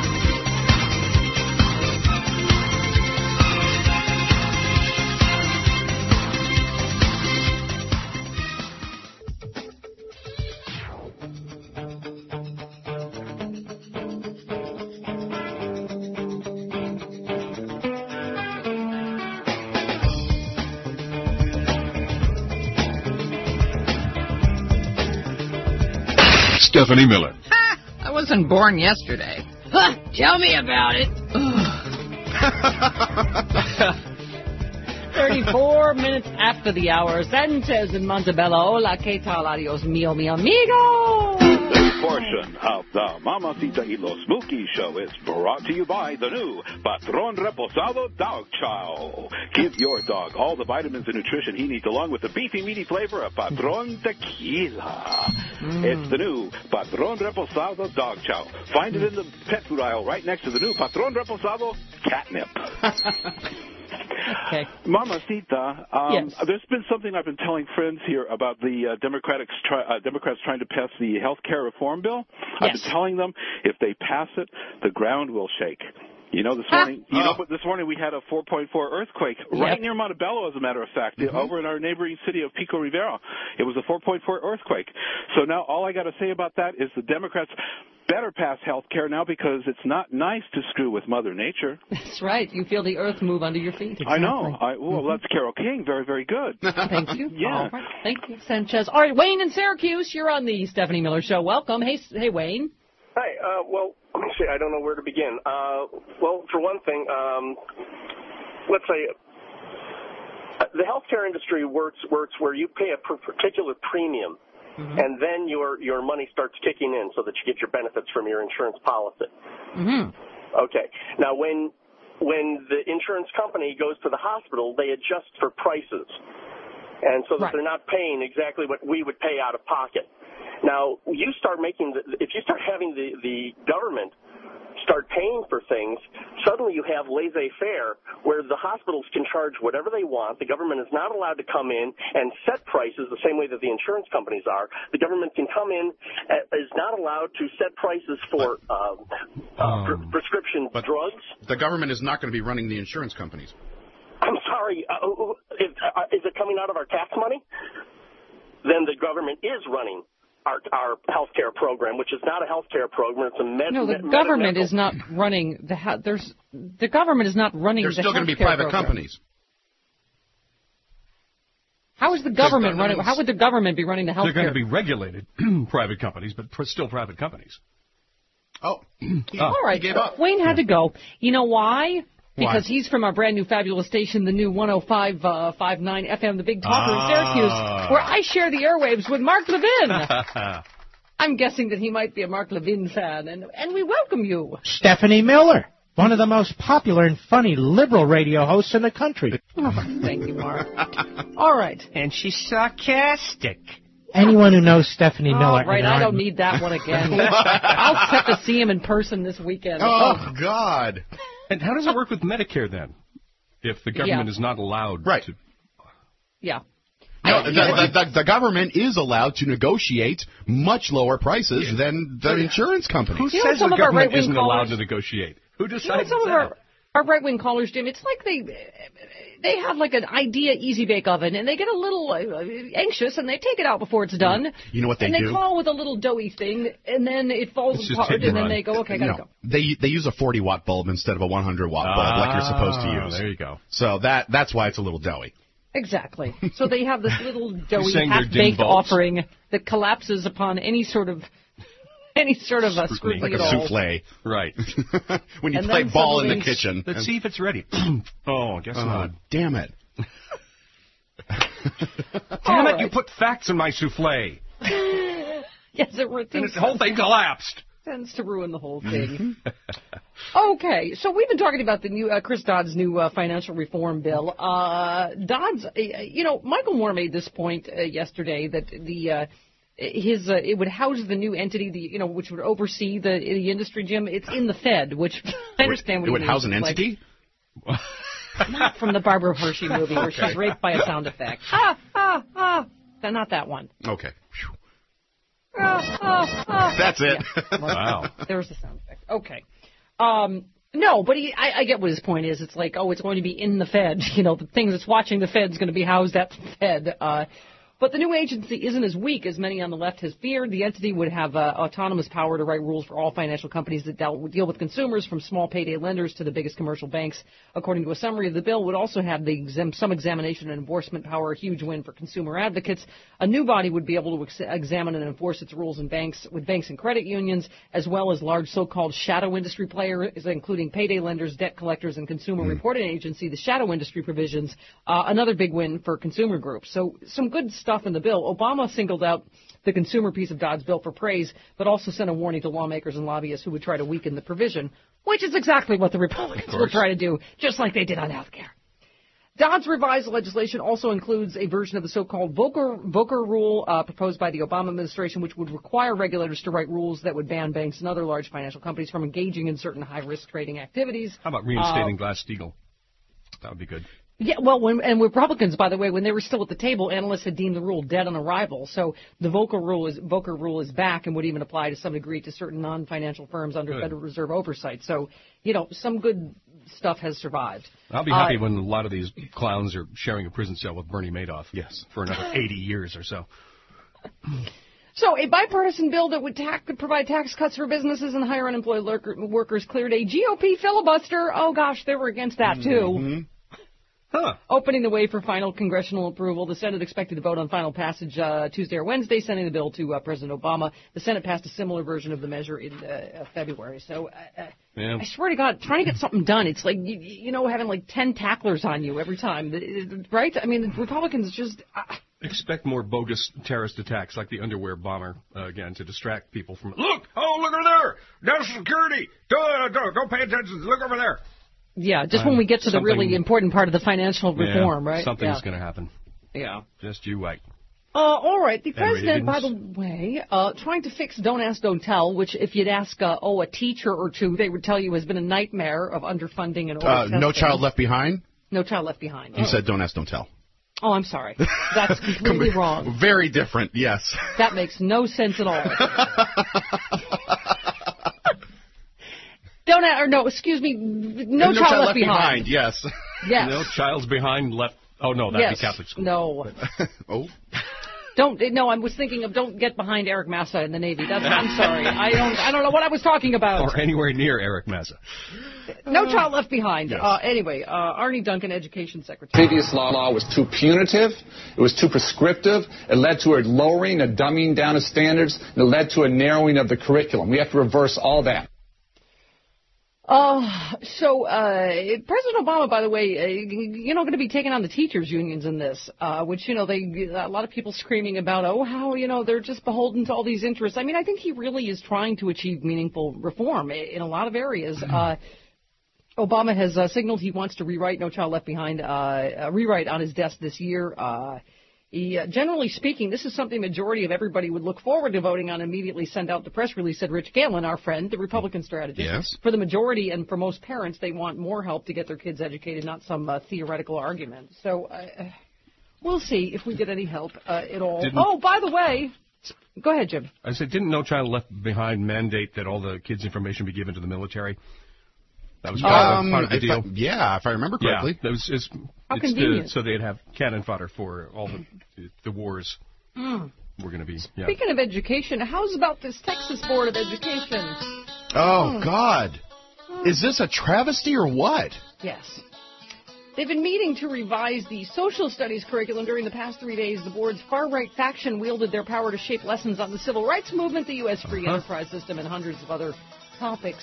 S1: Stephanie Miller.
S2: I wasn't born yesterday. Tell me about it. 34 minutes after the hour. Sanchez in Montebello. Hola, ¿qué tal? Adios, mío, mi amigo.
S7: This portion of the Mamacita y los Mookie Show is brought to you by the new Patron Reposado Dog Chow. Give your dog all the vitamins and nutrition he needs, along with the beefy, meaty flavor of Patron Tequila. It's the new Patron Reposado Dog Chow. Find it in the pet food aisle right next to the new Patron Reposado Catnip.
S2: Okay.
S7: Mamacita,
S2: yes.
S7: There's been something I've been telling friends here about the Democrats trying to pass the health care reform bill. Yes. I've been telling them if they pass it, the ground will shake. This morning we had a 4.4 earthquake right near Montebello, as a matter of fact, over in our neighboring city of Pico Rivera. It was a 4.4 earthquake. So now all I got to say about that is the Democrats better pass health care now, because it's not nice to screw with Mother Nature.
S2: That's right. You feel the earth move under your feet. Exactly.
S7: I know. That's Carole King. Very, very good.
S2: Thank you.
S7: Yeah.
S2: All right. Thank you, Sanchez. All right, Wayne in Syracuse, you're on the Stephanie Miller Show. Welcome. Hey, Wayne.
S9: Hi. Let me see. I don't know where to begin. Well, for one thing, let's say the healthcare industry works where you pay a particular premium, and then your money starts kicking in so that you get your benefits from your insurance policy. Okay. Now, when the insurance company goes to the hospital, they adjust for prices, and so that they're not paying exactly what we would pay out of pocket. Now, if you start having the government start paying for things, suddenly you have laissez-faire where the hospitals can charge whatever they want. The government is not allowed to come in and set prices the same way that the insurance companies are. The government can come in, is not allowed to set prices for prescription drugs.
S3: The government is not going to be running the insurance companies.
S9: I'm sorry. Is it coming out of our tax money? then the government is running our health care program, which is not a health care program. It's a
S2: No, the government is not running the government is not running
S3: There's
S2: the
S3: still going to be
S2: healthcare
S3: private
S2: program.
S3: companies.
S2: How is the government running? How would the government be running the health
S12: They're
S2: care?
S12: going to be regulated private companies, but still private companies.
S3: Oh.
S2: All right. Wayne had to go. You know why? Because he's from our brand new fabulous station, the new 105.59 FM, the Big Talker in Syracuse, where I share the airwaves with Mark Levin. I'm guessing that he might be a Mark Levin fan, and we welcome you.
S11: Stephanie Miller, one of the most popular and funny liberal radio hosts in the country.
S2: Oh, thank you, Mark. All right.
S25: And she's sarcastic.
S11: Anyone who knows Stephanie Miller.
S2: Right, I don't need that one again. I'll set to see him in person this weekend.
S3: Oh, God.
S12: And how does it work with Medicare, then, if the government is not allowed to...
S2: Yeah.
S3: No, the government is allowed to negotiate much lower prices than the insurance companies.
S12: Who says the government isn't allowed to negotiate? Who decides
S2: some
S12: that?
S2: of our right-wing callers, Jim, it's like they have like an idea easy bake oven, and they get a little anxious, and they take it out before it's done.
S3: You know what they do?
S2: And they call with a little doughy thing, and then it falls apart, and then they go, okay, gotta go.
S3: They use a 40-watt bulb instead of a 100-watt bulb like you're supposed to use.
S12: There you go.
S3: So that's why it's a little doughy.
S2: Exactly. So they have this little doughy,
S12: saying they're dim
S2: half-baked
S12: bulbs?
S2: offering that collapses upon any sort of a scrutiny
S3: like
S2: at
S3: a
S2: all.
S3: souffle.
S12: Right.
S3: When you
S2: And
S3: play
S2: then
S3: ball in
S2: suddenly-
S3: the kitchen.
S12: Let's see if it's ready. Oh, guess not.
S3: Damn it.
S12: Damn it, you put facts in my souffle.
S2: Yes,
S12: And the whole thing collapsed.
S2: Tends to ruin the whole thing. Okay, so we've been talking about the new Chris Dodd's new financial reform bill. Dodd's, Michael Moore made this point yesterday that it would house the new entity, which would oversee the industry. Jim, it's in the Fed, which I understand what
S3: it would house an entity.
S2: Not from the Barbara Hershey movie where she's raped by a sound effect. Not that one.
S3: Okay. That's it.
S2: Yeah.
S12: Wow.
S2: There's the sound effect. Okay. No, but I get what his point is. It's like, it's going to be in the Fed. The thing that's watching the Fed is going to be housed at the Fed. But the new agency isn't as weak as many on the left has feared. The entity would have autonomous power to write rules for all financial companies that deal with consumers, from small payday lenders to the biggest commercial banks. According to a summary of the bill, would also have some examination and enforcement power, a huge win for consumer advocates. A new body would be able to examine and enforce its rules with banks and credit unions, as well as large so-called shadow industry players, including payday lenders, debt collectors, and consumer reporting agency. The shadow industry provisions, another big win for consumer groups. So some good stuff in the bill. Obama singled out the consumer piece of Dodd's bill for praise, but also sent a warning to lawmakers and lobbyists who would try to weaken the provision, which is exactly what the Republicans will try to do, just like they did on health care. Dodd's revised legislation also includes a version of the so-called Volcker Rule proposed by the Obama administration, which would require regulators to write rules that would ban banks and other large financial companies from engaging in certain high-risk trading activities.
S12: How about reinstating Glass-Steagall? That would be good.
S2: Yeah, well, and Republicans, by the way, when they were still at the table, analysts had deemed the rule dead on arrival. So the Volcker Rule is back and would even apply to some degree to certain non-financial firms under Federal Reserve oversight. So, some good stuff has survived.
S12: I'll be happy when a lot of these clowns are sharing a prison cell with Bernie Madoff.
S3: Yes.
S12: For another 80 years or so.
S2: So a bipartisan bill that would provide tax cuts for businesses and hire unemployed workers cleared a GOP filibuster. Oh, gosh, they were against that, too.
S3: Mm-hmm.
S2: Opening the way for final congressional approval. The Senate expected to vote on final passage Tuesday or Wednesday, sending the bill to President Obama. The Senate passed a similar version of the measure in February. So I swear to God, trying to get something done, it's like, having like 10 tacklers on you every time, right? I mean, Republicans just...
S12: Expect more bogus terrorist attacks like the underwear bomber, again, to distract people from... Look over there! National security! Don't pay attention! Look over there!
S2: Yeah, just when we get to the really important part of the financial reform, right?
S12: Something's going to happen.
S2: Yeah.
S12: Just you wait.
S2: All right. The president, by the way, trying to fix Don't Ask, Don't Tell, which if you'd ask, a teacher or two, they would tell you has been a nightmare of underfunding and over-testing.
S3: No Child Left Behind?
S2: No Child Left Behind.
S3: You said Don't Ask, Don't Tell.
S2: Oh, I'm sorry. That's completely wrong.
S3: Very different, yes.
S2: That makes no sense at all. Excuse me. No Child Left Behind.
S3: Yes.
S2: Yes.
S12: No Child's Behind left. Oh, no, that'd be Catholic school.
S2: No.
S3: Oh.
S2: I was thinking of don't get behind Eric Massa in the Navy. I'm sorry. I don't know what I was talking about.
S12: Or anywhere near Eric Massa.
S2: No Child Left Behind. Yes. Anyway, Arnie Duncan, Education Secretary.
S14: Previous law was too punitive. It was too prescriptive. It led to a lowering, a dumbing down of standards. And it led to a narrowing of the curriculum. We have to reverse all that.
S2: President Obama, by the way, going to be taking on the teachers' unions in this, which, a lot of people screaming about, how, they're just beholden to all these interests. I mean, I think he really is trying to achieve meaningful reform in a lot of areas. Obama has signaled he wants to rewrite No Child Left Behind, rewrite on his desk this year. Generally speaking, this is something the majority of everybody would look forward to voting on and immediately send out the press release, said Rich Ganlon, our friend, the Republican strategist.
S3: Yes.
S2: For the majority and for most parents, they want more help to get their kids educated, not some theoretical argument. So we'll see if we get any help at all. By the way, go ahead, Jim.
S12: I said, didn't No Child Left Behind mandate that all the kids' information be given to the military? That was part of the deal.
S3: If I remember correctly.
S12: Yeah, it's
S2: convenient.
S12: So they'd have cannon fodder for all the wars we're going to be. Yeah.
S2: Speaking of education, how's about this Texas Board of Education?
S3: Oh, God. Is this a travesty or what?
S2: Yes. They've been meeting to revise the social studies curriculum during the past 3 days. The board's far-right faction wielded their power to shape lessons on the civil rights movement, the U.S. free enterprise system, and hundreds of other topics.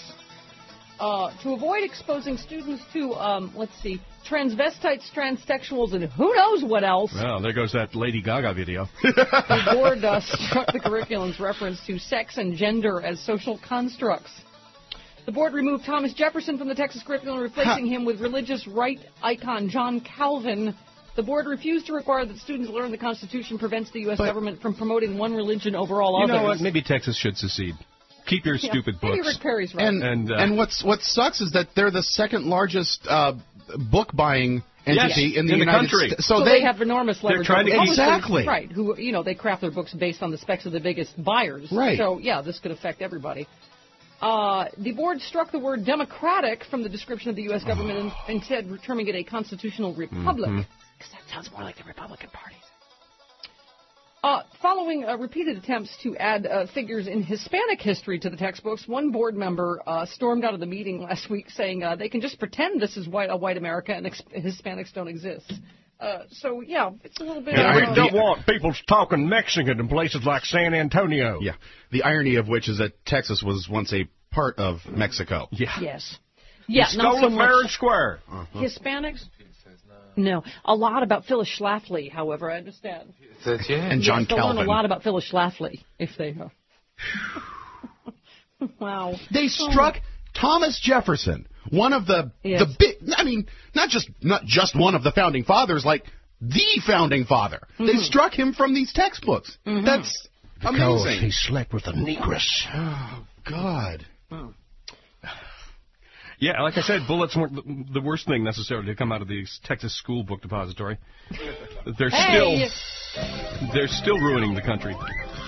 S2: To avoid exposing students to, transvestites, transsexuals, and who knows what else.
S12: Well, there goes that Lady Gaga video.
S2: The board struck the curriculum's reference to sex and gender as social constructs. The board removed Thomas Jefferson from the Texas curriculum, replacing him with religious right icon John Calvin. The board refused to require that students learn the Constitution prevents the U.S. government from promoting one religion over all others.
S12: You know what? Maybe Texas should secede. Keep your stupid books.
S2: Maybe Rick Perry's right.
S3: And what sucks is that they're the second largest book buying entity in the United
S12: country.
S3: States.
S2: So they have enormous leverage.
S12: They're trying to
S3: exactly
S2: right. Who they craft their books based on the specs of the biggest buyers.
S3: Right.
S2: So this could affect everybody. The board struck the word democratic from the description of the U.S. government and instead terming it a constitutional republic. Because that sounds more like the Republican Party. Following repeated attempts to add figures in Hispanic history to the textbooks, one board member stormed out of the meeting last week saying they can just pretend this is a white America and Hispanics don't exist. It's a little bit...
S13: we don't want people talking Mexican in places like San Antonio.
S3: Yeah, the irony of which is that Texas was once a part of Mexico.
S12: Yeah.
S2: Yes. Yeah,
S13: not so much fair and square.
S2: Hispanics? No. A lot about Phyllis Schlafly, however, I understand.
S3: And John Calvin.
S2: They'll learn a lot about Phyllis Schlafly if they know. Wow.
S3: They struck Thomas Jefferson, one of the big, not just one of the founding fathers, like the founding father. They struck him from these textbooks. That's amazing.
S13: Because he slept with a negress.
S3: Oh, God.
S2: Oh.
S12: Yeah, like I said, bullets weren't the worst thing necessarily to come out of the Texas school book depository. They're still ruining the country.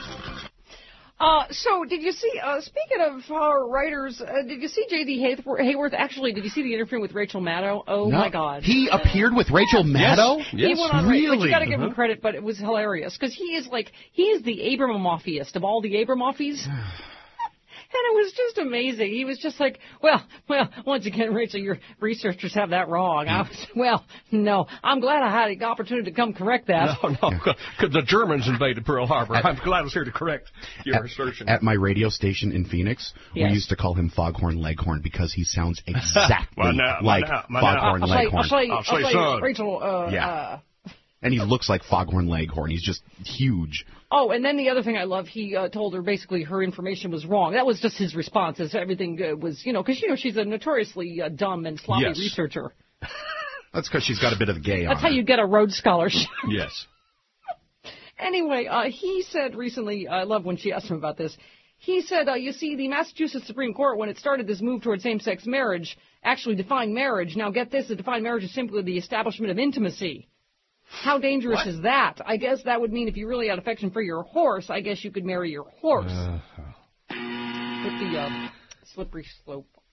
S2: So did you see, speaking of our writers, did you see J.D. Hayworth? Actually, did you see the interview with Rachel Maddow? Oh, no. My God.
S3: He appeared with Rachel Maddow?
S2: Yes. He went on,
S3: really?
S2: But you got to give him credit, but it was hilarious. Because he is the Abramoffist of all the Abramoffis. And it was just amazing. He was just like, well, once again, Rachel, your researchers have that wrong. No, I'm glad I had the opportunity to come correct that.
S13: No, because the Germans invaded Pearl Harbor. I'm glad I was here to correct your assertion.
S3: At my radio station in Phoenix, we used to call him Foghorn Leghorn because he sounds exactly like Foghorn Leghorn.
S2: I'll say, Rachel,
S3: and he looks like Foghorn Leghorn. He's just huge.
S2: Oh, and then the other thing I love, he told her basically her information was wrong. That was just his response, as everything was, because, she's a notoriously dumb and sloppy researcher.
S3: That's because she's got a bit of the gay on her.
S2: That's how you get a Rhodes Scholarship.
S12: Yes.
S2: Anyway, he said recently, I love when she asked him about this, he said, you see, the Massachusetts Supreme Court, when it started this move toward same-sex marriage, actually defined marriage. Now, get this, the defined marriage is simply the establishment of intimacy. How dangerous is that? I guess that would mean if you really had affection for your horse, I guess you could marry your horse. With the slippery slope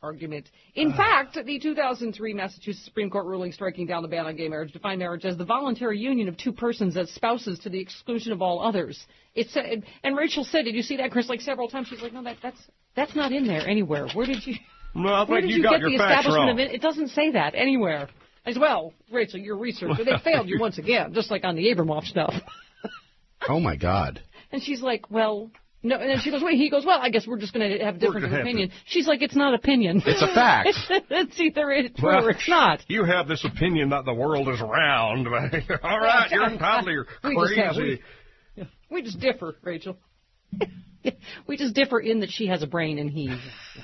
S2: argument. In fact, the 2003 Massachusetts Supreme Court ruling striking down the ban on gay marriage defined marriage as the voluntary union of two persons as spouses to the exclusion of all others. And Rachel said, did you see that, Chris? Like several times, she's like, no, that's not in there anywhere. Where did you?
S13: Well, I
S2: where
S13: think
S2: did
S13: you got
S2: get
S13: your
S2: the
S13: facts
S2: establishment
S13: wrong.
S2: of it? It doesn't say that anywhere. As well, Rachel, your researcher, they failed you once again, just like on the Abramoff stuff.
S3: Oh my God.
S2: And she's like, well. No, and then she goes, wait, he goes, well, I guess we're just going to have a difference of opinion. She's like, it's not opinion.
S3: It's a fact.
S2: It's either true
S13: Well,
S2: or it's not.
S13: You have this opinion that the world is round. All right, you're totally crazy.
S2: We just differ, Rachel. We just differ in that she has a brain and he.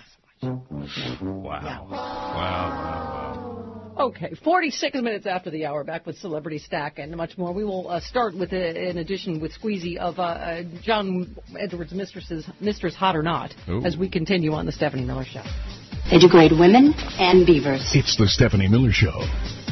S13: Wow.
S2: Okay, 46 minutes after the hour, back with Celebrity Stack and much more. We will start with an edition with Squeezy of John Edwards' Mistress Hot or Not, as we continue on the Stephanie Miller Show.
S5: They degrade women and beavers.
S1: It's the Stephanie Miller Show.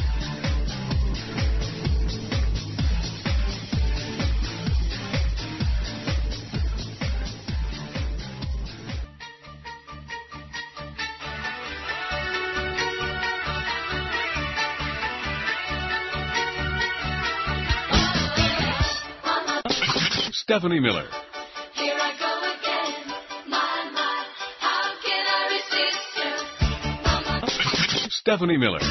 S12: Stephanie Miller.
S20: Here I go again. My, how can I resist you?
S12: Stephanie Miller.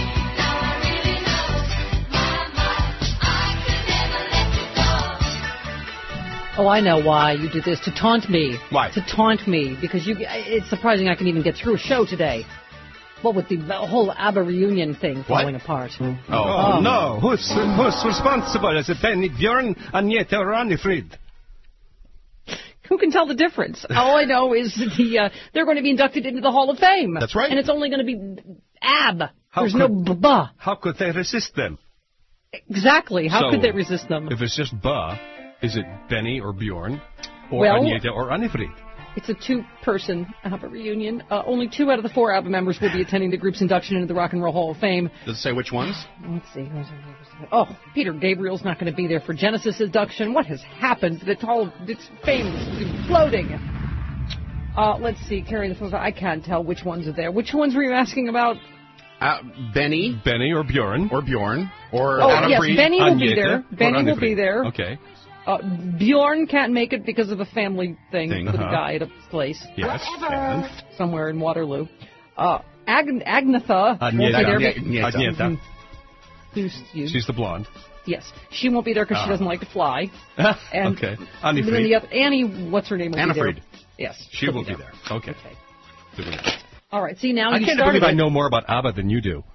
S2: Oh, I know why you did this. To taunt me.
S12: Why?
S2: To taunt me. Because it's surprising I can even get through a show today. What with the whole ABBA reunion thing falling apart.
S25: Oh, no. Who's responsible? Is it Benny, Bjorn, Agneta, or Annifrid?
S2: Who can tell the difference? All I know is that they're going to be inducted into the Hall of Fame.
S3: That's right.
S2: And it's only going to be ABBA. There's no B-B.
S25: How could they resist them?
S2: Exactly. How could they resist them?
S12: If it's just Ba, is it Benny or Bjorn or
S2: Well,
S12: Agneta or Annifrid?
S2: It's a two-person ABBA reunion. Only 2 out of the 4 ABBA members will be attending the group's induction into the Rock and Roll Hall of Fame.
S3: Does it say which ones?
S2: Let's see. Oh, Peter Gabriel's not going to be there for Genesis induction. What has happened? Its fame is floating. Let's see. Carry the phone. I can't tell which ones are there. Which ones were you asking about?
S3: Benny
S12: or Bjorn.
S3: Or Bjorn. Or
S2: yes, Benny will be
S12: Agneta
S2: there. Benny will be there.
S12: Okay.
S2: Bjorn can't make it because of a family thing with a guy at a place.
S12: Yes.
S2: Somewhere in Waterloo. Agnetha won't be there.
S12: Agneta. She's the blonde.
S2: Yes. She won't be there because she doesn't like to fly. And
S12: okay.
S2: Annie, what's her name? Will be there. Yes.
S12: She will be there. Okay.
S2: All right. See, now
S12: I can't believe I know more about ABBA than you do.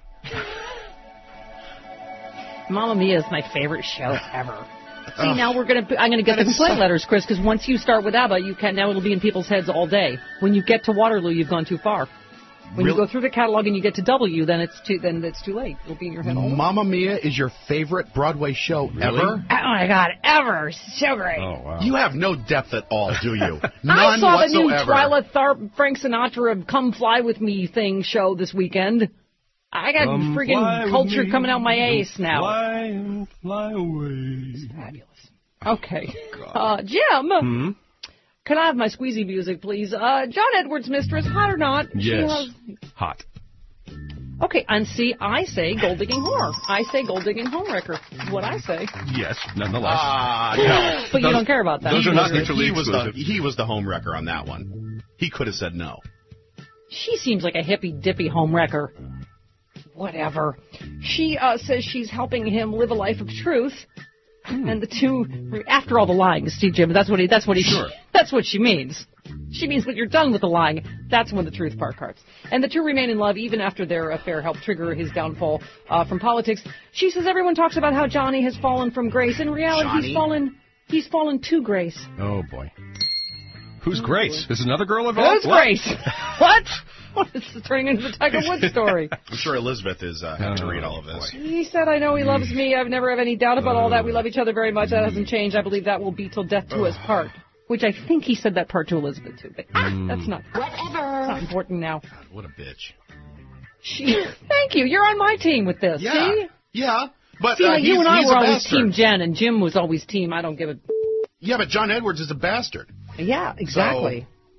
S2: Mamma Mia is my favorite show ever. See, now I'm going to get the complaint letters, Chris, because once you start with ABBA, now it'll be in people's heads all day. When you get to Waterloo, you've gone too far. When you go through the catalog and you get to W, then it's too late. It'll be in your head all day.
S3: Mamma Mia is your favorite Broadway show ever?
S2: Oh, my God, ever. So great.
S3: Oh, wow. You have no depth at all, do you? None
S2: I saw
S3: whatsoever.
S2: the new Twyla Tharp, Frank Sinatra Come Fly With Me thing show this weekend. I got friggin' culture coming out my ace now.
S25: Fly away.
S2: It's fabulous. Okay. Jim, can I have my Squeezy music, please? John Edwards' Mistress, hot or not?
S12: Yes. Hot.
S2: Okay, and see, I say gold digging whore. I say gold digging homewrecker. Is what I say.
S12: Yes, nonetheless.
S3: No.
S2: But you don't care about that.
S12: Those are not mutually exclusive.
S3: He was the homewrecker on that one. He could have said no.
S2: She seems like a hippy-dippy homewrecker. Whatever. She says she's helping him live a life of truth. And the two, after all the lying, Steve Jim, that's what she means. She means when you're done with the lying, that's when the truth part starts. And the two remain in love even after their affair helped trigger his downfall from politics. She says everyone talks about how Johnny has fallen from grace. In reality, he's fallen to grace.
S12: Oh boy. Who's Grace? Is another girl involved?
S2: Who's Grace? What? This is turning into the Tiger Woods story.
S3: I'm sure Elizabeth is having to read all of this.
S2: He said, I know he loves me. I've never had any doubt about all that. We love each other very much. That hasn't changed. I believe that will be till death do us part. Which I think he said that part to Elizabeth, too. But that's not important now.
S3: God, what a bitch.
S2: Thank you. You're on my team with this.
S3: Yeah.
S2: See?
S3: Yeah. But
S2: see, you and I were always
S3: bastard.
S2: Team Jen, and Jim was always Team I don't give a...
S3: Yeah, but John Edwards is a bastard.
S2: Yeah, exactly.
S3: So,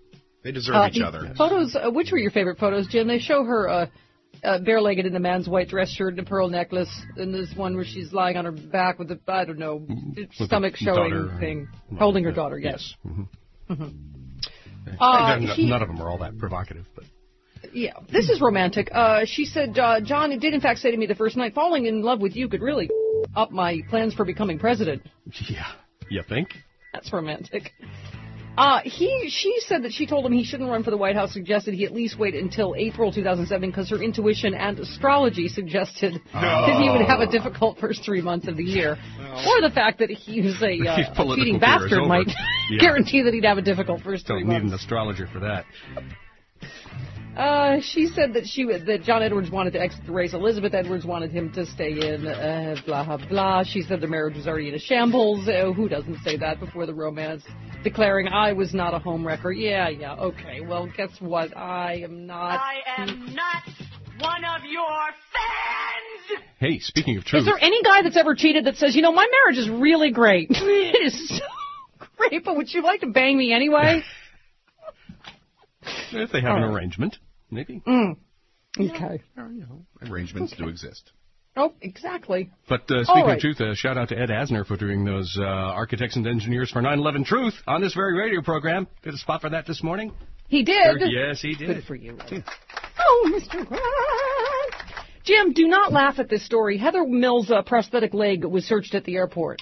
S3: They deserve each other.
S2: Photos. Which were your favorite photos, Jim? They show her bare-legged in a man's white dress shirt and a pearl necklace, and there's one where she's lying on her back with stomach showing thing, holding her daughter. Yes.
S12: None of them are all that provocative, but.
S2: Yeah, this is romantic. She said, John did in fact say to me the first night, falling in love with you could really up my plans for becoming president.
S12: Yeah, you think?
S2: That's romantic. She said that she told him he shouldn't run for the White House, suggested he at least wait until April 2007 because her intuition and astrology suggested that he would have a difficult first 3 months of the year. Or the fact that he was a cheating bastard might guarantee that he'd have a difficult first 3 months.
S12: Don't need an astrologer for that.
S2: She said that John Edwards wanted to exit the race. Elizabeth Edwards wanted him to stay in, blah, blah, blah. She said the marriage was already in a shambles. Who doesn't say that before the romance? Declaring, I was not a homewrecker. Yeah, okay. Well, guess what? I am not one of your fans!
S12: Hey, speaking of truth.
S2: Is there any guy that's ever cheated that says, my marriage is really great? It is so great, but would you like to bang me anyway?
S12: If they have an arrangement, maybe.
S2: Okay.
S3: Arrangements do exist.
S2: Oh, exactly.
S12: But speaking of truth, shout out to Ed Asner for doing those Architects and Engineers for 9/11 Truth on this very radio program. Did a spot for that this morning?
S2: He did?
S12: Yes, he did.
S2: Good for you. Oh, Mr. Grant. Jim, do not laugh at this story. Heather Mills' prosthetic leg was searched at the airport.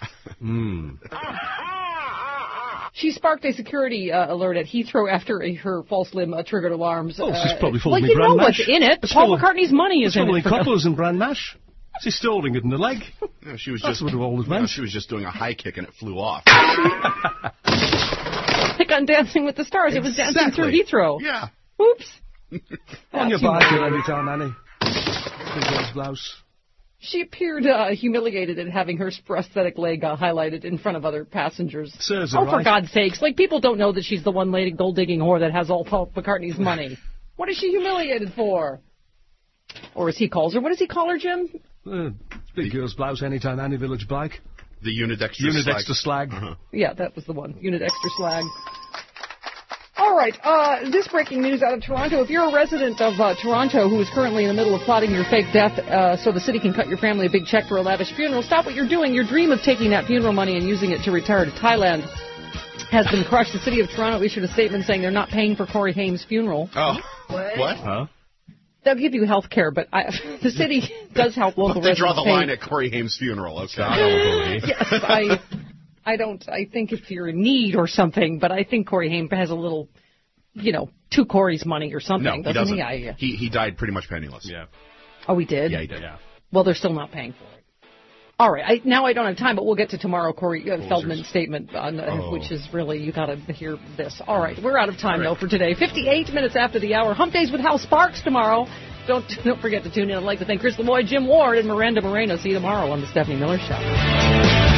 S2: She sparked a security alert at Heathrow after her false limb triggered alarms.
S12: She's probably full of
S2: you know what's in it. Paul McCartney's money is in it.
S12: It's couples and bran mash. She's still holding it in the leg.
S3: Yeah, she was
S12: she
S3: was just doing a high kick and it flew off.
S2: Like on Dancing with the Stars. It was dancing through Heathrow.
S3: Yeah.
S2: Oops.
S12: On your bike anytime, Annie. Big blouse.
S2: She appeared humiliated at having her prosthetic leg highlighted in front of other passengers. For God's sakes. Like, people don't know that she's the one-lady gold-digging whore that has all Paul McCartney's money. What is she humiliated for? Or as he calls her. What does he call her, Jim?
S12: Big girl's blouse anytime, Annie Village bike.
S3: The Unidexter
S12: slag.
S2: Yeah, that was the one. Unidexter slag. All right, this breaking news out of Toronto. If you're a resident of Toronto who is currently in the middle of plotting your fake death so the city can cut your family a big check for a lavish funeral, stop what you're doing. Your dream of taking that funeral money and using it to retire to Thailand has been crushed. The city of Toronto issued a statement saying they're not paying for Corey Haim's funeral.
S3: Oh. What? Huh?
S2: They'll give you health care, but the city does help local residents.
S3: They draw the line at Corey Haim's funeral. Okay.
S2: Yes, I think if you're in need or something, but I think Corey Haim has a little, two Corey's money or something.
S3: No, he doesn't. He died pretty much penniless.
S12: Yeah.
S2: Oh, he did?
S3: Yeah, he did.
S12: Yeah.
S2: Well, they're still not paying for it. All right. Now I don't have time, but we'll get to tomorrow Corey Feldman's statement, which is really, you got to hear this. All right. We're out of time, though, for today. 58 minutes after the hour. Hump Days with Hal Sparks tomorrow. Don't forget to tune in. I'd like to thank Chris Lemoy, Jim Ward, and Miranda Moreno. See you tomorrow on The Stephanie Miller Show.